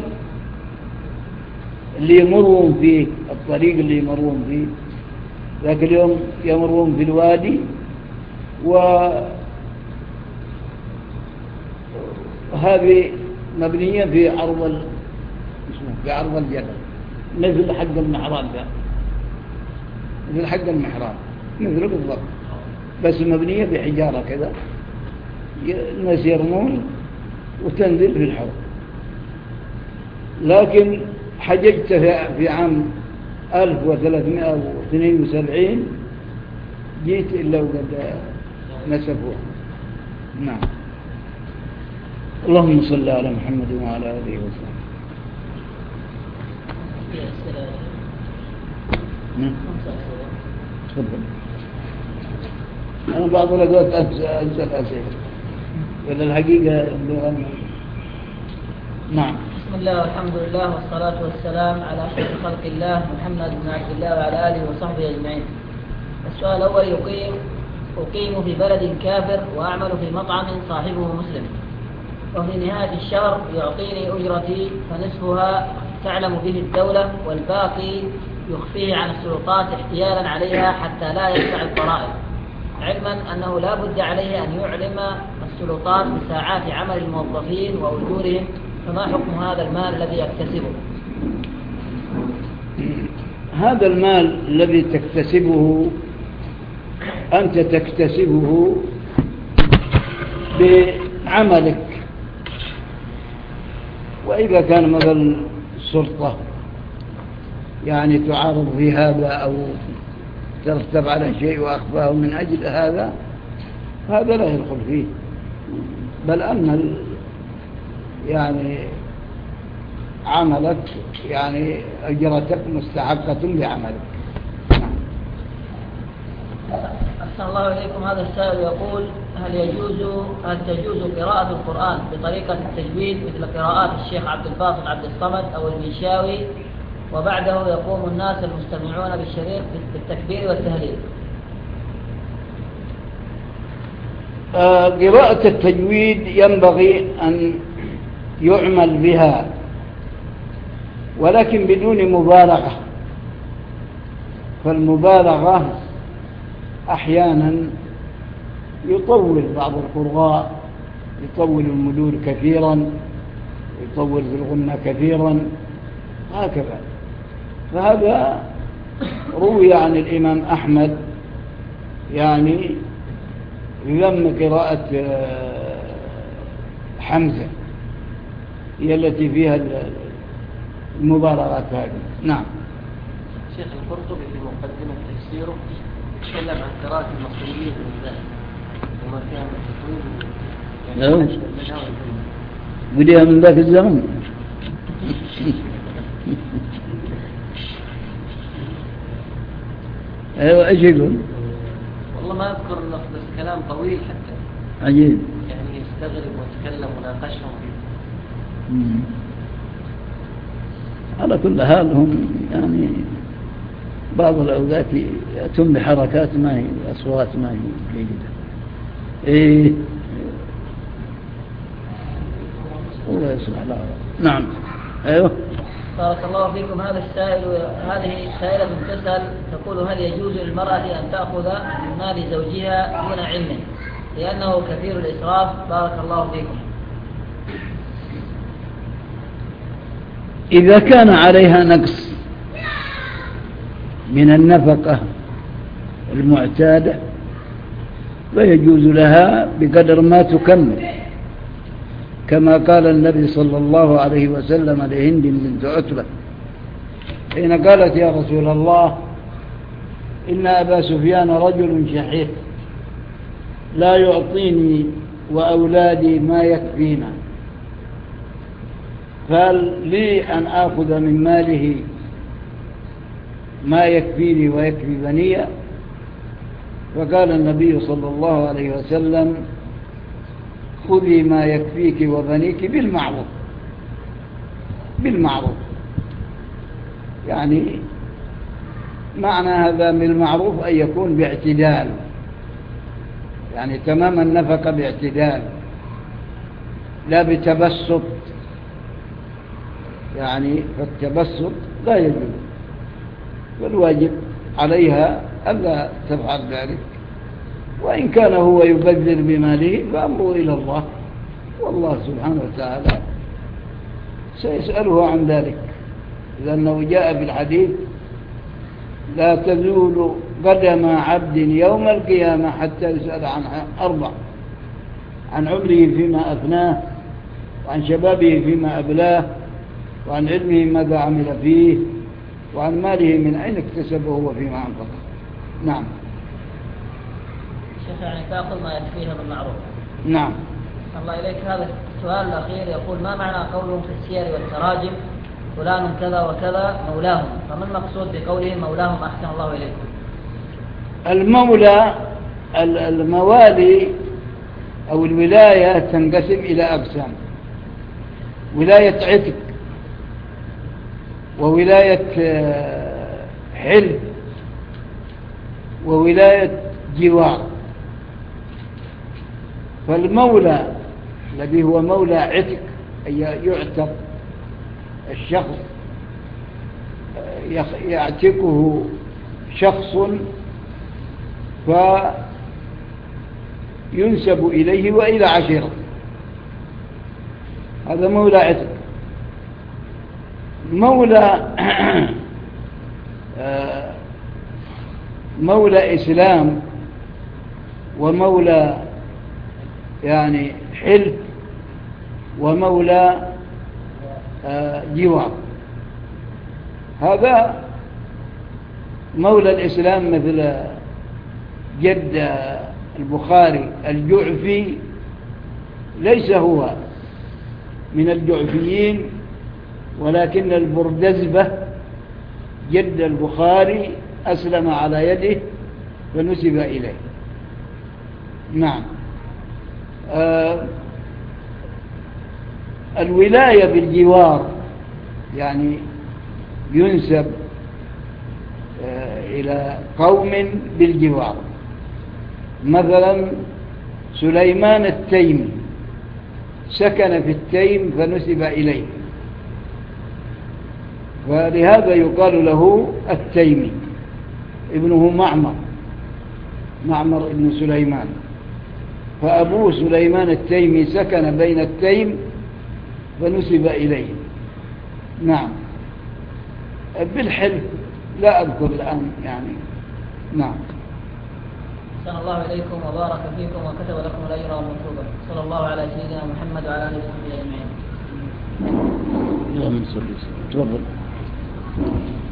اللي يمرون فيه، الطريق اللي يمرون فيه ذاك اليوم يمرون في الوادي، وهذه مبنية في عرض في عرض الجبل، مثل حق المحراب ذا، مثل حق المحراب مثله بالضبط، بس مبنية بحجارة كذا، الناس يرمون وتنزل في الحوض. لكن حججت في عام ألف وثلاثمائة واثنين وسبعين، جيت إلا وقد نسفوه. نعم. اللهم صل على محمد وعلى آله وسلم. نعم. تفضل. أنا بعض الأوقات أنسى الأسئلة، ولا الحقيقة نعم. بسم الله والحمد لله والصلاة والسلام على أشرف خلق الله محمد بن عبد الله وعلى آله وصحبه أجمعين. السؤال الأول يقيم أقيم في بلد كافر وأعمل في مطعم صاحبه مسلم، وفي نهاية الشهر يعطيني أجرتي فنصفها تعلم به الدولة والباقي يخفيه عن السلطات احتيالا عليها حتى لا يدفع الضرائب، علما أنه لا بد عليه أن يعلم السلطات بساعات عمل الموظفين وأجورهم، فما حكم هذا المال الذي يكتسبه؟ هذا المال الذي تكتسبه أنت تكتسبه بعملك، وإذا كان مثلا السلطة يعني تعارض في هذا أو ترتب على شيء وأخفاه من أجل هذا، هذا لا يدخل فيه، بل أن يعني عملك يعني أجرتك مستحقة لعملك. أحسن الله إليكم. هذا السائل يقول: هل يجوز هل تجوز قراءة القرآن بطريقة التجويد مثل قراءات الشيخ عبد الباسط عبد الصمد أو المنشاوي، وبعده يقوم الناس المستمعون بالشريط بالتكبير والتهليل؟ آه قراءة التجويد ينبغي أن يعمل بها، ولكن بدون مبالغة، فالمبالغة أحيانا يطول بعض القراء، يطول المدور كثيرا، يطول في الغنة كثيرا، هكذا. فهذا روي عن الإمام أحمد يعني ذم قراءة حمزة هي التي فيها المبالغات هذه. نعم. شيخ القرطبي في مقدمة تفسيره تكلم عن قراءة المصريين من ذلك وما فيها من التطويل يعني بديها من ذاك الزمن. ايوه ايش يقول؟ والله ما اذكر اللفظ بس كلام طويل حتى عجيب، يعني يستغرب ويتكلم وناقشهم فيه. على كل حال هم يعني بعض الأوقات يأتون بحركات ما هي أصوات ما هي جيدة. إيه الله يصلح له. نعم. أيوه. بارك الله فيكم. هذا السائل هذه سائلة تسأل تقول: هل يجوز للمرأة أن تأخذ من مال زوجها دون علمه لأنه كثير الإسراف؟ بارك الله فيكم. إذا كان عليها نقص من النفقة المعتادة فيجوز لها بقدر ما تكمل، كما قال النبي صلى الله عليه وسلم لهند بنت عتبة حين قالت: يا رسول الله، إن أبا سفيان رجل شحيح لا يعطيني وأولادي ما يكفينا، فهل لي أن آخذ من ماله ما يكفيني ويكفي بني؟ فقال النبي صلى الله عليه وسلم: خذي ما يكفيك وبنيك بالمعروف. بالمعروف يعني معنى هذا بالمعروف أن يكون باعتدال، يعني تمام النفقة باعتدال لا بتبسط، يعني فالتبسط لا يجوز، والواجب عليها ألا تفعل ذلك، وإن كان هو يبذل بماله فأمره إلى الله، والله سبحانه وتعالى سيسأله عن ذلك، لأنه جاء في الحديث: لا تزول قدم عبد يوم القيامة حتى يسأل عن أربع: عن عمره فيما أفناه، وعن شبابه فيما أبلاه، وعن علمه ماذا عمل فيه، وعن ماله من أين اكتسبه وفيما أنفقه. نعم. شيخ يعني تأخذ ما يكفيها بالمعروف. نعم. الله إليك. هذا السؤال الأخير يقول: ما معنى قولهم في السير والتراجم فلان كذا وكذا مولاهم؟ فما المقصود بقولهم مولاهم أحسن الله إليكم؟ المولى الموالي أو الولاية تنقسم إلى أقسام: ولاية عتق، وولاية حلم، وولاية جوار. فالمولى الذي هو مولى عتق أي يعتق الشخص، يعتقه شخص فينسب إليه وإلى عشيرته، هذا مولى عتق. مولى مولى إسلام ومولى يعني حلف ومولى جوار. هذا مولى الإسلام مثل جد البخاري الجعفي ليس هو من الجعفيين، ولكن البردزبة جد البخاري أسلم على يده فنسب إليه. نعم. آه الولاية بالجوار يعني ينسب آه إلى قوم بالجوار، مثلا سليمان التيمي سكن في التيم فنسب إليه، ولهذا يقال له التيمي. ابنه معمر معمر ابن سليمان، فأبوه سليمان التيمي سكن بين التيم فنسب إليه. نعم. بالحلف لا أذكر الآن يعني. نعم. أحسن الله إليكم وبارك فيكم وكتب لكم الأجر والمثوبة. صلى الله على سيدنا محمد وعلى آله وصحبه أجمعين. اللهم صل وسلم. تفضل.